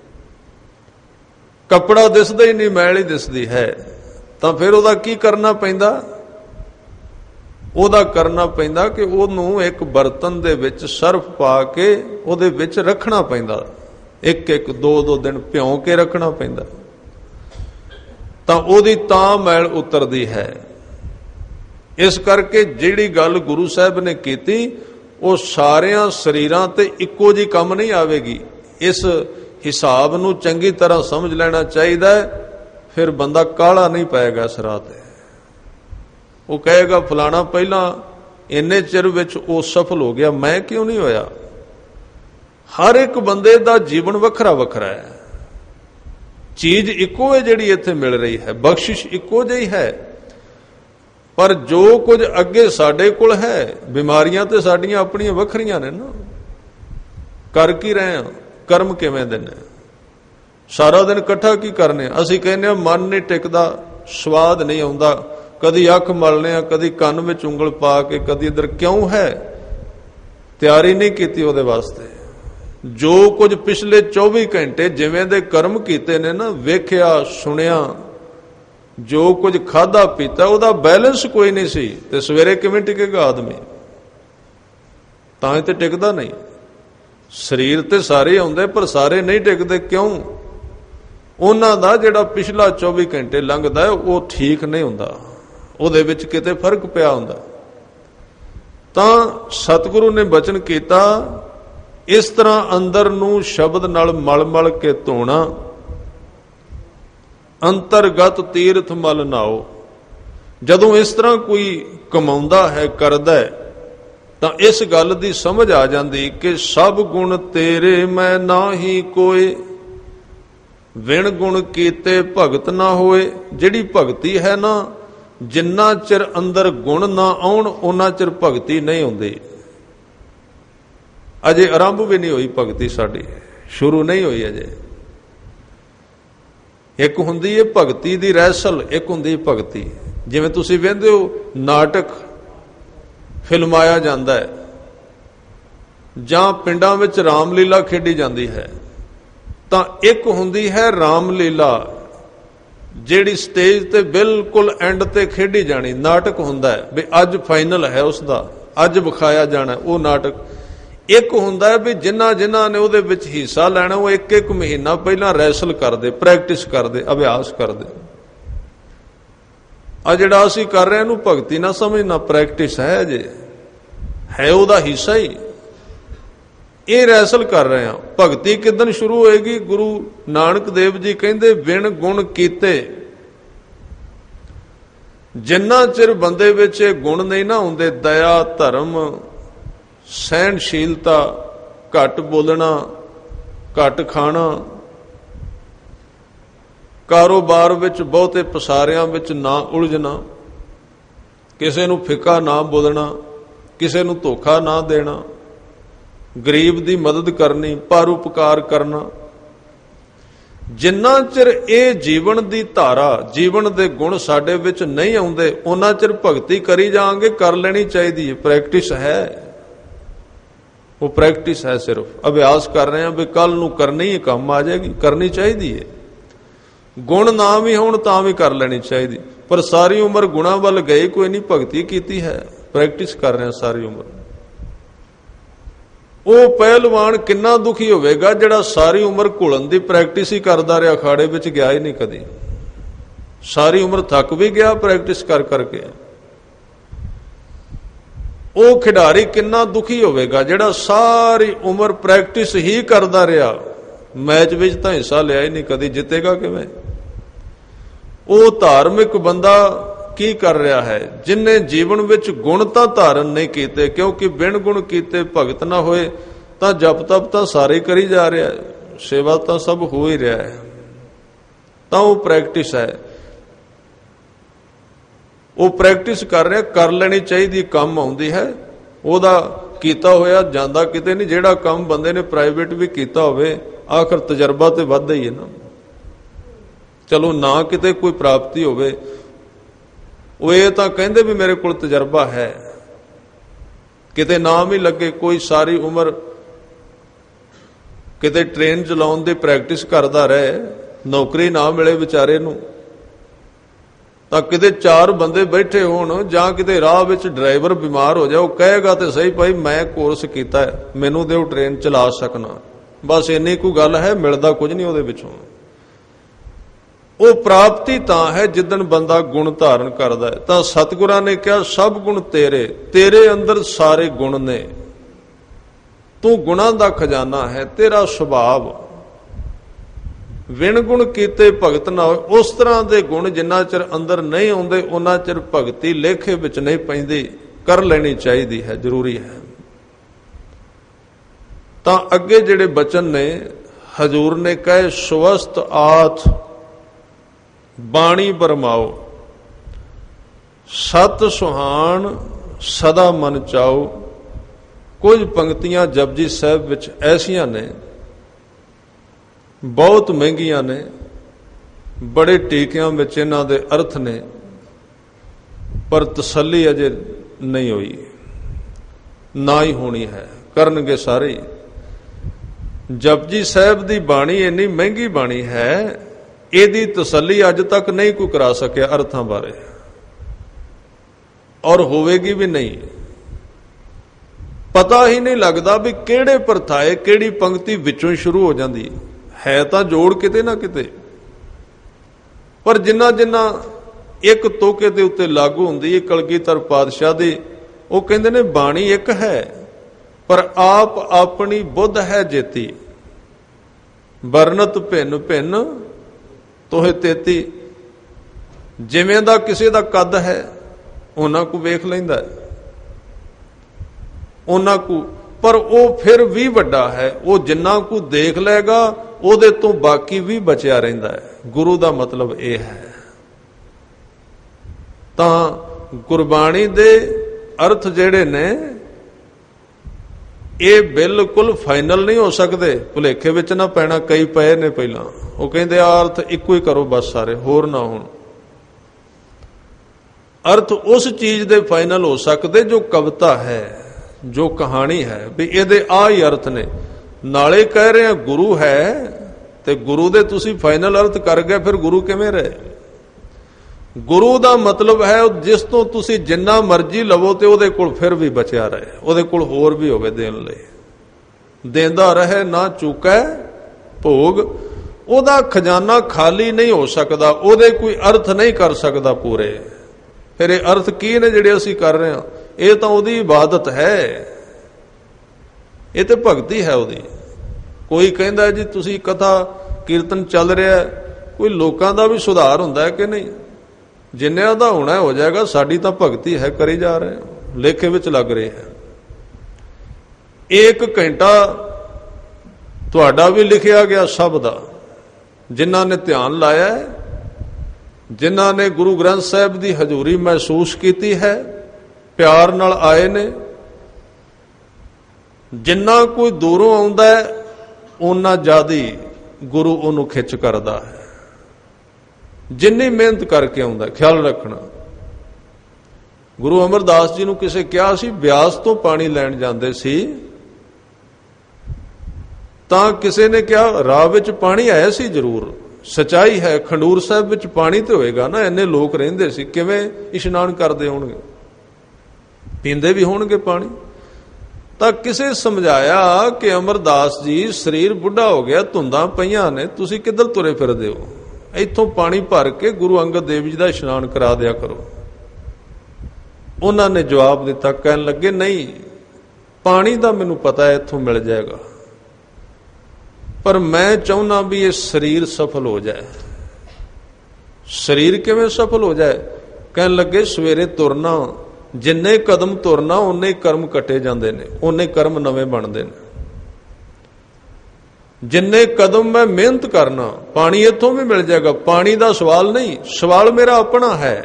ਕੱਪੜਾ ਦਿਸਦਾ ਹੀ ਨਹੀਂ, ਮੈਲ ਹੀ ਦਿਸਦੀ ਹੈ, ਤਾਂ ਫਿਰ ਉਹਦਾ ਕੀ ਕਰਨਾ ਪੈਂਦਾ? ਉਹਦਾ ਕਰਨਾ ਪੈਂਦਾ ਕਿ ਉਹਨੂੰ ਇੱਕ ਬਰਤਨ ਦੇ ਵਿੱਚ ਸਰਫ ਪਾ ਕੇ ਉਹਦੇ ਵਿੱਚ ਰੱਖਣਾ ਪੈਂਦਾ, ਇੱਕ ਇੱਕ ਦੋ ਦੋ ਦਿਨ ਭਿਉਂ ਕੇ ਰੱਖਣਾ ਪੈਂਦਾ, ਤਾਂ ਉਹਦੀ ਤਾਂ ਮੈਲ ਉਤਰਦੀ ਹੈ। ਇਸ ਕਰਕੇ ਜਿਹੜੀ ਗੱਲ ਗੁਰੂ ਸਾਹਿਬ ਨੇ ਕੀਤੀ ਉਹ ਸਾਰਿਆਂ ਸਰੀਰਾਂ ਤੇ ਇੱਕੋ ਜਿਹੀ ਕੰਮ ਨਹੀਂ ਆਵੇਗੀ। ਇਸ ਹਿਸਾਬ ਨੂੰ ਚੰਗੀ ਤਰ੍ਹਾਂ ਸਮਝ ਲੈਣਾ ਚਾਹੀਦਾ ਹੈ, ਫਿਰ ਬੰਦਾ ਕਾਲਾ ਨਹੀਂ ਪਏਗਾ ਇਸ ਰਾਹ ਤੇ। ਉਹ ਕਹੇਗਾ ਫਲਾਣਾ ਪਹਿਲਾਂ ਇੰਨੇ ਚਿਰ ਵਿੱਚ ਉਹ ਸਫਲ ਹੋ ਗਿਆ, ਮੈਂ ਕਿਉਂ ਨਹੀਂ ਹੋਇਆ? ਹਰ ਇੱਕ ਬੰਦੇ ਦਾ ਜੀਵਨ ਵੱਖਰਾ ਵੱਖਰਾ ਹੈ, ਚੀਜ਼ ਇੱਕੋ ਹੈ ਜਿਹੜੀ ਇੱਥੇ ਮਿਲ ਰਹੀ ਹੈ, ਬਖਸ਼ਿਸ਼ ਇੱਕੋ ਜਿਹੀ ਹੈ, ਪਰ ਜੋ ਕੁਝ ਅੱਗੇ ਸਾਡੇ ਕੋਲ ਹੈ, ਬਿਮਾਰੀਆਂ ਤੇ ਸਾਡੀਆਂ ਆਪਣੀਆਂ ਵੱਖਰੀਆਂ ਨੇ ਨਾ। ਕਰ ਕੀ ਰਹੇ ਹਾਂ? ਕਰਮ ਕਿਵੇਂ ਦੇ ਨੇ? ਸਾਰਾ ਦਿਨ ਇਕੱਠਾ ਕੀ ਕਰਨੇ? ਅਸੀਂ ਕਹਿੰਦੇ ਹਾਂ ਮਨ ਨਹੀਂ ਟਿਕਦਾ, ਸਵਾਦ ਨਹੀਂ ਆਉਂਦਾ, ਕਦੀ ਅੱਖ ਮਲਨੇ ਆ, ਕਦੀ ਕੰਨ ਵਿੱਚ ਉਂਗਲ ਪਾ ਕੇ, ਕਦੀ ਇੱਧਰ। ਕਿਉਂ ਹੈ? ਤਿਆਰੀ ਨਹੀਂ ਕੀਤੀ ਉਹਦੇ ਵਾਸਤੇ। ਜੋ ਕੁਝ ਪਿਛਲੇ ਚੌਵੀ ਘੰਟੇ ਜਿਵੇਂ ਦੇ ਕਰਮ ਕੀਤੇ ਨੇ ਨਾ, ਵੇਖਿਆ ਸੁਣਿਆ, ਜੋ ਕੁਝ ਖਾਧਾ ਪੀਤਾ, ਉਹਦਾ ਬੈਲੈਂਸ ਕੋਈ ਨਹੀਂ ਸੀ, ਤੇ ਸਵੇਰੇ ਕਿਵੇਂ ਟਿਕੇਗਾ ਆਦਮੀ? ਤਾਂ ਹੀ ਤੇ ਟਿਕਦਾ ਨਹੀਂ। ਸਰੀਰ ਤੇ ਸਾਰੇ ਆਉਂਦੇ ਪਰ ਸਾਰੇ ਨਹੀਂ ਟਿਕਦੇ। ਕਿਉਂ? ਉਹਨਾਂ ਦਾ ਜਿਹੜਾ ਪਿਛਲਾ ਚੌਵੀ ਘੰਟੇ ਲੰਘਦਾ ਉਹ ਠੀਕ ਨਹੀਂ ਹੁੰਦਾ, ਉਹਦੇ ਵਿੱਚ ਕਿਤੇ ਫਰਕ ਪਿਆ ਹੁੰਦਾ। ਤਾਂ ਸਤਿਗੁਰੂ ਨੇ ਬਚਨ ਕੀਤਾ, ਇਸ ਤਰ੍ਹਾਂ ਅੰਦਰ ਨੂੰ ਸ਼ਬਦ ਨਾਲ ਮਲ ਮਲ ਕੇ ਧੋਣਾ, ਅੰਤਰਗਤ ਤੀਰਥ ਮਲ ਨਾਓ। ਜਦੋਂ ਇਸ ਤਰ੍ਹਾਂ ਕੋਈ ਕਮਾਉਂਦਾ ਹੈ, ਕਰਦਾ ਹੈ, ਤਾਂ ਇਸ ਗੱਲ ਦੀ ਸਮਝ ਆ ਜਾਂਦੀ ਕਿ ਸਭ ਗੁਣ ਤੇਰੇ ਮੈਂ ਨਾਹੀ ਕੋਏ, ਵਿਣ ਗੁਣ ਕੀਤੇ ਭਗਤ ਨਾ ਹੋਏ। ਜਿਹੜੀ ਭਗਤੀ ਹੈ ਨਾ, ਜਿੰਨਾ ਚਿਰ ਅੰਦਰ ਗੁਣ ਨਾ ਆਉਣ ਉਹਨਾਂ ਚਿਰ ਭਗਤੀ ਨਹੀਂ ਹੁੰਦੀ। ਅਜੇ ਆਰੰਭ ਵੀ ਨਹੀਂ ਹੋਈ ਭਗਤੀ ਸਾਡੀ, ਸ਼ੁਰੂ ਨਹੀਂ ਹੋਈ ਅਜੇ। ਇੱਕ ਹੁੰਦੀ ਹੈ ਭਗਤੀ ਦੀ ਰਹਿਸਲ, ਇੱਕ ਹੁੰਦੀ ਹੈ ਭਗਤੀ। ਜਿਵੇਂ ਤੁਸੀਂ ਵੇਖਦੇ ਹੋ ਨਾਟਕ ਫਿਲਮਾਇਆ ਜਾਂਦਾ ਹੈ, ਜਾਂ ਪਿੰਡਾਂ ਵਿੱਚ ਰਾਮਲੀਲਾ ਖੇਡੀ ਜਾਂਦੀ ਹੈ, ਤਾਂ ਇੱਕ ਹੁੰਦੀ ਹੈ ਰਾਮਲੀਲਾ ਜਿਹੜੀ ਸਟੇਜ ਤੇ ਬਿਲਕੁਲ ਐਂਡ ਤੇ ਖੇਡੀ ਜਾਣੀ। ਨਾਟਕ ਹੁੰਦਾ ਹੈ ਵੀ ਅੱਜ ਫਾਈਨਲ ਹੈ ਉਸਦਾ, ਅੱਜ ਵਿਖਾਇਆ ਜਾਣਾ ਉਹ ਨਾਟਕ। ਇੱਕ ਹੁੰਦਾ ਹੈ ਵੀ ਜਿਨ੍ਹਾਂ ਜਿਨ੍ਹਾਂ ਨੇ ਉਹਦੇ ਵਿੱਚ ਹਿੱਸਾ ਲੈਣਾ ਉਹ ਇੱਕ ਇੱਕ ਮਹੀਨਾ ਪਹਿਲਾਂ ਰੈਸਲ ਕਰਦੇ, ਪ੍ਰੈਕਟਿਸ ਕਰਦੇ, ਅਭਿਆਸ ਕਰਦੇ। ਆ ਜਿਹੜਾ ਅਸੀਂ ਕਰ ਰਹੇ ਇਹਨੂੰ ਭਗਤੀ ਨਾ ਸਮਝਣਾ, ਪ੍ਰੈਕਟਿਸ ਹੈ, ਅਜੇ ਹੈ ਉਹਦਾ ਹਿੱਸਾ ਹੀ। ਇਹ ਰੈਸਲ ਕਰ ਰਹੇ ਹਾਂ। ਭਗਤੀ ਕਿਦਨ ਸ਼ੁਰੂ ਹੋਏਗੀ? ਗੁਰੂ ਨਾਨਕ ਦੇਵ ਜੀ ਕਹਿੰਦੇ ਵਿਣ ਗੁਣ ਕੀਤੇ। ਜਿੰਨਾ ਚਿਰ ਬੰਦੇ ਵਿੱਚ ਇਹ ਗੁਣ ਨਹੀਂ ਨਾ ਹੁੰਦੇ, ਦਇਆ, ਧਰਮ, ਸਹਿਣਸ਼ੀਲਤਾ, ਘੱਟ ਬੋਲਣਾ, ਘੱਟ ਖਾਣਾ, ਕਾਰੋਬਾਰ ਵਿੱਚ ਬਹੁਤੇ ਪਸਾਰਿਆਂ ਵਿੱਚ ਨਾ ਉਲਝਣਾ, ਕਿਸੇ ਨੂੰ ਫਿੱਕਾ ਨਾ ਬੋਲਣਾ, ਕਿਸੇ ਨੂੰ ਧੋਖਾ ਨਾ ਦੇਣਾ, ਗਰੀਬ ਦੀ ਮਦਦ ਕਰਨੀ, ਪਰਉਪਕਾਰ ਕਰਨਾ। ਜਿੰਨਾ ਚਿਰ ਇਹ ਜੀਵਨ ਦੀ ਧਾਰਾ, ਜੀਵਨ ਦੇ ਗੁਣ ਸਾਡੇ ਵਿੱਚ ਨਹੀਂ ਆਉਂਦੇ, ਉਹਨਾਂ ਚਿਰ ਭਗਤੀ ਕਰੀ ਜਾਵਾਂਗੇ। ਕਰ ਲੈਣੀ ਚਾਹੀਦੀ ਹੈ, ਪ੍ਰੈਕਟਿਸ ਹੈ, ਉਹ ਪ੍ਰੈਕਟਿਸ ਹੈ। ਸਿਰਫ ਅਭਿਆਸ ਕਰ ਰਹੇ ਹਾਂ ਵੀ ਕੱਲ ਨੂੰ ਕਰਨੀ ਹੀ ਕੰਮ ਆ ਜਾਏਗੀ, ਕਰਨੀ ਚਾਹੀਦੀ ਹੈ। ਗੁਣ ਨਾ ਵੀ ਹੋਣ ਤਾਂ ਵੀ ਕਰ ਲੈਣੀ ਚਾਹੀਦੀ, ਪਰ ਸਾਰੀ ਉਮਰ ਗੁਣਾਂ ਵੱਲ ਗਏ ਕੋਈ ਨਹੀਂ, ਭਗਤੀ ਕੀਤੀ ਹੈ, ਪ੍ਰੈਕਟਿਸ ਕਰ ਰਹੇ ਹਾਂ ਸਾਰੀ ਉਮਰ। ਉਹ ਪਹਿਲਵਾਨ ਕਿੰਨਾ ਦੁਖੀ ਹੋਵੇਗਾ ਜਿਹੜਾ ਸਾਰੀ ਉਮਰ ਘੁਲਣ ਦੀ ਪ੍ਰੈਕਟਿਸ ਹੀ ਕਰਦਾ ਰਿਹਾ, ਅਖਾੜੇ ਵਿੱਚ ਗਿਆ ਹੀ ਨਹੀਂ ਕਦੀ। ਸਾਰੀ ਉਮਰ ਥੱਕ ਵੀ ਗਿਆ ਪ੍ਰੈਕਟਿਸ ਕਰ ਕਰਕੇ। ਉਹ ਖਿਡਾਰੀ ਕਿੰਨਾ ਦੁਖੀ ਹੋਵੇਗਾ ਜਿਹੜਾ ਸਾਰੀ ਉਮਰ ਪ੍ਰੈਕਟਿਸ ਹੀ ਕਰਦਾ ਰਿਹਾ, ਮੈਚ ਵਿੱਚ ਤਾਂ ਹਿੱਸਾ ਲਿਆ ਹੀ ਨਹੀਂ ਕਦੀ, ਜਿੱਤੇਗਾ ਕਿਵੇਂ? ਉਹ ਧਾਰਮਿਕ ਬੰਦਾ ਕੀ ਕਰ ਰਿਹਾ ਹੈ ਜਿਨਨੇ ਜੀਵਨ ਵਿੱਚ ਗੁਣ ਤਾਂ ਧਾਰਨ ਨਹੀਂ ਕੀਤੇ? ਕਿਉਂਕਿ ਬਿਨ ਗੁਣ ਕੀਤੇ ਭਗਤ ਨਾ ਹੋਏ। ਤਾਂ ਜਪ ਤਪ ਤਾਂ ਸਾਰੇ ਕਰੀ ਜਾ ਰਿਹਾ, ਸੇਵਾ ਤਾਂ ਸਭ ਹੋ ਹੀ ਰਿਹਾ ਹੈ, ਤਾਂ ਉਹ ਪ੍ਰੈਕਟਿਸ ਹੈ। ਉਹ ਪ੍ਰੈਕਟਿਸ ਕਰ ਰਿਹਾ, ਕਰ ਲੈਣੀ ਚਾਹੀਦੀ, ਕੰਮ ਆਉਂਦੀ ਹੈ। ਉਹਦਾ ਕੀਤਾ ਹੋਇਆ ਜਾਂਦਾ ਕਿਤੇ ਨਹੀਂ। ਜਿਹੜਾ ਕੰਮ ਬੰਦੇ ਨੇ ਪ੍ਰਾਈਵੇਟ ਵੀ ਕੀਤਾ ਹੋਵੇ, ਆਖਰ ਤਜਰਬਾ ਤੇ ਵੱਧਦਾ ਹੀ ਹੈ ਨਾ। ਚਲੋ ਨਾ ਕਿਤੇ ਕੋਈ ਪ੍ਰਾਪਤੀ ਹੋਵੇ, ਉਹ ਇਹ ਤਾਂ ਕਹਿੰਦੇ ਵੀ ਮੇਰੇ ਕੋਲ ਤਜਰਬਾ ਹੈ, ਕਿਤੇ ਨਾਮ ਹੀ ਲੱਗੇ, ਕੋਈ ਸਾਰੀ ਉਮਰ ਕਿਤੇ ਟ੍ਰੇਨ ਚਲਾਉਣ ਦੀ ਪ੍ਰੈਕਟਿਸ ਕਰਦਾ ਰਹੇ, ਨੌਕਰੀ ਨਾ ਮਿਲੇ ਵਿਚਾਰੇ ਨੂੰ, ਤਾਂ ਕਿਤੇ ਚਾਰ ਬੰਦੇ ਬੈਠੇ ਹੋਣ ਜਾਂ ਕਿਤੇ ਰਾਹ ਵਿੱਚ ਡਰਾਈਵਰ ਬਿਮਾਰ ਹੋ ਜਾ, ਉਹ ਕਹੇਗਾ ਤੇ ਸਹੀ ਭਾਈ ਮੈਂ ਕੋਰਸ ਕੀਤਾ, ਮੈਨੂੰ ਦਿਓ ਟ੍ਰੇਨ ਚਲਾ ਸਕਣਾ, ਬਸ ਇੰਨੀ ਕੋਈ ਗੱਲ ਹੈ, ਮਿਲਦਾ ਕੁਝ ਨਹੀਂ ਉਹਦੇ ਵਿੱਚੋਂ। ਉਹ ਪ੍ਰਾਪਤੀ ਤਾਂ ਹੈ ਜਿੱਦਣ ਬੰਦਾ ਗੁਣ ਧਾਰਨ ਕਰਦਾ ਹੈ। ਤਾਂ ਸਤਿਗੁਰਾਂ ਨੇ ਕਿਹਾ ਸਭ ਗੁਣ ਤੇਰੇ, ਤੇਰੇ ਅੰਦਰ ਸਾਰੇ ਗੁਣ ਨੇ, ਤੂੰ ਗੁਣਾਂ ਦਾ ਖਜ਼ਾਨਾ ਹੈ, ਤੇਰਾ ਸੁਭਾਵ ਵਿਣ ਗੁਣ ਕੀਤੇ ਭਗਤ ਨਾ ਹੋਏ। ਉਸ ਤਰ੍ਹਾਂ ਦੇ ਗੁਣ ਜਿੰਨਾ ਚਿਰ ਅੰਦਰ ਨਹੀਂ ਆਉਂਦੇ ਉਹਨਾਂ ਚਿਰ ਭਗਤੀ ਲੇਖੇ ਵਿੱਚ ਨਹੀਂ ਪੈਂਦੀ, ਕਰ ਲੈਣੀ ਚਾਹੀਦੀ ਹੈ, ਜ਼ਰੂਰੀ ਹੈ। ਤਾਂ ਅੱਗੇ ਜਿਹੜੇ ਬਚਨ ਨੇ ਹਜ਼ੂਰ ਨੇ ਕਹੇ, ਸਵਸਤ ਆਥ ਬਾਣੀ ਬਰਮਾਓ, ਸਤ ਸੁਹਾਣ ਸਦਾ ਮਨ ਚਾਓ। ਕੁਝ ਪੰਕਤੀਆਂ ਜਪਜੀ ਸਾਹਿਬ ਵਿੱਚ ਐਸੀਆਂ ਨੇ, ਬਹੁਤ ਮਹਿੰਗੀਆਂ ਨੇ, ਬੜੇ ਟੀਕਿਆਂ ਵਿੱਚ ਇਹਨਾਂ ਦੇ ਅਰਥ ਨੇ, ਪਰ ਤਸੱਲੀ ਅਜੇ ਨਹੀਂ ਹੋਈ, ਨਾ ਹੀ ਹੋਣੀ ਹੈ, ਕਰਨਗੇ ਸਾਰੇ। ਜਪਜੀ ਸਾਹਿਬ ਦੀ ਬਾਣੀ ਇੰਨੀ ਮਹਿੰਗੀ ਬਾਣੀ ਹੈ, ਇਹਦੀ ਤਸੱਲੀ ਅੱਜ ਤੱਕ ਨਹੀਂ ਕੋਈ ਕਰਾ ਸਕਿਆ ਅਰਥਾਂ ਬਾਰੇ, ਔਰ ਹੋਵੇਗੀ ਵੀ ਨਹੀਂ। ਪਤਾ ਹੀ ਨਹੀਂ ਲੱਗਦਾ ਵੀ ਕਿਹੜੇ ਪਰਥਾਏ ਕਿਹੜੀ ਪੰਕਤੀ ਵਿੱਚੋਂ ਸ਼ੁਰੂ ਹੋ ਜਾਂਦੀ ਹੈ, ਤਾਂ ਜੋੜ ਕਿਤੇ ਨਾ ਕਿਤੇ, ਪਰ ਜਿੰਨਾ ਜਿੰਨਾ ਇੱਕ ਤੋਕੇ ਦੇ ਉੱਤੇ ਲਾਗੂ ਹੁੰਦੀ ਹੈ। ਕਲਗੀਧਰ ਪਾਤਸ਼ਾਹ ਦੀ ਉਹ ਕਹਿੰਦੇ ਨੇ ਬਾਣੀ ਇੱਕ ਹੈ, ਪਰ ਆਪ ਆਪਣੀ ਬੁੱਧ ਹੈ ਜੇਤੀ, ਵਰਨਤ ਭਿੰਨ ਭਿੰਨ ਤੋਹੇ ਤੇਤੀ। ਜਿਵੇਂ ਦਾ ਕਿਸੇ ਦਾ ਕੱਦ ਹੈ ਉਹਨਾਂ ਕੋ ਵੇਖ ਲੈਂਦਾ, ਉਹਨਾਂ ਕੋ, ਪਰ ਉਹ ਫਿਰ ਵੀ ਵੱਡਾ ਹੈ, ਉਹ ਜਿੰਨਾ ਕੋ ਦੇਖ ਲਏਗਾ ਉਹਦੇ ਤੋਂ ਬਾਕੀ ਵੀ ਬਚਿਆ ਰਹਿੰਦਾ ਹੈ। ਗੁਰੂ ਦਾ ਮਤਲਬ ਇਹ ਹੈ। ਤਾਂ ਗੁਰਬਾਣੀ ਦੇ ਅਰਥ ਜਿਹੜੇ ਨੇ ਇਹ ਬਿਲਕੁਲ ਫਾਈਨਲ ਨਹੀਂ ਹੋ ਸਕਦੇ, ਭੁਲੇਖੇ ਵਿੱਚ ਨਾ ਪੈਣਾ। ਕਈ ਪਏ ਨੇ ਪਹਿਲਾਂ, ਉਹ ਕਹਿੰਦੇ ਆ ਅਰਥ ਇੱਕੋ ਹੀ ਕਰੋ ਬਸ ਸਾਰੇ, ਹੋਰ ਨਾ ਹੋਣ। ਅਰਥ ਉਸ ਚੀਜ਼ ਦੇ ਫਾਈਨਲ ਹੋ ਸਕਦੇ ਜੋ ਕਵਿਤਾ ਹੈ, ਜੋ ਕਹਾਣੀ ਹੈ, ਵੀ ਇਹਦੇ ਆ ਹੀ ਅਰਥ ਨੇ। ਨਾਲੇ ਕਹਿ ਰਹੇ ਆ ਗੁਰੂ ਹੈ, ਤੇ ਗੁਰੂ ਦੇ ਤੁਸੀਂ ਫਾਈਨਲ ਅਰਥ ਕਰ ਗਏ, ਫਿਰ ਗੁਰੂ ਕਿਵੇਂ ਰਹੇ? ਗੁਰੂ ਦਾ ਮਤਲਬ ਹੈ ਜਿਸ ਤੋਂ ਤੁਸੀਂ ਜਿੰਨਾ ਮਰਜ਼ੀ ਲਵੋ ਤੇ ਉਹਦੇ ਕੋਲ ਫਿਰ ਵੀ ਬਚਿਆ ਰਹੇ, ਉਹਦੇ ਕੋਲ ਹੋਰ ਵੀ ਹੋਵੇ ਦੇਣ ਲਈ। ਦੇਂਦਾ ਰਹੇ ਨਾ ਚੁੱਕੈ ਭੋਗ, ਉਹਦਾ ਖਜ਼ਾਨਾ ਖਾਲੀ ਨਹੀਂ ਹੋ ਸਕਦਾ, ਉਹਦੇ ਕੋਈ ਅਰਥ ਨਹੀਂ ਕਰ ਸਕਦਾ ਪੂਰੇ। ਫਿਰ ਇਹ ਅਰਥ ਕੀ ਨੇ ਜਿਹੜੇ ਅਸੀਂ ਕਰ ਰਹੇ ਹਾਂ? ਇਹ ਤਾਂ ਉਹਦੀ ਇਬਾਦਤ ਹੈ, ਇਹ ਤੇ ਭਗਤੀ ਹੈ ਉਹਦੀ। ਕੋਈ ਕਹਿੰਦਾ ਜੀ ਤੁਸੀਂ ਕਥਾ ਕੀਰਤਨ ਚੱਲ ਰਿਹਾ, ਕੋਈ ਲੋਕਾਂ ਦਾ ਵੀ ਸੁਧਾਰ ਹੁੰਦਾ ਹੈ ਕਿ ਨਹੀਂ? ਜਿੰਨਿਆਂ ਦਾ ਹੋਣਾ ਹੋ ਜਾਏਗਾ, ਸਾਡੀ ਤਾਂ ਭਗਤੀ ਹੈ, ਕਰੀ ਜਾ ਰਹੇ, ਲੇਖੇ ਵਿੱਚ ਲੱਗ ਰਹੇ ਹੈ। ਇੱਕ ਘੰਟਾ ਤੁਹਾਡਾ ਵੀ ਲਿਖਿਆ ਗਿਆ ਸਭ ਦਾ, ਜਿਨ੍ਹਾਂ ਨੇ ਧਿਆਨ ਲਾਇਆ, ਜਿਨ੍ਹਾਂ ਨੇ ਗੁਰੂ ਗ੍ਰੰਥ ਸਾਹਿਬ ਦੀ ਹਜ਼ੂਰੀ ਮਹਿਸੂਸ ਕੀਤੀ ਹੈ, ਪਿਆਰ ਨਾਲ ਆਏ ਨੇ। ਜਿੰਨਾ ਕੋਈ ਦੂਰੋਂ ਆਉਂਦਾ ਹੈ ਓਨਾ ਜ਼ਿਆਦਾ ਗੁਰੂ ਉਹਨੂੰ ਖਿੱਚ ਕਰਦਾ ਹੈ, ਜਿੰਨੀ ਮਿਹਨਤ ਕਰਕੇ ਆਉਂਦਾ। ਖਿਆਲ ਰੱਖਣਾ, ਗੁਰੂ ਅਮਰਦਾਸ ਜੀ ਨੂੰ ਕਿਸੇ ਕਿਹਾ ਸੀ, ਬਿਆਸ ਤੋਂ ਪਾਣੀ ਲੈਣ ਜਾਂਦੇ ਸੀ, ਤਾਂ ਕਿਸੇ ਨੇ ਕਿਹਾ ਰਾਹ ਵਿੱਚ ਪਾਣੀ ਆਇਆ ਸੀ, ਜ਼ਰੂਰ ਸਚਾਈ ਹੈ, ਖੰਡੂਰ ਸਾਹਿਬ ਵਿੱਚ ਪਾਣੀ ਤੇ ਹੋਏਗਾ ਨਾ, ਇੰਨੇ ਲੋਕ ਰਹਿੰਦੇ ਸੀ, ਕਿਵੇਂ ਇਸ਼ਨਾਨ ਕਰਦੇ ਹੋਣਗੇ, ਪੀਂਦੇ ਵੀ ਹੋਣਗੇ ਪਾਣੀ। ਤਾਂ ਕਿਸੇ ਸਮਝਾਇਆ ਕਿ ਅਮਰਦਾਸ ਜੀ ਸਰੀਰ ਬੁੱਢਾ ਹੋ ਗਿਆ, ਧੁੰਦਾਂ ਪਈਆਂ ਨੇ, ਤੁਸੀਂ ਕਿੱਧਰ ਤੁਰੇ ਫਿਰਦੇ ਹੋ, ਇੱਥੋਂ ਪਾਣੀ ਭਰ ਕੇ ਗੁਰੂ ਅੰਗਦ ਦੇਵ ਜੀ ਦਾ ਇਸ਼ਨਾਨ ਕਰਾ ਦਿਆ ਕਰੋ। ਉਹਨਾਂ ਨੇ ਜਵਾਬ ਦਿੱਤਾ, ਕਹਿਣ ਲੱਗੇ ਨਹੀਂ, ਪਾਣੀ ਦਾ ਮੈਨੂੰ ਪਤਾ ਹੈ ਇੱਥੋਂ ਮਿਲ ਜਾਏਗਾ, ਪਰ ਮੈਂ ਚਾਹੁੰਦਾ ਵੀ ਇਹ ਸਰੀਰ ਸਫਲ ਹੋ ਜਾਏ। ਸਰੀਰ ਕਿਵੇਂ ਸਫਲ ਹੋ ਜਾਏ? ਕਹਿਣ ਲੱਗੇ ਸਵੇਰੇ ਤੁਰਨਾ, ਜਿੰਨੇ ਕਦਮ ਤੁਰਨਾ ਉਨੇ ਹੀ ਕਰਮ ਕੱਟੇ ਜਾਂਦੇ ਨੇ, ਉਨੇ ਕਰਮ ਨਵੇਂ ਬਣਦੇ ਨੇ। ਜਿੰਨੇ ਕਦਮ ਮੈਂ ਮਿਹਨਤ ਕਰਨਾ, ਪਾਣੀ ਇੱਥੋਂ ਵੀ ਮਿਲ ਜਾਏਗਾ, ਪਾਣੀ ਦਾ ਸਵਾਲ ਨਹੀਂ, ਸਵਾਲ ਮੇਰਾ ਆਪਣਾ ਹੈ।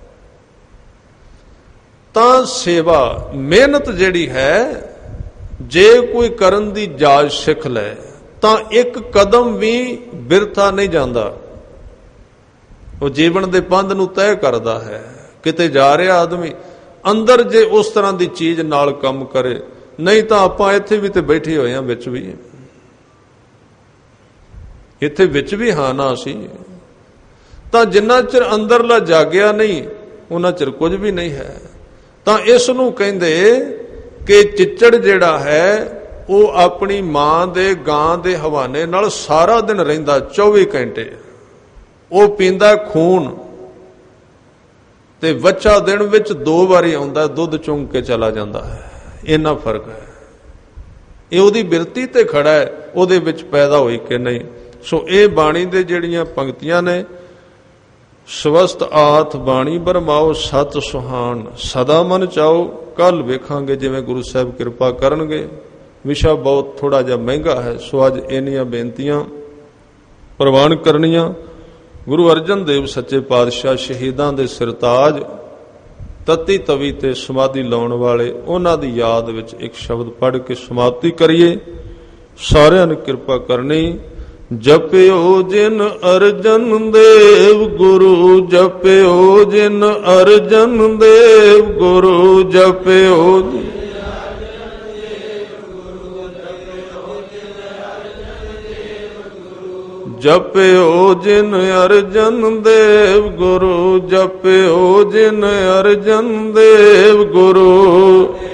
ਤਾਂ ਸੇਵਾ ਮਿਹਨਤ ਜਿਹੜੀ ਹੈ, ਜੇ ਕੋਈ ਕਰਨ ਦੀ ਜਾਚ ਸਿੱਖ ਲੈ ਤਾਂ ਇੱਕ ਕਦਮ ਵੀ ਬਿਰਥਾ ਨਹੀਂ ਜਾਂਦਾ, ਉਹ ਜੀਵਨ ਦੇ ਪੰਧ ਨੂੰ ਤੈਅ ਕਰਦਾ ਹੈ। ਕਿਤੇ ਜਾ ਰਿਹਾ ਆਦਮੀ, ਅੰਦਰ ਜੇ ਉਸ ਤਰ੍ਹਾਂ ਦੀ ਚੀਜ਼ ਨਾਲ ਕੰਮ ਕਰੇ, ਨਹੀਂ ਤਾਂ ਆਪਾਂ ਇੱਥੇ ਵੀ ਤੇ ਬੈਠੇ ਹੋਏ ਹਾਂ, ਵਿੱਚ ਵੀ ਇੱਥੇ ਵਿੱਚ ਵੀ ਹਾਂ ਨਾ ਅਸੀਂ, ਤਾਂ ਜਿੰਨਾ ਚਿਰ ਅੰਦਰਲਾ ਜਾਗਿਆ ਨਹੀਂ ਉਹਨਾਂ ਚਿਰ ਕੁਝ ਵੀ ਨਹੀਂ ਹੈ। ਤਾਂ ਇਸ ਨੂੰ ਕਹਿੰਦੇ ਕਿ ਚਿੱਚੜ ਜਿਹੜਾ ਹੈ ਉਹ ਆਪਣੀ ਮਾਂ ਦੇ ਗਾਂ ਦੇ ਹਵਾਨੇ ਨਾਲ ਸਾਰਾ ਦਿਨ ਰਹਿੰਦਾ, ਚੌਵੀ ਘੰਟੇ ਉਹ ਪੀਂਦਾ ਖੂਨ, ਤੇ ਬੱਚਾ ਦਿਨ ਵਿੱਚ ਦੋ ਵਾਰੀ ਆਉਂਦਾ, ਦੁੱਧ ਚੁੰਗ ਕੇ ਚਲਾ ਜਾਂਦਾ ਹੈ। ਇੰਨਾ ਫਰਕ ਹੈ। ਇਹ ਉਹਦੀ ਬਿਰਤੀ ਤੇ ਖੜਾ ਹੈ, ਉਹਦੇ ਵਿੱਚ ਪੈਦਾ ਹੋਈ ਕਿ ਨਹੀਂ। ਸੋ ਇਹ ਬਾਣੀ ਦੇ ਜਿਹੜੀਆਂ ਪੰਕਤੀਆਂ ਨੇ, ਸਵਸਤ ਆਥ ਬਾਣੀ ਬਰਮਾਓ ਸਤ ਸੁਹਾਨ, ਸਦਾ ਮਨ ਚਾਓ। ਕੱਲ ਵੇਖਾਂਗੇ ਜਿਵੇਂ ਗੁਰੂ ਸਾਹਿਬ ਕਿਰਪਾ ਕਰਨਗੇ। ਵਿਸ਼ਾ ਬਹੁਤ ਥੋੜਾ ਜਿਹਾ ਮਹਿੰਗਾ ਹੈ, ਸੋ ਅੱਜ ਇੰਨੀਆਂ ਬੇਨਤੀਆਂ ਪ੍ਰਵਾਨ ਕਰਨੀਆਂ। ਗੁਰੂ ਅਰਜਨ ਦੇਵ ਸੱਚੇ ਪਾਤਸ਼ਾਹ ਸ਼ਹੀਦਾਂ ਦੇ ਸਿਰਤਾਜ, ਤਤੀ ਤਵੀ ਤੇ ਸਮਾਧੀ ਲਾਉਣ ਵਾਲੇ, ਉਹਨਾਂ ਦੀ ਯਾਦ ਵਿੱਚ ਇੱਕ ਸ਼ਬਦ ਪੜ੍ਹ ਕੇ ਸਮਾਪਤੀ ਕਰੀਏ। ਸਾਰਿਆਂ ਨੇ ਕਿਰਪਾ ਕਰਨੀ। ਜਪਿਓ ਜਿਨ ਅਰਜਨ ਦੇਵ ਗੁਰੂ, ਜਪਿਓ ਜਿਨ ਅਰਜਨ ਦੇਵ ਗੁਰੂ, ਜਪਿਓ ਜਪਿਓ ਜਿਨ ਅਰਜਨ ਦੇਵ ਗੁਰੂ, ਜਪਿਓ ਜਿਨ ਅਰਜਨ ਦੇਵ ਗੁਰੂ।